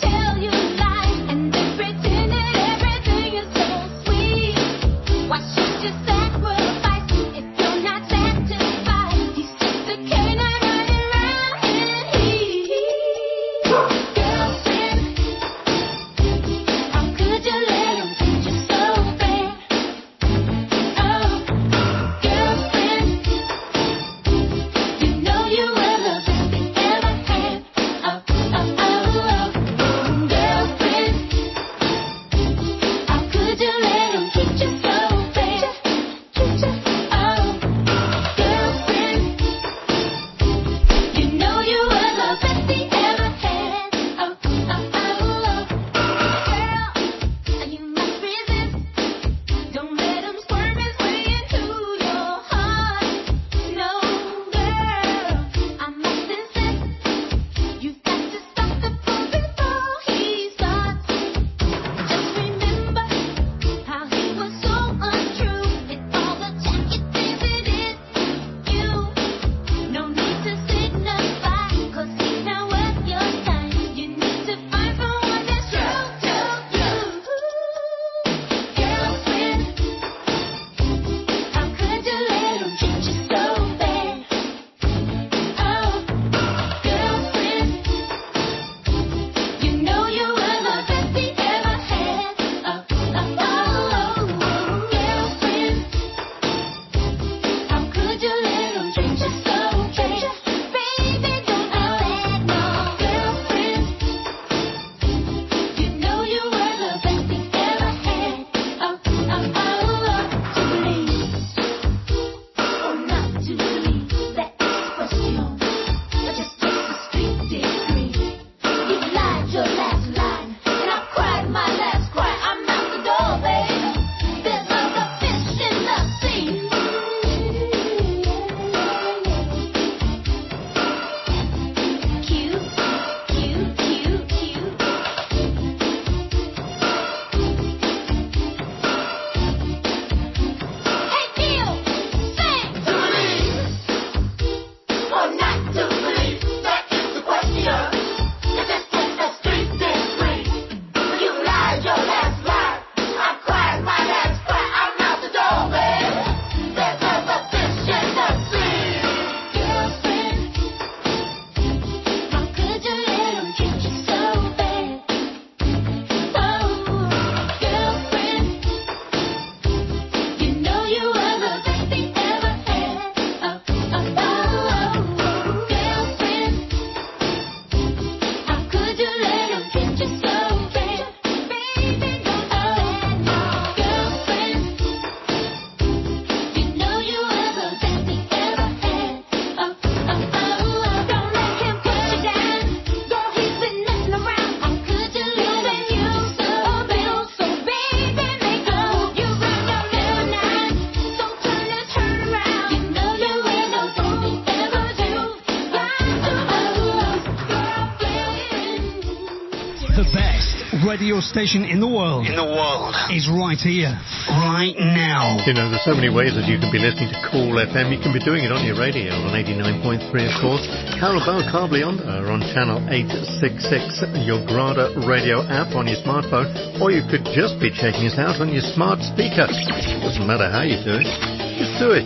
radio station in the world. Is right here, right now. You know, there's so many ways that you can be listening to Cool FM. You can be doing it on your radio on 89.3, of course. Carabao Cable Onda on channel 866, your Grada radio app on your smartphone, or you could just be checking us out on your smart speaker. Doesn't matter how you do it, just do it.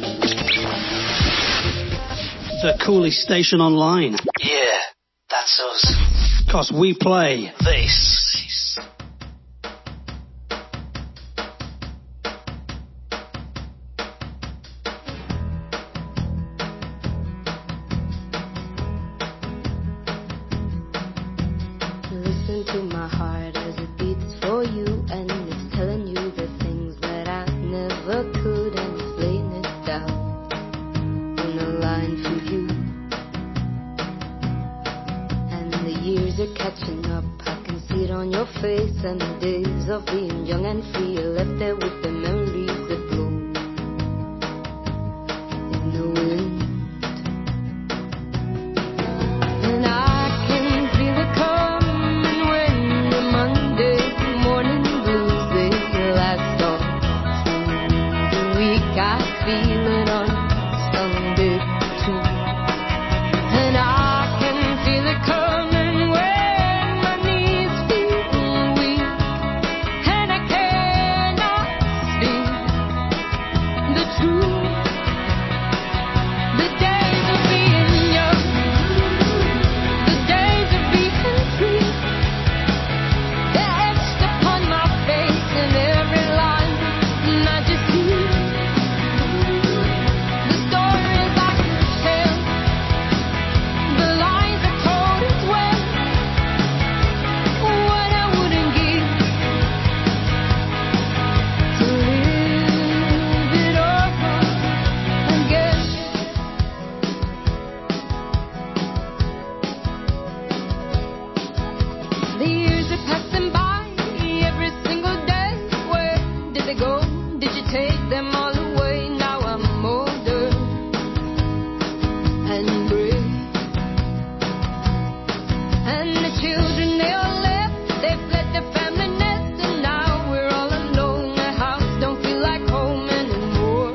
The coolest station online. Yeah, that's us. 'Cause we play This. Listen to my heart as it beats for you, and it's telling you the things that I never could, and it's laying it down on the line for you. And the years are catching up, I can see it on your face, and the days of being young and free are left there with the memories that blow in the wind. And I can feel it coming when the Monday morning blues they last all through the week. I feel it on Sunday too. And I can feel it coming when my knees feel weak, and I cannot speak the truth. The days of being young, the days of being free, they're etched upon my face in every line, and I just hear the stories I could tell. The lines are told as well. What I wouldn't give to live it over again. The years are passing by every single day. Where did they go? Did you take them all away? Now I'm older and brave, and the children they all left. They fled the family nest, and now we're all alone. The house don't feel like home anymore.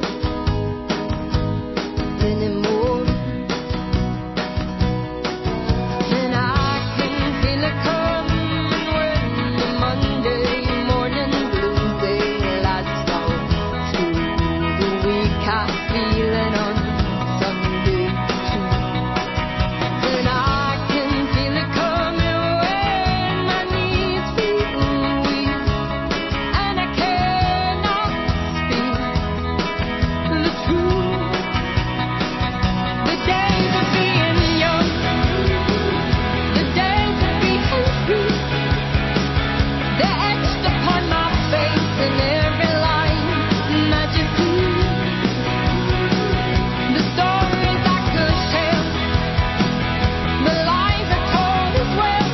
And I can feel it coming when the Monday morning blues they last all through the week. I feel it on Sunday too. And I can feel it coming when my knees feel weak, and I cannot speak the truth. The days of being young, the days of being free, they're etched upon my face in every line, and I just hear the stories I could tell. The lies are told as well.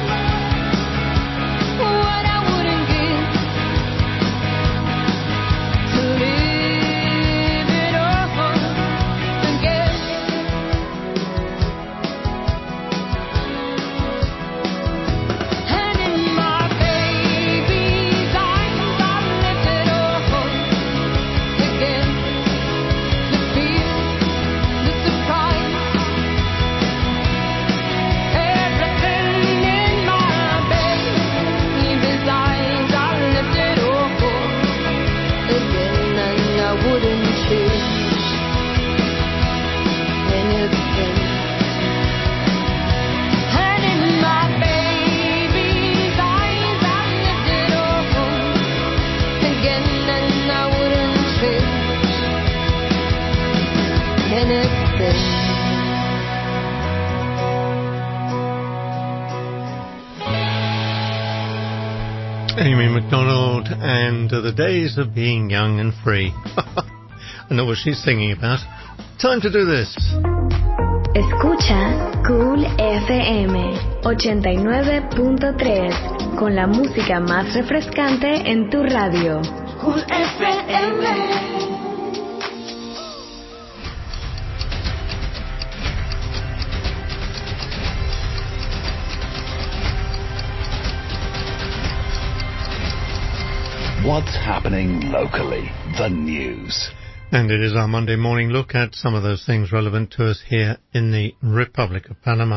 What I wouldn't give to live it over again. And in my baby's eyes, I lifted over again. The fear, the surprise, everything in my baby's eyes, I lifted over again, and I wouldn't change anything. And in my baby's eyes, I lifted over again, and I wouldn't change anything. Amy MacDonald and The Days of Being Young and Free. I know what she's singing about. Time to do this. Escucha Cool FM 89.3 con la música más refrescante en tu radio. Cool FM. What's happening locally? The news. And it is our Monday morning look at some of those things relevant to us here in the Republic of Panama.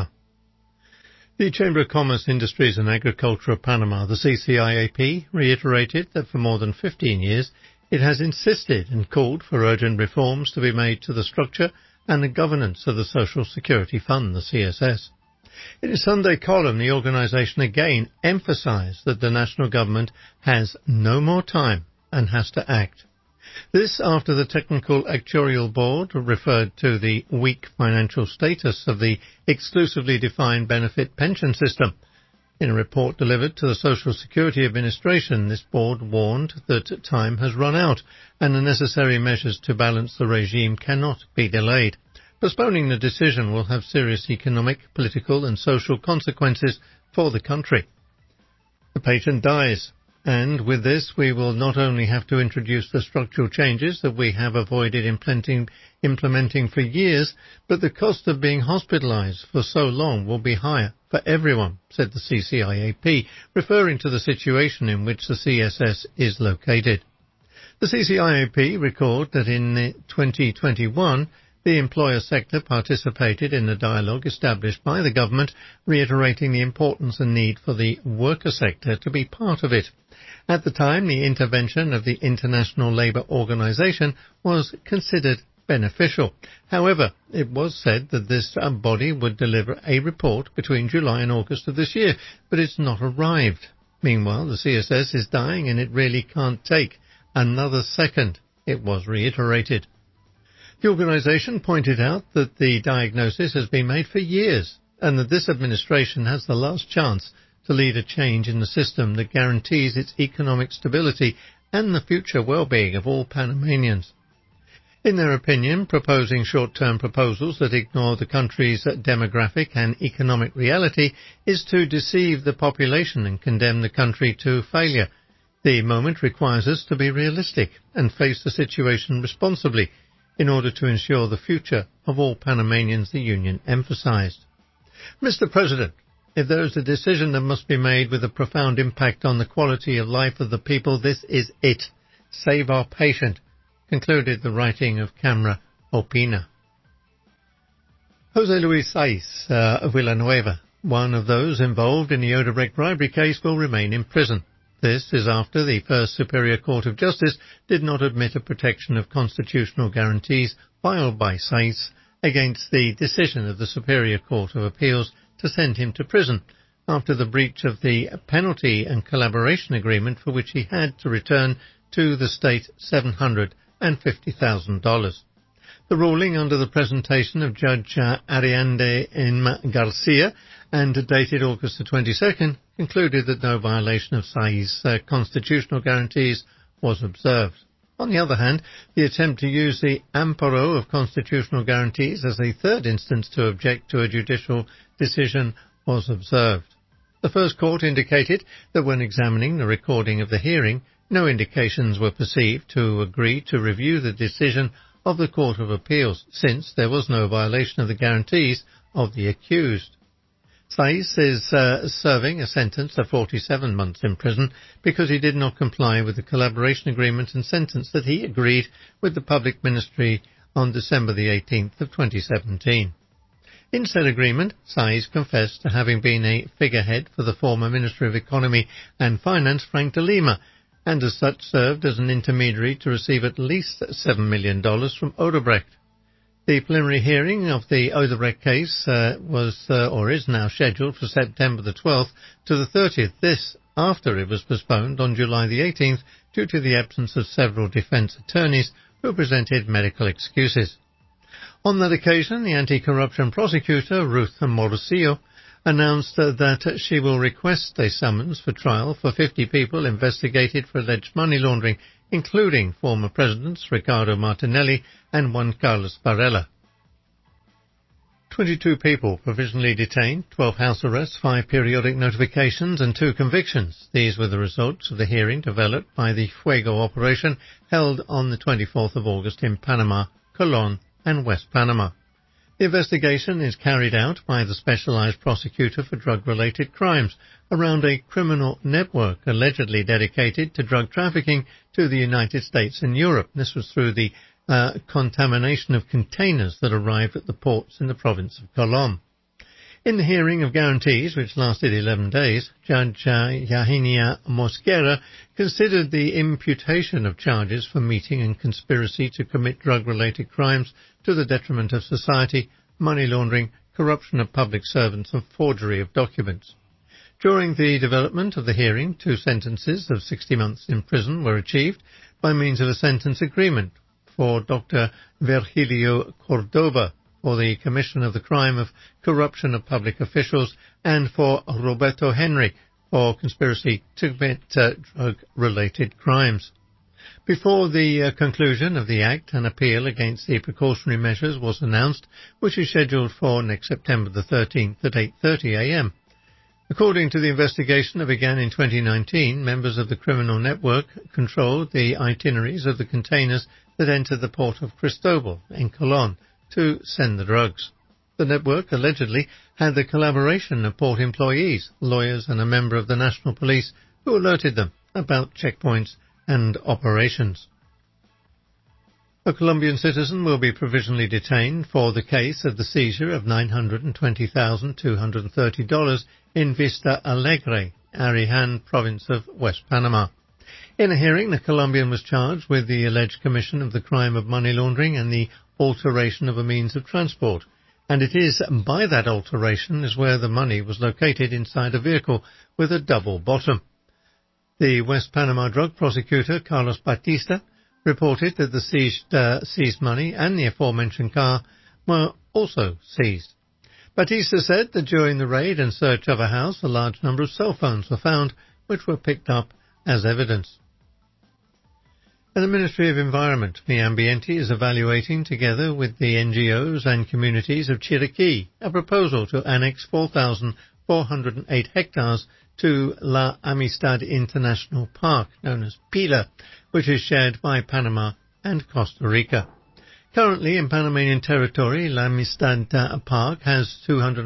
The Chamber of Commerce, Industries and Agriculture of Panama, the CCIAP, reiterated that for more than 15 years it has insisted and called for urgent reforms to be made to the structure and the governance of the Social Security Fund, the CSS. In a Sunday column, the organisation again emphasised that the national government has no more time and has to act. This after the Technical Actuarial Board referred to the weak financial status of the exclusively defined benefit pension system. In a report delivered to the Social Security Administration, this board warned that time has run out and the necessary measures to balance the regime cannot be delayed. Postponing the decision will have serious economic, political and social consequences for the country. The patient dies. And with this, we will not only have to introduce the structural changes that we have avoided implementing for years, but the cost of being hospitalised for so long will be higher for everyone, said the CCIAP, referring to the situation in which the CSS is located. The CCIAP record that in 2021, the employer sector participated in the dialogue established by the government, reiterating the importance and need for the worker sector to be part of it. At the time, the intervention of the International Labour Organization was considered beneficial. However, it was said that this body would deliver a report between July and August of this year, but it's not arrived. Meanwhile, the CSS is dying and it really can't take another second, it was reiterated. The organisation pointed out that the diagnosis has been made for years and that this administration has the last chance to lead a change in the system that guarantees its economic stability and the future well-being of all Panamanians. In their opinion, proposing short-term proposals that ignore the country's demographic and economic reality is to deceive the population and condemn the country to failure. The moment requires us to be realistic and face the situation responsibly in order to ensure the future of all Panamanians, the union emphasised. Mr. President, if there is a decision that must be made with a profound impact on the quality of life of the people, this is it. Save our patient, concluded the writing of Camera Opina. Jose Luis Saiz of Villanueva, one of those involved in the Odebrecht bribery case, will remain in prison. This is after the First Superior Court of Justice did not admit a protection of constitutional guarantees filed by Saiz against the decision of the Superior Court of Appeals to send him to prison after the breach of the penalty and collaboration agreement for which he had to return to the state $750,000. The ruling under the presentation of Judge Ariande M. Garcia and dated August the 22nd concluded that no violation of Saiz's constitutional guarantees was observed. On the other hand, the attempt to use the amparo of constitutional guarantees as a third instance to object to a judicial decision was observed. The first court indicated that when examining the recording of the hearing, no indications were perceived to agree to review the decision of the Court of Appeals, since there was no violation of the guarantees of the accused. Saiz is serving a sentence of 47 months in prison because he did not comply with the collaboration agreement and sentence that he agreed with the Public Ministry on December the 18th of 2017. In said agreement, Saiz confessed to having been a figurehead for the former Minister of Economy and Finance, Frank de Lima, and as such served as an intermediary to receive at least $7 million from Odebrecht. The preliminary hearing of the Odebrecht case is now scheduled for September the 12th to the 30th, this after it was postponed on July the 18th due to the absence of several defence attorneys who presented medical excuses. On that occasion, the anti-corruption prosecutor, Ruth Morosio, announced that she will request a summons for trial for 50 people investigated for alleged money laundering, including former presidents Ricardo Martinelli and Juan Carlos Varela. 22 people provisionally detained, 12 house arrests, 5 periodic notifications and 2 convictions. These were the results of the hearing developed by the Fuego operation held on the 24th of August in Panama, Colón and West Panama. The investigation is carried out by the Specialized Prosecutor for Drug-Related Crimes around a criminal network allegedly dedicated to drug trafficking to the United States and Europe. This was through the contamination of containers that arrived at the ports in the province of Colón. In the hearing of guarantees, which lasted 11 days, Judge Yahinia Mosquera considered the imputation of charges for meeting and conspiracy to commit drug-related crimes to the detriment of society, money laundering, corruption of public servants and forgery of documents. During the development of the hearing, 2 sentences of 60 months in prison were achieved by means of a sentence agreement for Dr. Virgilio Cordova for the commission of the crime of corruption of public officials and for Roberto Henry for conspiracy to commit drug-related crimes. Before the conclusion of the act, an appeal against the precautionary measures was announced, which is scheduled for next September the 13th at 8:30 a.m. According to the investigation that began in 2019, members of the criminal network controlled the itineraries of the containers that entered the port of Cristobal in Colón to send the drugs. The network allegedly had the collaboration of port employees, lawyers and a member of the National Police who alerted them about checkpoints and operations. A Colombian citizen will be provisionally detained for the case of the seizure of $920,230 in Vista Alegre, Arihan province of West Panama. In a hearing, the Colombian was charged with the alleged commission of the crime of money laundering and the alteration of a means of transport, and it is by that alteration is where the money was located inside a vehicle with a double bottom. The West Panama drug prosecutor, Carlos Batista, reported that the seized money and the aforementioned car were also seized. Batista said that during the raid and search of a house, a large number of cell phones were found, which were picked up as evidence. And the Ministry of Environment, Mi Ambiente, is evaluating, together with the NGOs and communities of Chiriquí, a proposal to annex 4,408 hectares to La Amistad International Park, known as PILA, which is shared by Panama and Costa Rica. Currently, in Panamanian territory, La Amistad Park has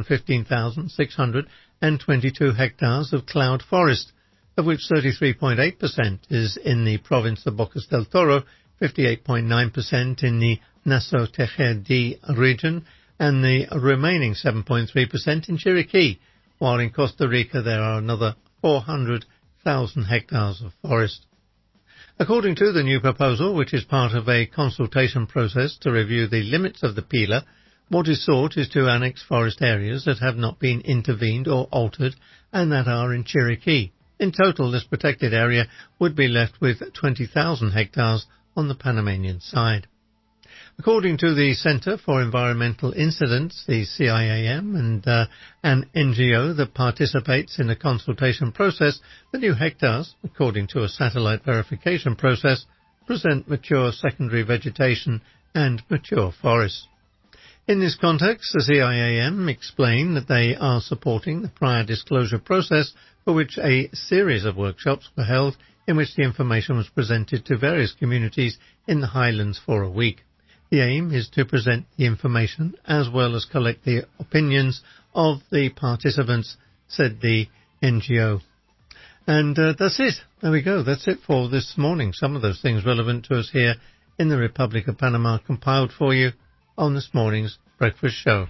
215,622 hectares of cloud forest, of which 33.8% is in the province of Bocas del Toro, 58.9% in the Nassau Tejedí region, and the remaining 7.3% in Chiriquí, while in Costa Rica there are another 400,000 hectares of forest. According to the new proposal, which is part of a consultation process to review the limits of the PILA, what is sought is to annex forest areas that have not been intervened or altered and that are in Chiriquí. In total, this protected area would be left with 20,000 hectares on the Panamanian side. According to the Center for Environmental Incidents, the CIAM, and an NGO that participates in the consultation process, the new hectares, according to a satellite verification process, present mature secondary vegetation and mature forests. In this context, the CIAM explained that they are supporting the prior disclosure process, for which a series of workshops were held in which the information was presented to various communities in the highlands for a week. The aim is to present the information as well as collect the opinions of the participants, said the NGO. And that's it. There we go. That's it for this morning. Some of those things relevant to us here in the Republic of Panama compiled for you on this morning's breakfast show.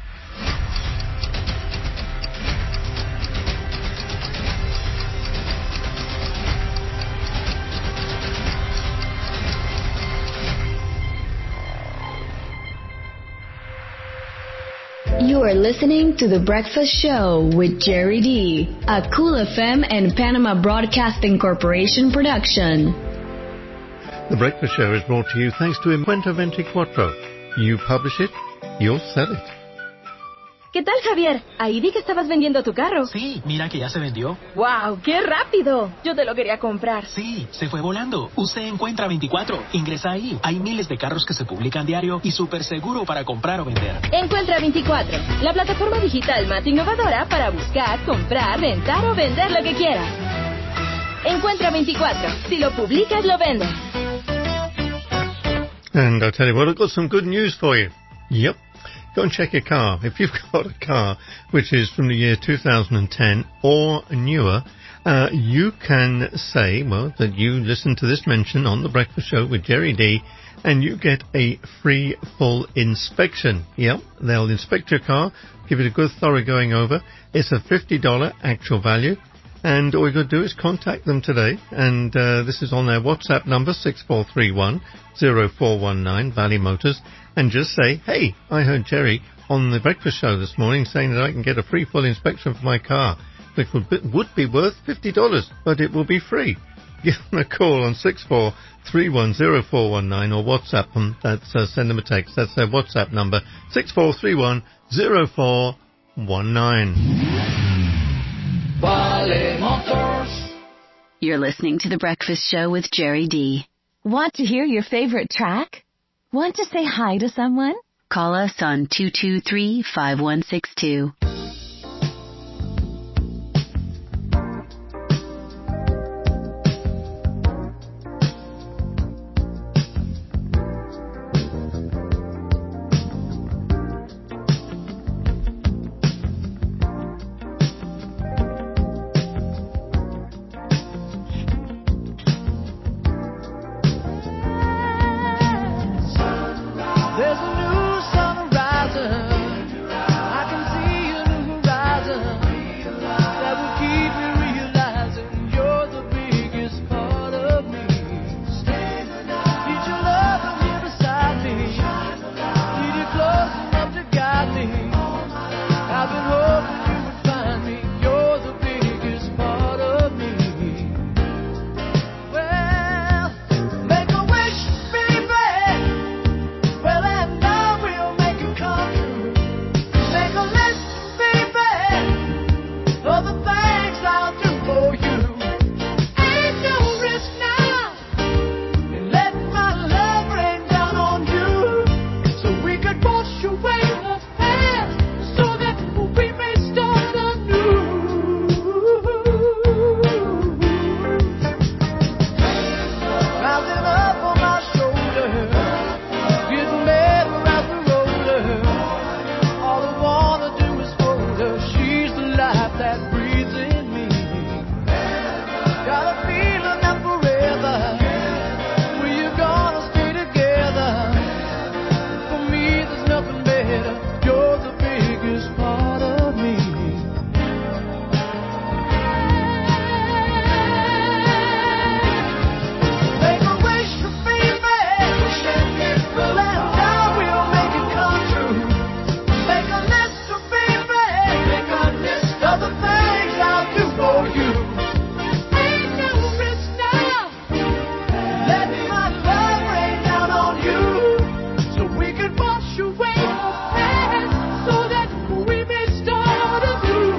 You are listening to The Breakfast Show with Jerry D., a Cool FM and Panama Broadcasting Corporation production. The Breakfast Show is brought to you thanks to Encuentra 24. You publish it, you'll sell it. ¿Qué tal, Javier? Ahí vi que estabas vendiendo tu carro. Sí, mira que ya se vendió. ¡Wow! ¡Qué rápido! Yo te lo quería comprar. Sí, se fue volando. Usted Encuentra 24. Ingresa ahí. Hay miles de carros que se publican diario y súper seguro para comprar o vender. Encuentra 24, la plataforma digital más innovadora para buscar, comprar, rentar o vender lo que quieras. Encuentra 24. Si lo publicas, lo vendes. And I'll tell you what, I've got some good news for you. Yep. go and check your car. If you've got a car which is from the year 2010 or newer, you can say, well, that you listen to this mention on The Breakfast Show with Jerry D, and you get a free full inspection. Yep, they'll inspect your car, give it a good thorough going over. It's a $50 actual value, and all you got to do is contact them today, and this is on their WhatsApp number, 6431-0419, Valley Motors, and just say, hey, I heard Jerry on The Breakfast Show this morning saying that I can get a free full inspection for my car, which would be worth $50, but it will be free. Give them a call on 6431-0419 or WhatsApp them. That's send them a text. That's their WhatsApp number, 6431-0419. Valley Motors. You're listening to The Breakfast Show with Jerry D. Want to hear your favorite track? Want to say hi to someone? Call us on 223-5162. There's a new sun rising. I can see a new horizon that will keep me realizing you're the biggest part of me. Need your love here beside me. Need you close enough to guide me. I've been hoping you would find me. You're the biggest part of me. Well, make a wish, baby. Well, and I will make it come true. Make a list, baby, of the things I'll do for you. Ain't no risk now in letting my love rain down on you, so we could wash away the past, so that we may start anew. Rising up on my shoulder, getting better as we roll her. All I wanna do is hold her. She's the life that breathes in me. Got a feeling that forever we're gonna stay together. For me, there's nothing better. You're the biggest part of me. Make a wish, baby. Well, and I will make it come true. Make a list, baby. Make a list of the things I'll do for you. Ain't no risk now. Let my love rain down on you, so we can wash away the past, so that we may start anew.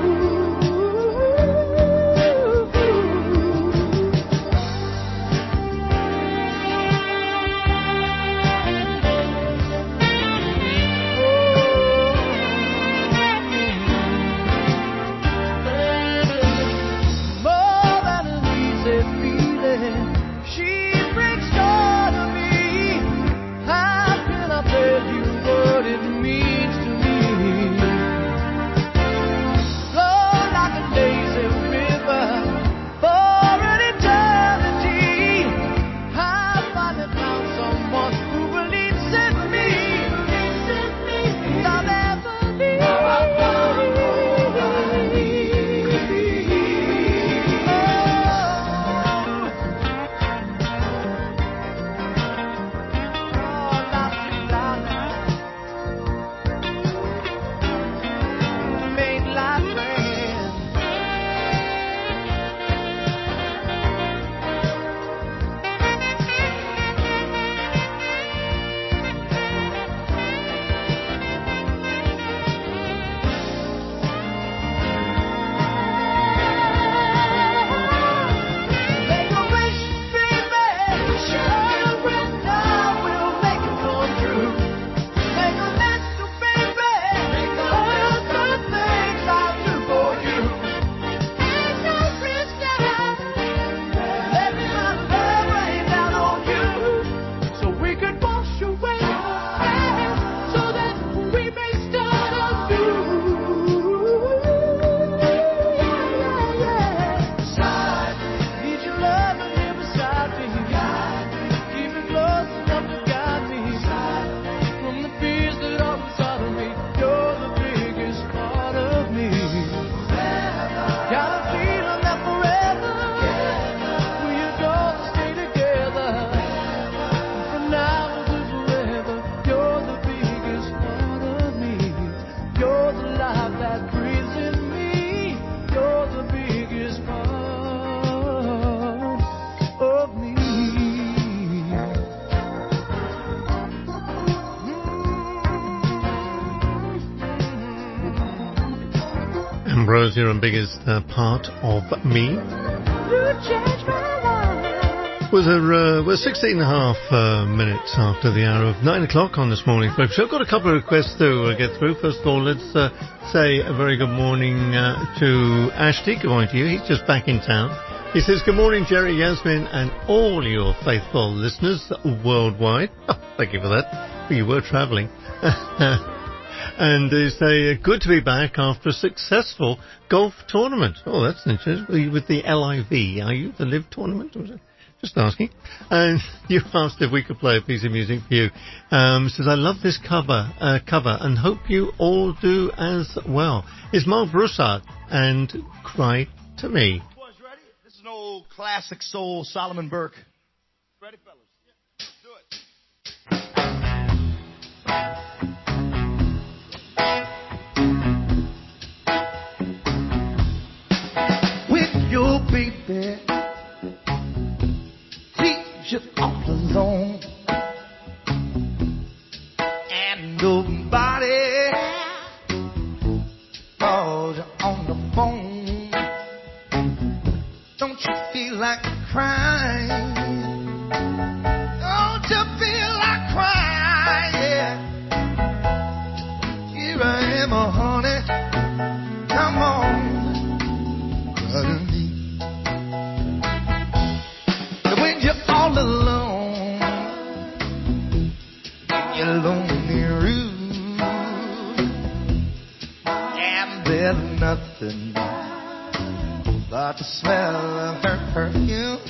cozier and biggest part of me. We're 16 and a half minutes after the hour of 9 o'clock on this morning breakfast show. I've got a couple of requests to get through. First of all, let's say a very good morning to Ashti. Good morning to you. He's just back in town. He says, good morning, Jerry, Yasmin, and all your faithful listeners worldwide. Oh, thank you for that. You were travelling. And they say, good to be back after a successful golf tournament. Oh, that's interesting. With the LIV, are you? The LIV tournament? Was it? Just asking. And you asked if we could play a piece of music for you. Says, I love this cover and hope you all do as well. It's Mark Broussard and Cry to Me. Boys, ready? This is an old classic soul, Solomon Burke. Ready, fellas? Yeah, do it. With your baby, just all alone, and nobody calls you on the phone. Don't you feel like crying? Don't you feel like crying? Yeah. Here I am, oh honey, come on, cry to me. When you're all alone in your lonely room, and there's nothing but the smell of her perfume,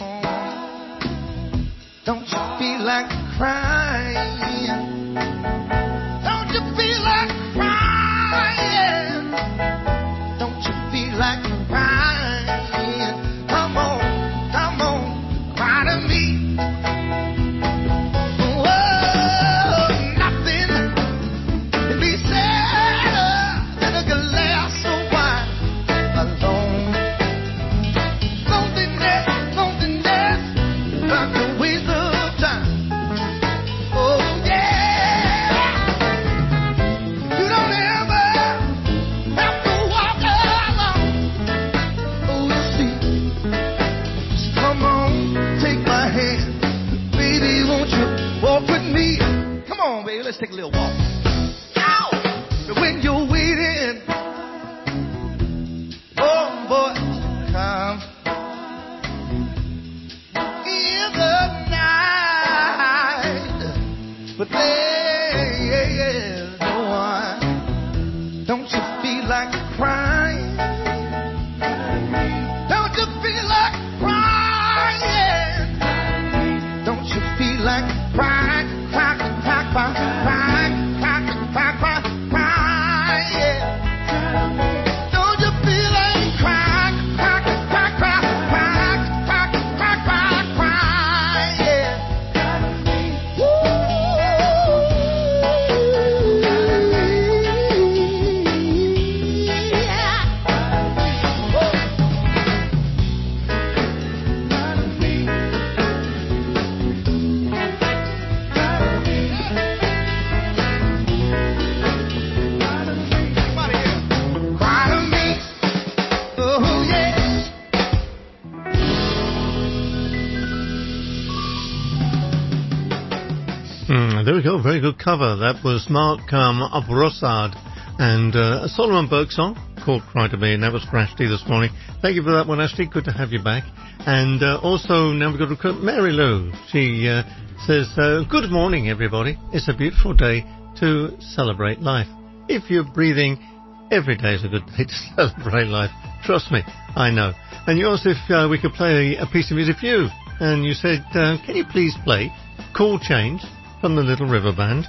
don't you feel like crying? Don't you feel like crying? Don't you feel like crying? Come on, come on, cry to me. Whoa, nothing can be sadder than a glass of wine alone. Loneliness, loneliness, like a waste of time. Oh yeah, you don't ever have to walk alone. Oh, you see, just come on, take my hand, baby, won't you walk with me? Come on, baby, let's take a little walk. Ow! When you're waiting, oh boy, come in the night, but there's no one. Don't you feel like crying? Don't you feel like crying? Don't you feel like crying, cry, cry, cry, cry, cry, cry, cry, cry, yeah. Don't you feel like crying, cry, cry, cry, cry, cry, cry, cry, cry, yeah. Cry to me, oh yeah. There we go, very good cover. That was Mark Broussard and a Solomon Burke song called Cry to Me, and that was for Ashley this morning. Thank you for that one, Ashley. Good to have you back. And also, now we've got to Mary Lou. She says, good morning, everybody. It's a beautiful day to celebrate life. If you're breathing, every day is a good day to celebrate life. Trust me, I know. And you asked if we could play a piece of music for you. And you said, can you please play Cool Change from the Little River Band?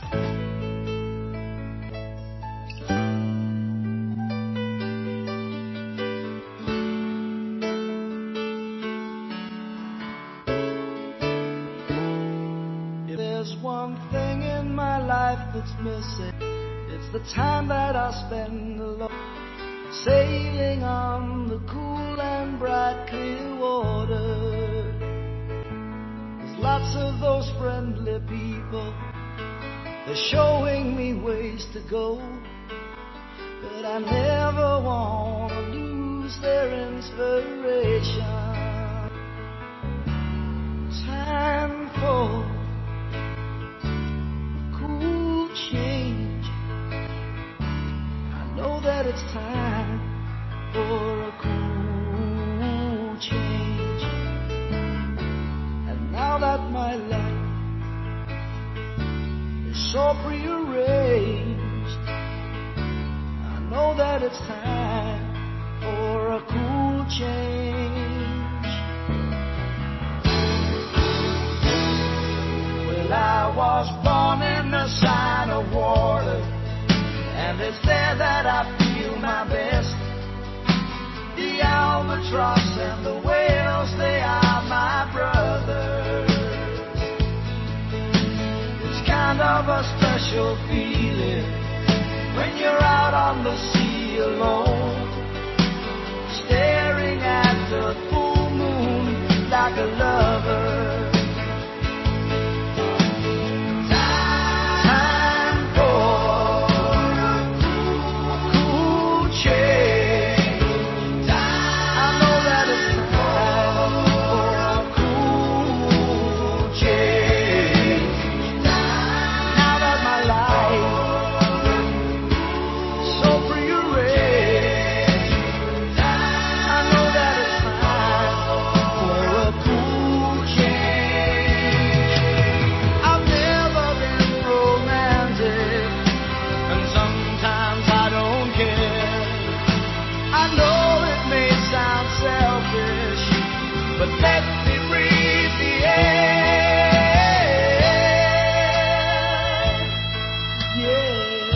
If there's one thing in my life that's missing, it's the time that I spend alone, sailing on the cool and bright clear water. There's lots of those friendly people, they're showing me ways to go, but I never want to lose lose their inspiration. Time for cool change. I know that it's time for a cool change. And now that my life is so prearranged, I know that it's time for a cool change. Well, I was born in the sign of water, and it's there that I feel my best. The albatross and the whales, they are my brothers. It's kind of a special feeling when you're out on the sea alone, staring at the full moon like a lover. Time for a cool change. I know that it's time for a cool change. Now that my life is so prearranged, I know that it's time for a cool change. I've never been romantic, and sometimes I don't care. I know it may sound selfish, but let me breathe the air. Yeah,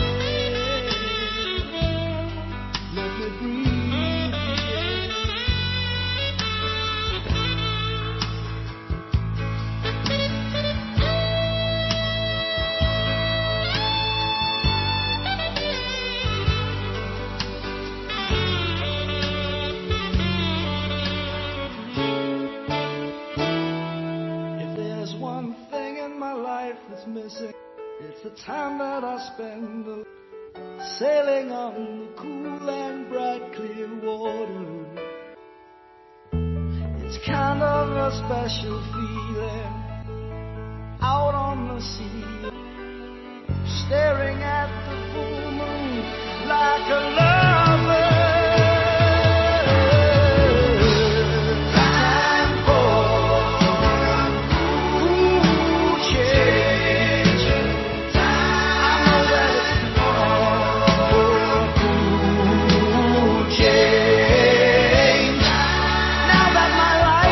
let me breathe the air. If there's one thing in my life that's missing, it's the time that I spend sailing on the cool and bright clear water. It's kind of a special feeling out on the sea, staring at the full moon like a lover. Time for cool change. I know that it's time for a cool change. Now that my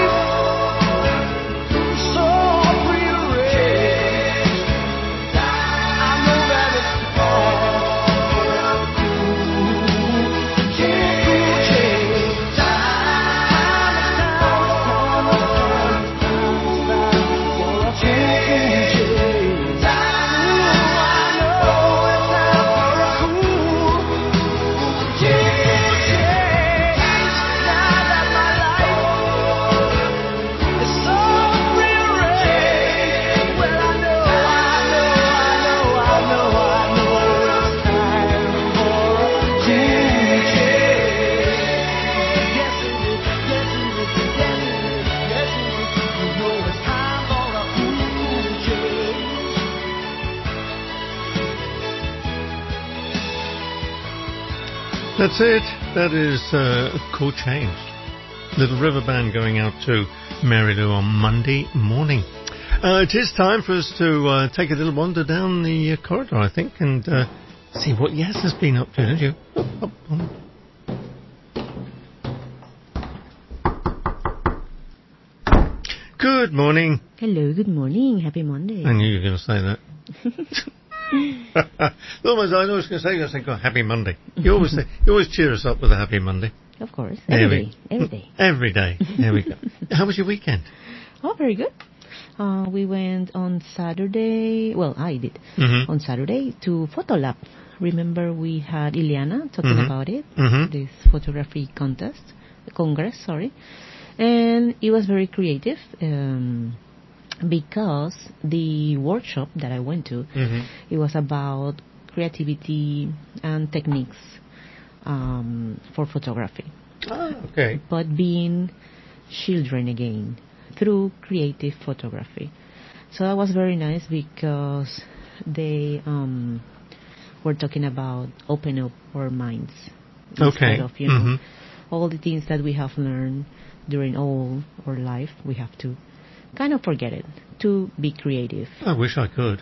life is so prearranged, I know that it's time for a cool change. Time is time for a cool change. I know it's time for a cool change. Now that my life is so prearranged, well, I know it's time for a cool change. Yes, it is. Yes, it is. Yes, it is. Yes, it is. You know it's time for a cool change. That's it. That is Cool Change. Little River Band going out to Mary Lou on Monday morning. It is time for us to take a little wander down the corridor, I think, and see what Yas has been up to, don't you? Good morning. Hello, good morning. Happy Monday. I knew you were going to say that. Almost, I was going to say, God, happy Monday. You always cheer us up with a happy Monday. Of course. There Every we- day. Every day. Every day. There we go. How was your weekend? Oh, very good. We went on Saturday. Well, I did. Mhm. On Saturday to Photolab. Remember we had Ileana talking Mhm. about it. Mhm. This photography congress, sorry. And it was very creative. Because the workshop that I went to, Mhm. it was about creativity and techniques for photography. Okay. but being children again through creative photography. So that was very nice because they were talking about open up our minds. Okay. Instead of, all the things that we have learned during all our life, we have to kind of forget it to be creative. I wish I could.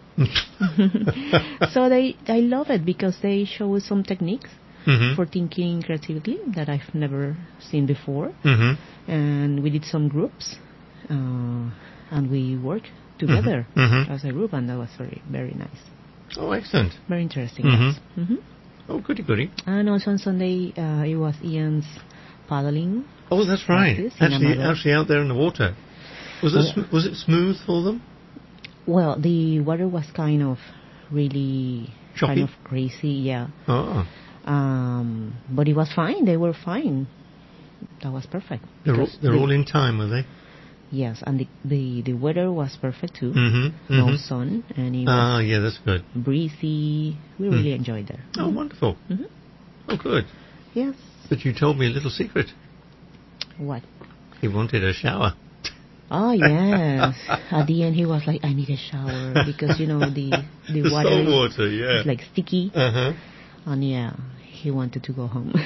So I love it because they show some techniques for thinking creatively that I've never seen before. And we did some groups, and we worked together as a group, and that was very, very nice. Oh, excellent. Very interesting. Yes. Oh, goody, goody. And also on Sunday, it was Ian's paddling. Oh, that's right. practice Actually out there in the water. Was it smooth for them? Well, the water was kind of really Choppy? kind of crazy, yeah. Oh. But it was fine. They were fine. That was perfect. They're all in time, were they? Yes, and the weather was perfect too. No sun, and it was yeah, that's good. breezy. We really enjoyed it. Oh, wonderful. Oh, good. Yes. But you told me a little secret. What? He wanted a shower. Oh, yes. At the end, he was like, I need a shower because, the water salt water, yeah. is like sticky. And yeah, he wanted to go home.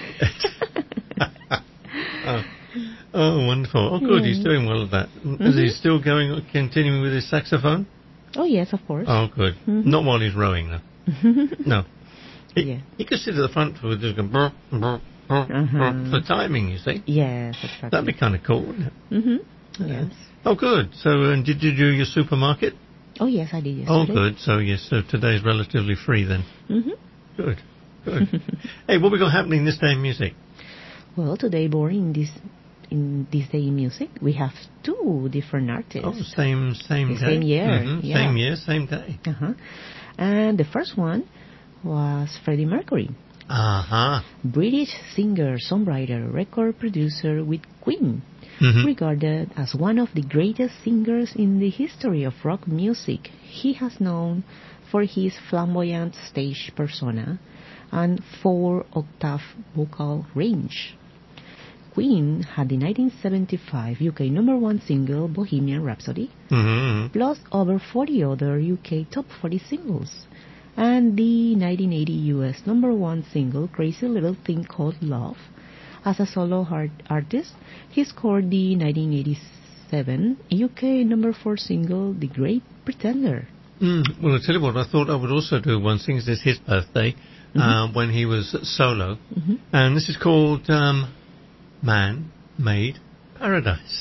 Oh, wonderful. Oh, good. He's doing well at that. Is he still continuing with his saxophone? Oh, yes, of course. Oh, good. Not while he's rowing, though. No. He could sit at the front with just going brr, brr, brr, brr, for timing, you see. Yes, exactly. That'd be kind of cool, wouldn't it? Yes. Oh, good. So, did you do your supermarket? Oh, yes, I did yesterday. Oh, good. So, yes, so today's relatively free then. Good. Hey, what we got happening this day in music? Well, today, in this day in music, we have two different artists. Oh, same day. Same year. Yeah. Same year, same day. And the first one was Freddie Mercury. British singer, songwriter, record producer with Queen. Regarded as one of the greatest singers in the history of rock music, he has known for his flamboyant stage persona and 4-octave vocal range. Queen had the 1975 UK #1 single Bohemian Rhapsody, plus over 40 other UK top 40 singles, and the 1980 US #1 single Crazy Little Thing Called Love. As a solo artist, he scored the 1987 UK #4 single The Great Pretender. Well, I'll tell you what, I thought I would also do one, since it's his birthday, when he was solo. And this is called Man Made Paradise.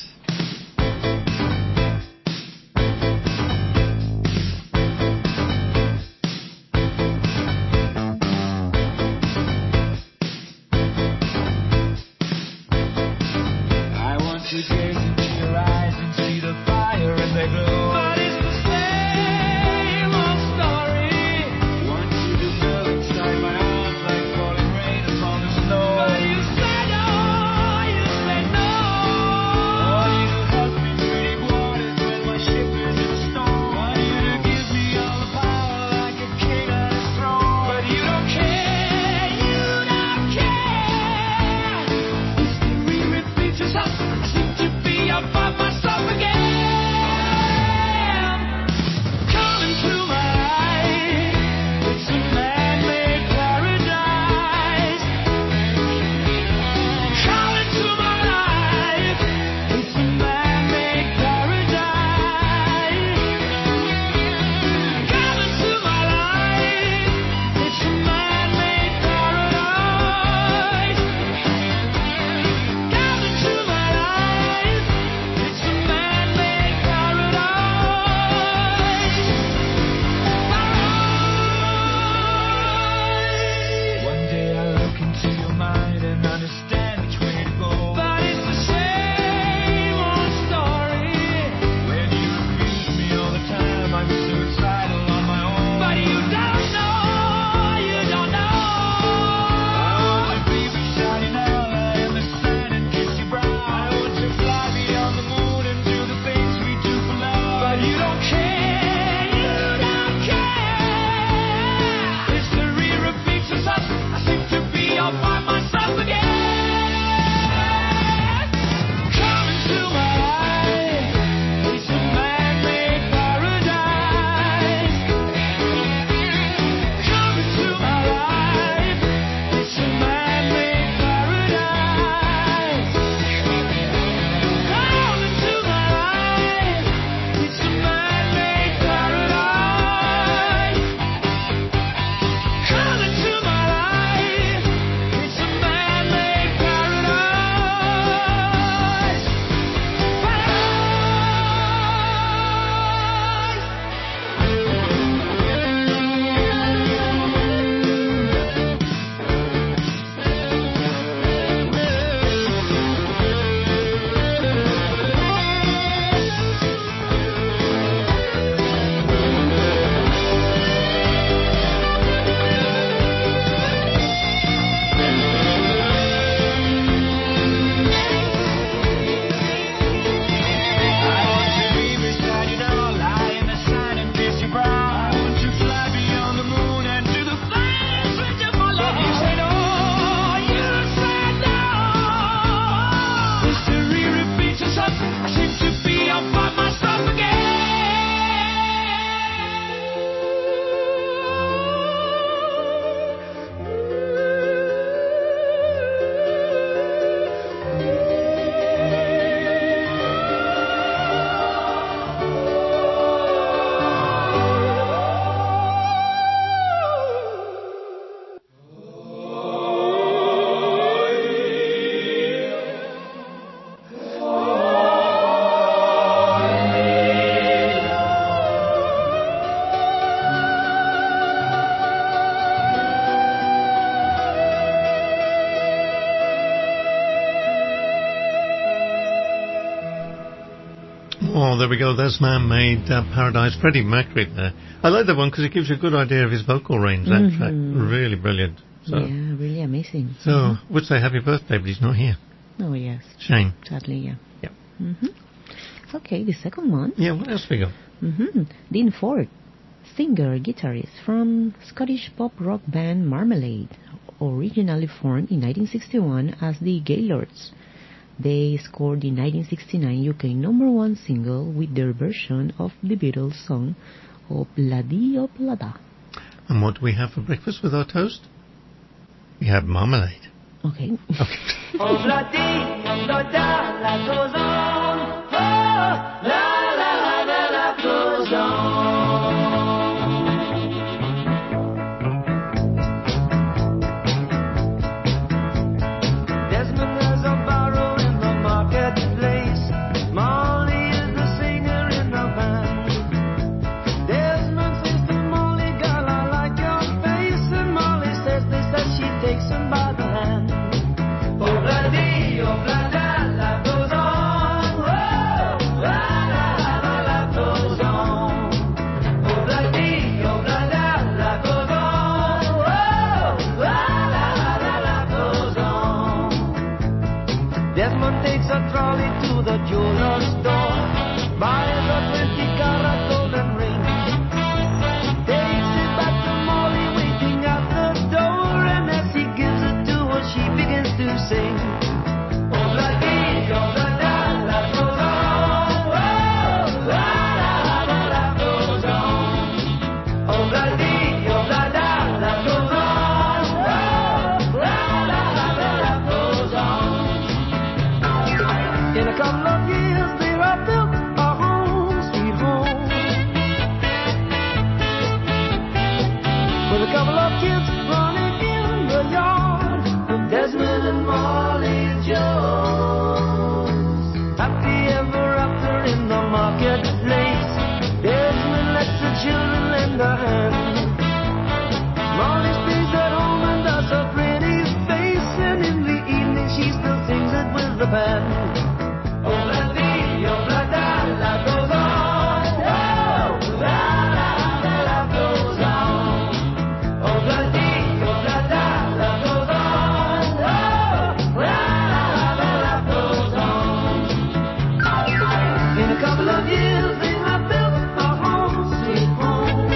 I want to gaze into your eyes and see the fire in their glow. But it's the same old story. Want you to feel inside my arms like falling rain upon the snow. But you say no, you say no. Oh, you help me tread waters when my ship is in a storm. Want you to give me all the power like a king on his throne. But you don't care, you don't care. History repeats itself. I seem to be all by myself again. Oh, there we go. That's Man-Made Paradise. Freddie Mercury there. I like that one because it gives you a good idea of his vocal range, that track. Really brilliant. So, yeah, really amazing. So, would say happy birthday, but he's not here. Oh, yes. Shame. Sadly, yeah. Yep. Okay, the second one. Yeah, what else we got? Dean Ford, singer, guitarist from Scottish pop rock band Marmalade, originally formed in 1961 as the Gaylords. They scored the 1969 UK #1 single with their version of the Beatles song Obladi Oblada. And what do we have for breakfast with our toast? We have marmalade. Okay. Obladi Oblada, la goes on. Oh, la la la la la goes on. Desmond takes a trolley to the jeweler's store, buys a 20-carat golden ring, takes it back to Molly waiting at the door, and as he gives it to her, she begins to sing. Obladi, oblada, la goes on. Oh, la la la la goes on. Obladi, oblada, la goes on. Oh, la la la la goes on. In a couple of years they have built a home, sweet home, with a couple of kids running in the yard, with Desmond and Molly Jones. Happy ever after in the marketplace, Desmond lets the children lend a hand. Molly stays at home and does her pretty face, and in the evening she still sings it with the band. Obladi, oblada, la goes on. Oh, la la la la goes on. Obladi, oblada, la goes on. Oh, la la la la goes on. In a couple of years they have built a home, sweet home,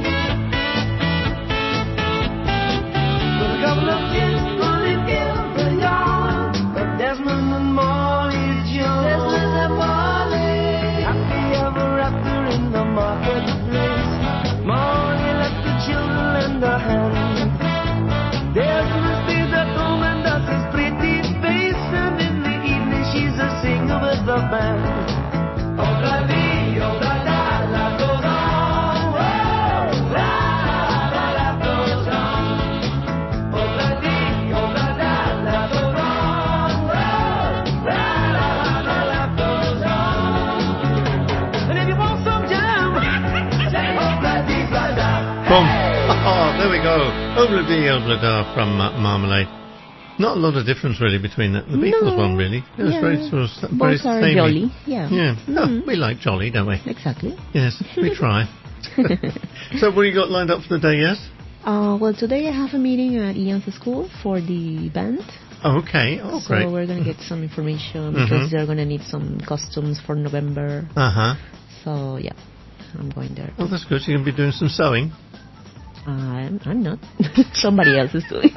with a couple of kids running in the yard, but Desmond and Molly Jones. Happy ever after in the marketplace, Molly lets the children lend a hand. Desmond stays at home and does his pretty face, and in the evening she's a singer with the band. Obladi, oblada, la goes on. Oh, la la la goes on. Obladi, oblada, la goes on. Oh, la la la goes on. And if you want some jam, say obladi, oblada. There we go. Obladi Oblada from Marmalade. Not a lot of difference really between the Beatles one really. It was very sort of very Both are samey. jolly, yeah. Yeah. No, we like jolly, don't we? Exactly. Yes, we try. So what do you got lined up for the day, yes? Well, today I have a meeting at Ian's school for the band. Okay, oh So great. we're going to get some information because they're going to need some costumes for November. Uh-huh. So, yeah, I'm going there. Oh, that's good. So you're going to be doing some sewing? I'm not. Somebody else is doing.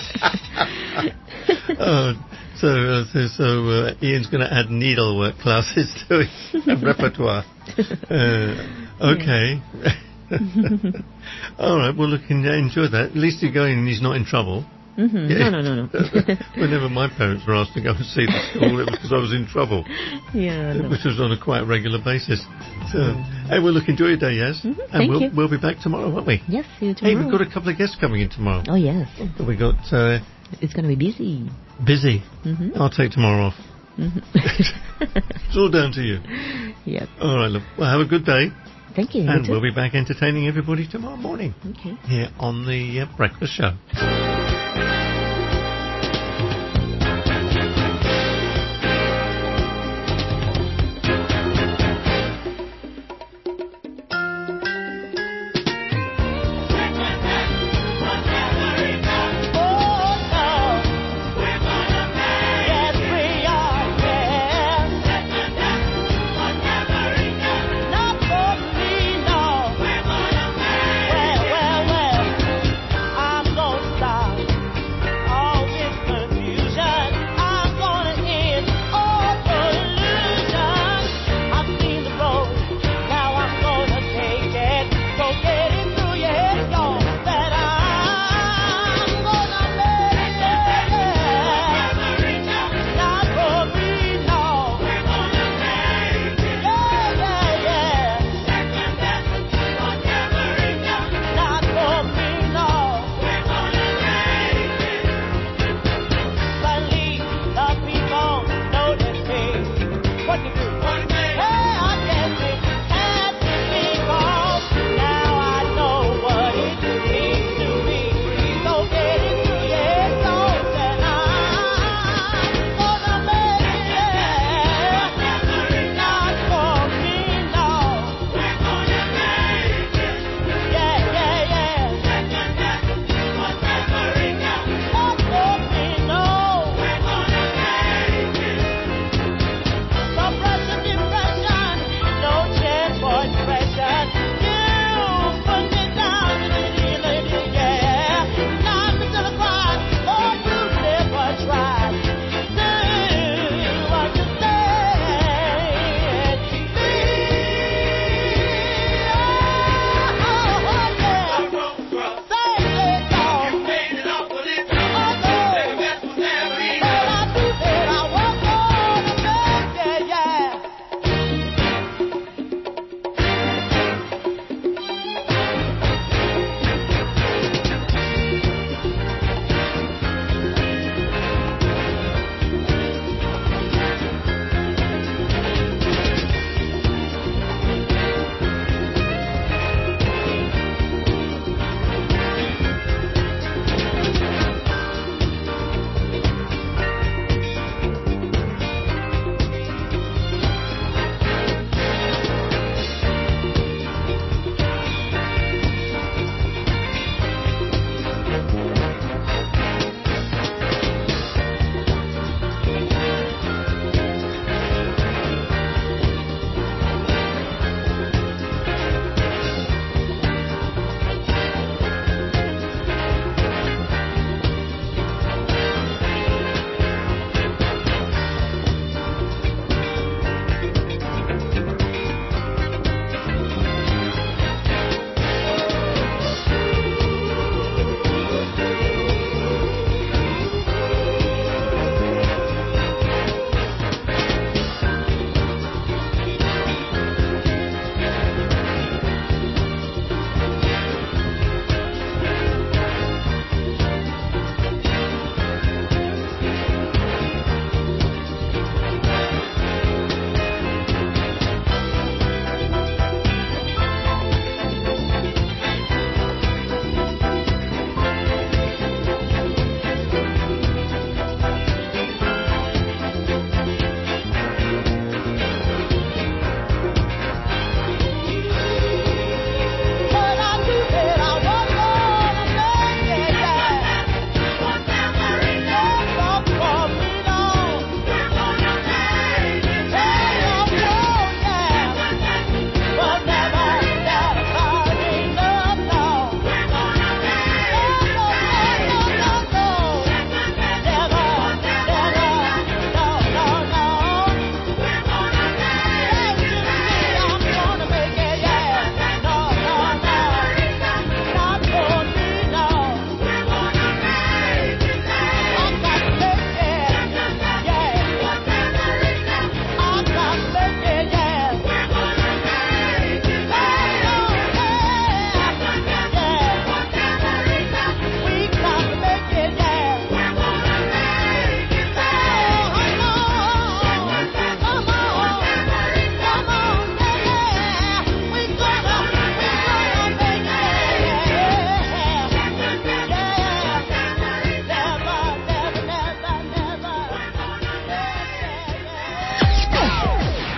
So Ian's going to add needlework classes to his repertoire. Okay. All right, well, look, enjoy that. At least you're going and he's not in trouble. Yeah. No. Whenever my parents were asked to go and see the school, it was because I was in trouble. Yeah, no. Which was on a quite regular basis. So, hey, well, look, enjoy your day, yes? And Thank you. we'll be back tomorrow, won't we? Yes, see you Hey, tomorrow. we've got a couple of guests coming in tomorrow. Oh, yes. We got It's going to be busy. busy. I'll take tomorrow off. It's all down to you. Yep. All right, look, well, have a good day. Thank you. And You too. we'll be back entertaining everybody tomorrow morning. Okay. Here on the Breakfast Show.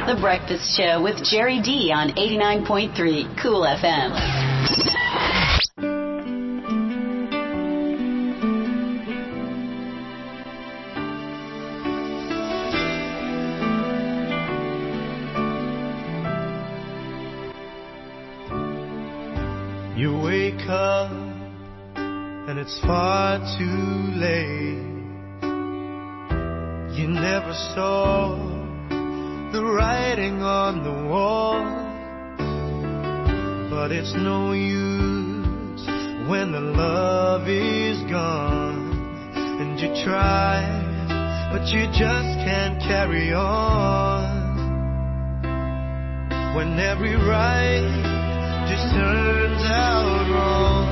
The Breakfast Show with Jerry D on 89.3 Cool FM. You wake up and it's far too late. You never saw the writing on the wall, but it's no use when the love is gone. And you try, but you just can't carry on. When every right just turns out wrong.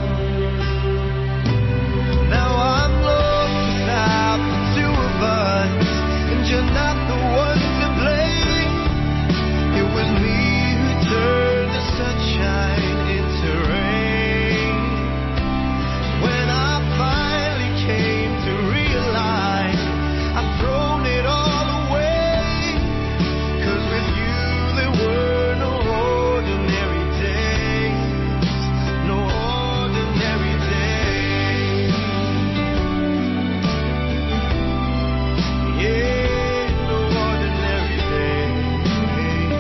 Now I'm lost without the two of us, and you're not the one to blame. It was me who turned the sunshine into rain. When I finally came to realize I've thrown it all away, 'cause with you there were no ordinary days, no ordinary days. Yeah, no ordinary days.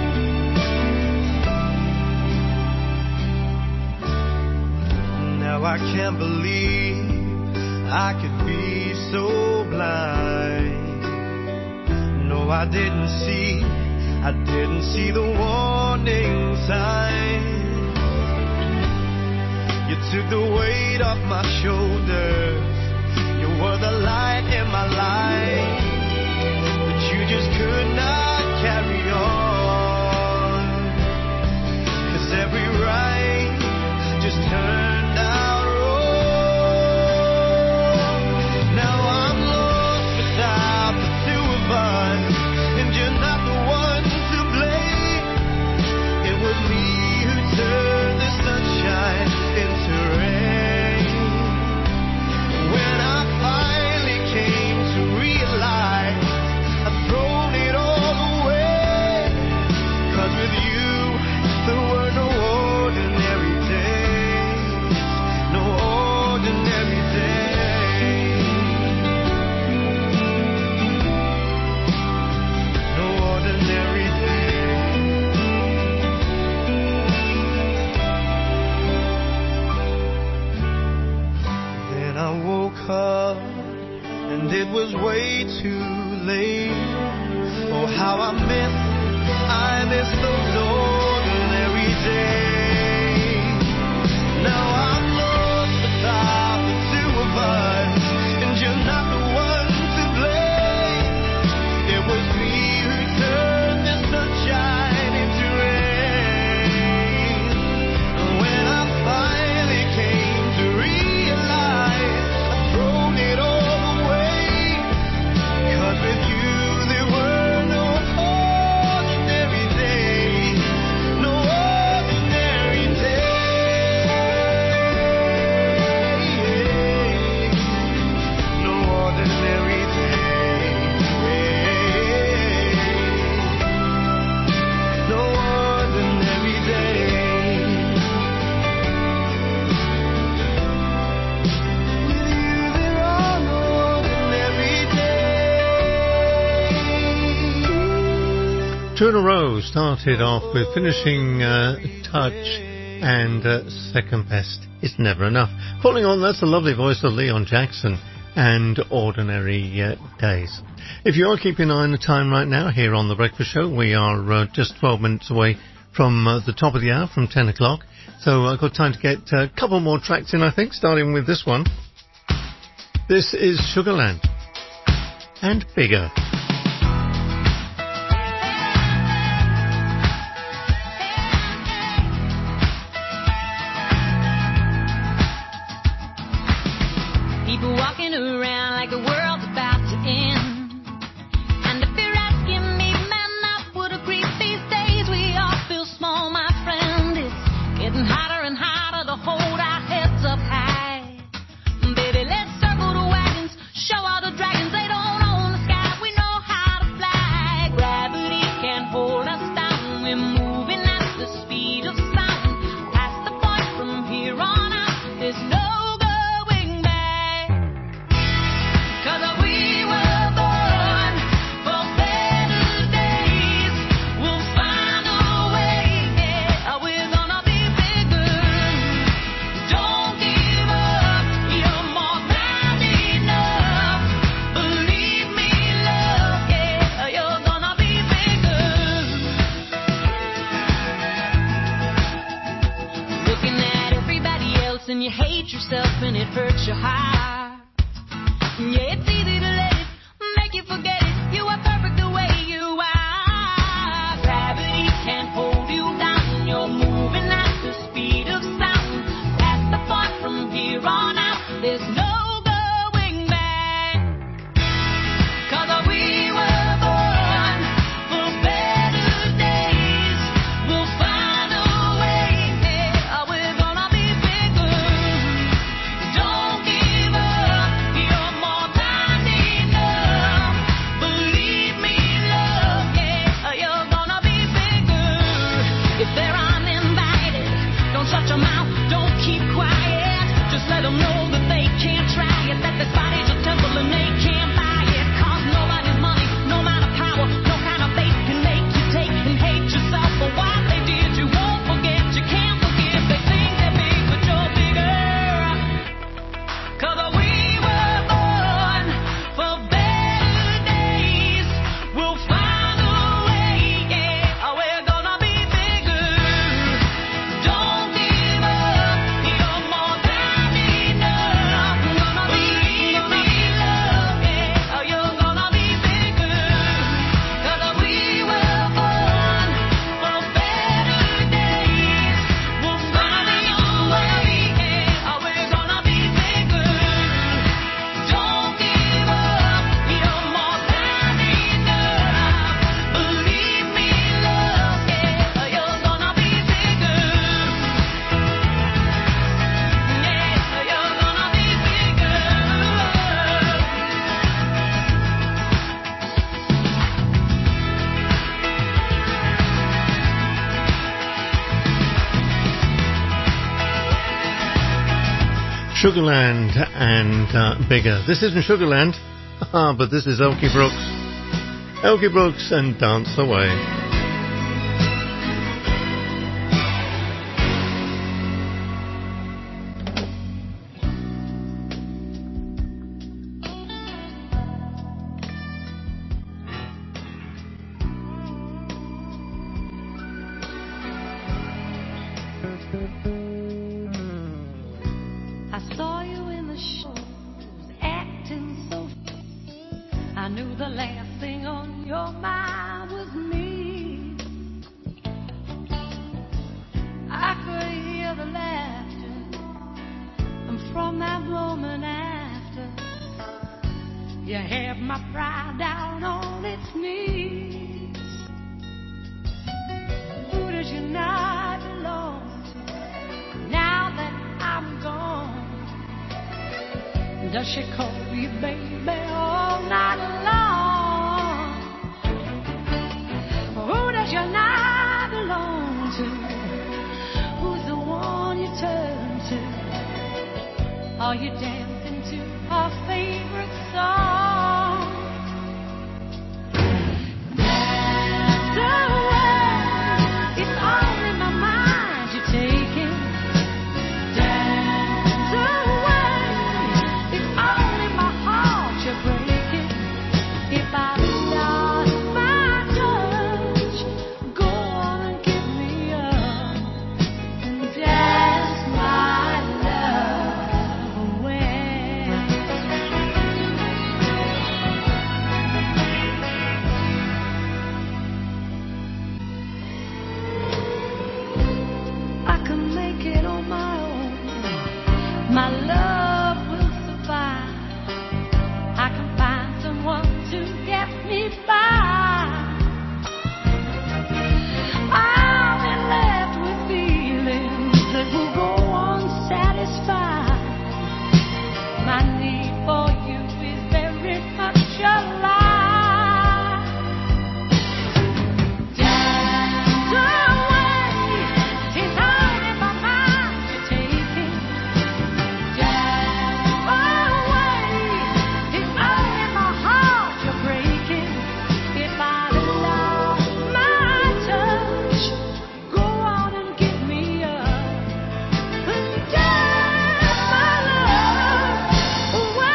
Now I can't believe I could be so blind. No, I didn't see the warning signs. You took the weight off my shoulders. You were the light in my life, but you just could not carry on. 'Cause every right just turned out wrong. Now I'm lost without the two of us, and you're not the one to blame. It was me who turned the sunshine into rain. When I finally came to realize I've thrown it all away, 'cause with you there were no ordinary days, no ordinary days, no ordinary days. Then I woke up and it was way too late. Oh, how I miss those ordinary days. Now I'm lost without the two of us, and you're not the one to blame. It was me who turned the sunshine into rain. When I finally came to realize I've thrown it all away, 'cause with you there were no ordinary days, no ordinary days, no ordinary days, no ordinary days. With you there are no ordinary days. Two in a row started off with finishing touch and second best is never enough. Following on, that's the lovely voice of Leon Jackson and Ordinary Days. If you are keeping an eye on the time right now here on The Breakfast Show, we are just 12 minutes away from the top of the hour, from 10 o'clock. So I've got time to get a couple more tracks in, I think, starting with this one. This is Sugarland and Bigger. People walking around like the world's about to end. And if you're asking me, man, I would agree. These days we all feel small, my friend. It's getting hotter and hotter to hold our heads up high. Baby, let's circle the wagons, show all the dragons they don't own the sky. We know Sugarland and Bigger. This isn't Sugarland, but this is Elkie Brooks. Elkie Brooks and Dance Away. I saw you in the shows, acting so. I knew the last thing on your mind was me. I could hear the laughter, and from that moment after, you had my pride down on its knees. Who does you not belong to? Now that I'm gone, does she call you baby all night long? Who does your night belong to? Who's the one you turn to? Are you dancing to her favorite song? Dance away, it's all in my mind you're taking. Dance away, it's all in my heart you're breaking. If I lost my touch, go on and give me up and dance my love away. I can make it on my own. My love will survive. I can find someone to get me by. I'll be left with feelings that will go unsatisfied. My need for you is very much alive. Dance away, it's all in my mind you're taking. Dance away, it's all in my heart you're breaking. If I lost my touch, go on and give me up and dance my love away.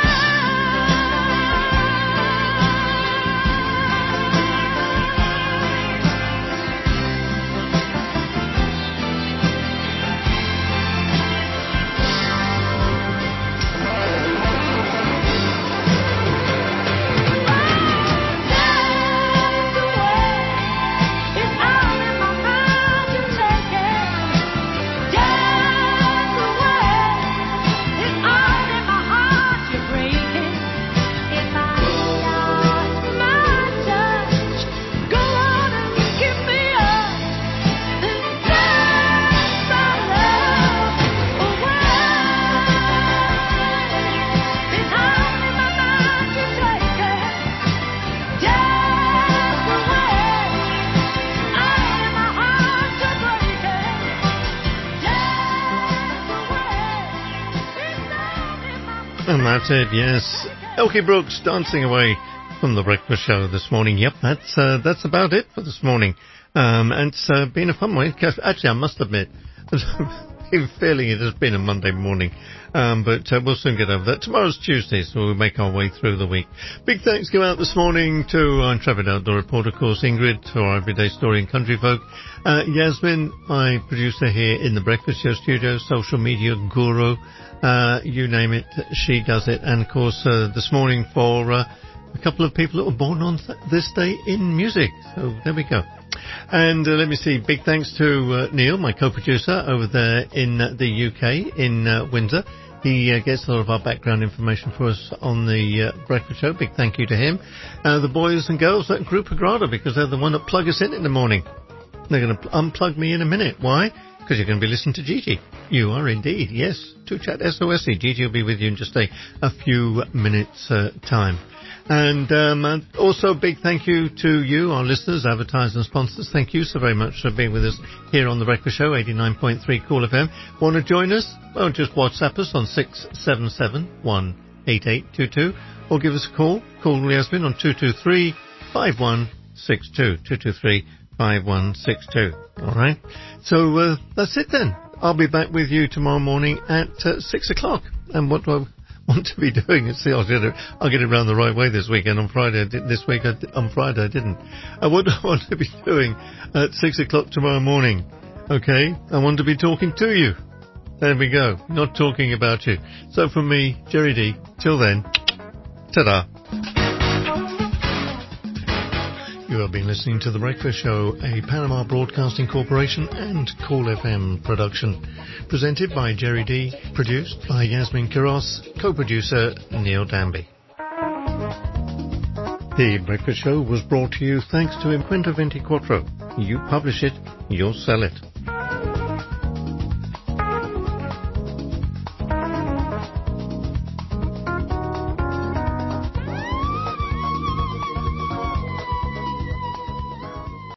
Dance away, it's all in my mind you're taking. Dance away, it's all in my heart you're breaking. If I lost my touch, go on and give me up and dance my love away. It's all in my mind you're taking. Dance away, all in my heart you're breaking. Dance away, it's all in my. And that's it, yes. Elkie Brooks, Dancing Away from The Breakfast Show this morning. Yep, that's about it for this morning. And it's been a fun one. Actually, I must admit, I have a feeling it has been a Monday morning. But we'll soon get over that. Tomorrow's Tuesday, so we'll make our way through the week. Big thanks go out this morning to our intrepid outdoor reporter, of course, Ingrid, to our everyday story and country folk, Yasmin, my producer here in the Breakfast Show studio, social media guru, you name it, she does it. And of course, this morning for a couple of people that were born on this day in music. So there we go. And let me see, big thanks to Neil, my co-producer over there in the UK, in Windsor. He gets a lot of our background information for us on the Breakfast Show. Big thank you to him. The boys and girls at Group Agrada, because they're the one that plug us in the morning. They're going to unplug me in a minute. Why? Because you're going to be listening to Gigi. You are indeed, yes. To chat SOSE. Gigi will be with you in just a few minutes' time. And also a big thank you to you, our listeners, advertisers and sponsors. Thank you so very much for being with us here on The Breakfast Show, 89.3 Cool FM. Want to join us? Well, just WhatsApp us on 677-18822 or give us a call. Call Yasmin on 223-5162. 223-5162. All right? So that's it then. I'll be back with you tomorrow morning at 6 o'clock. And what do I want to be doing? See, I'll get it around the right way this weekend. On Friday, I didn't. What do I want to be doing at 6 o'clock tomorrow morning? Okay, I want to be talking to you. There we go. Not talking about you. So from me, Jerry D. Till then, ta-da. You have been listening to The Breakfast Show, a Panama Broadcasting Corporation and Cool FM production. Presented by Jerry D, produced by Yasmin Quiros, co-producer Neil Danby. The Breakfast Show was brought to you thanks to Imprenta 24. You publish it, you'll sell it.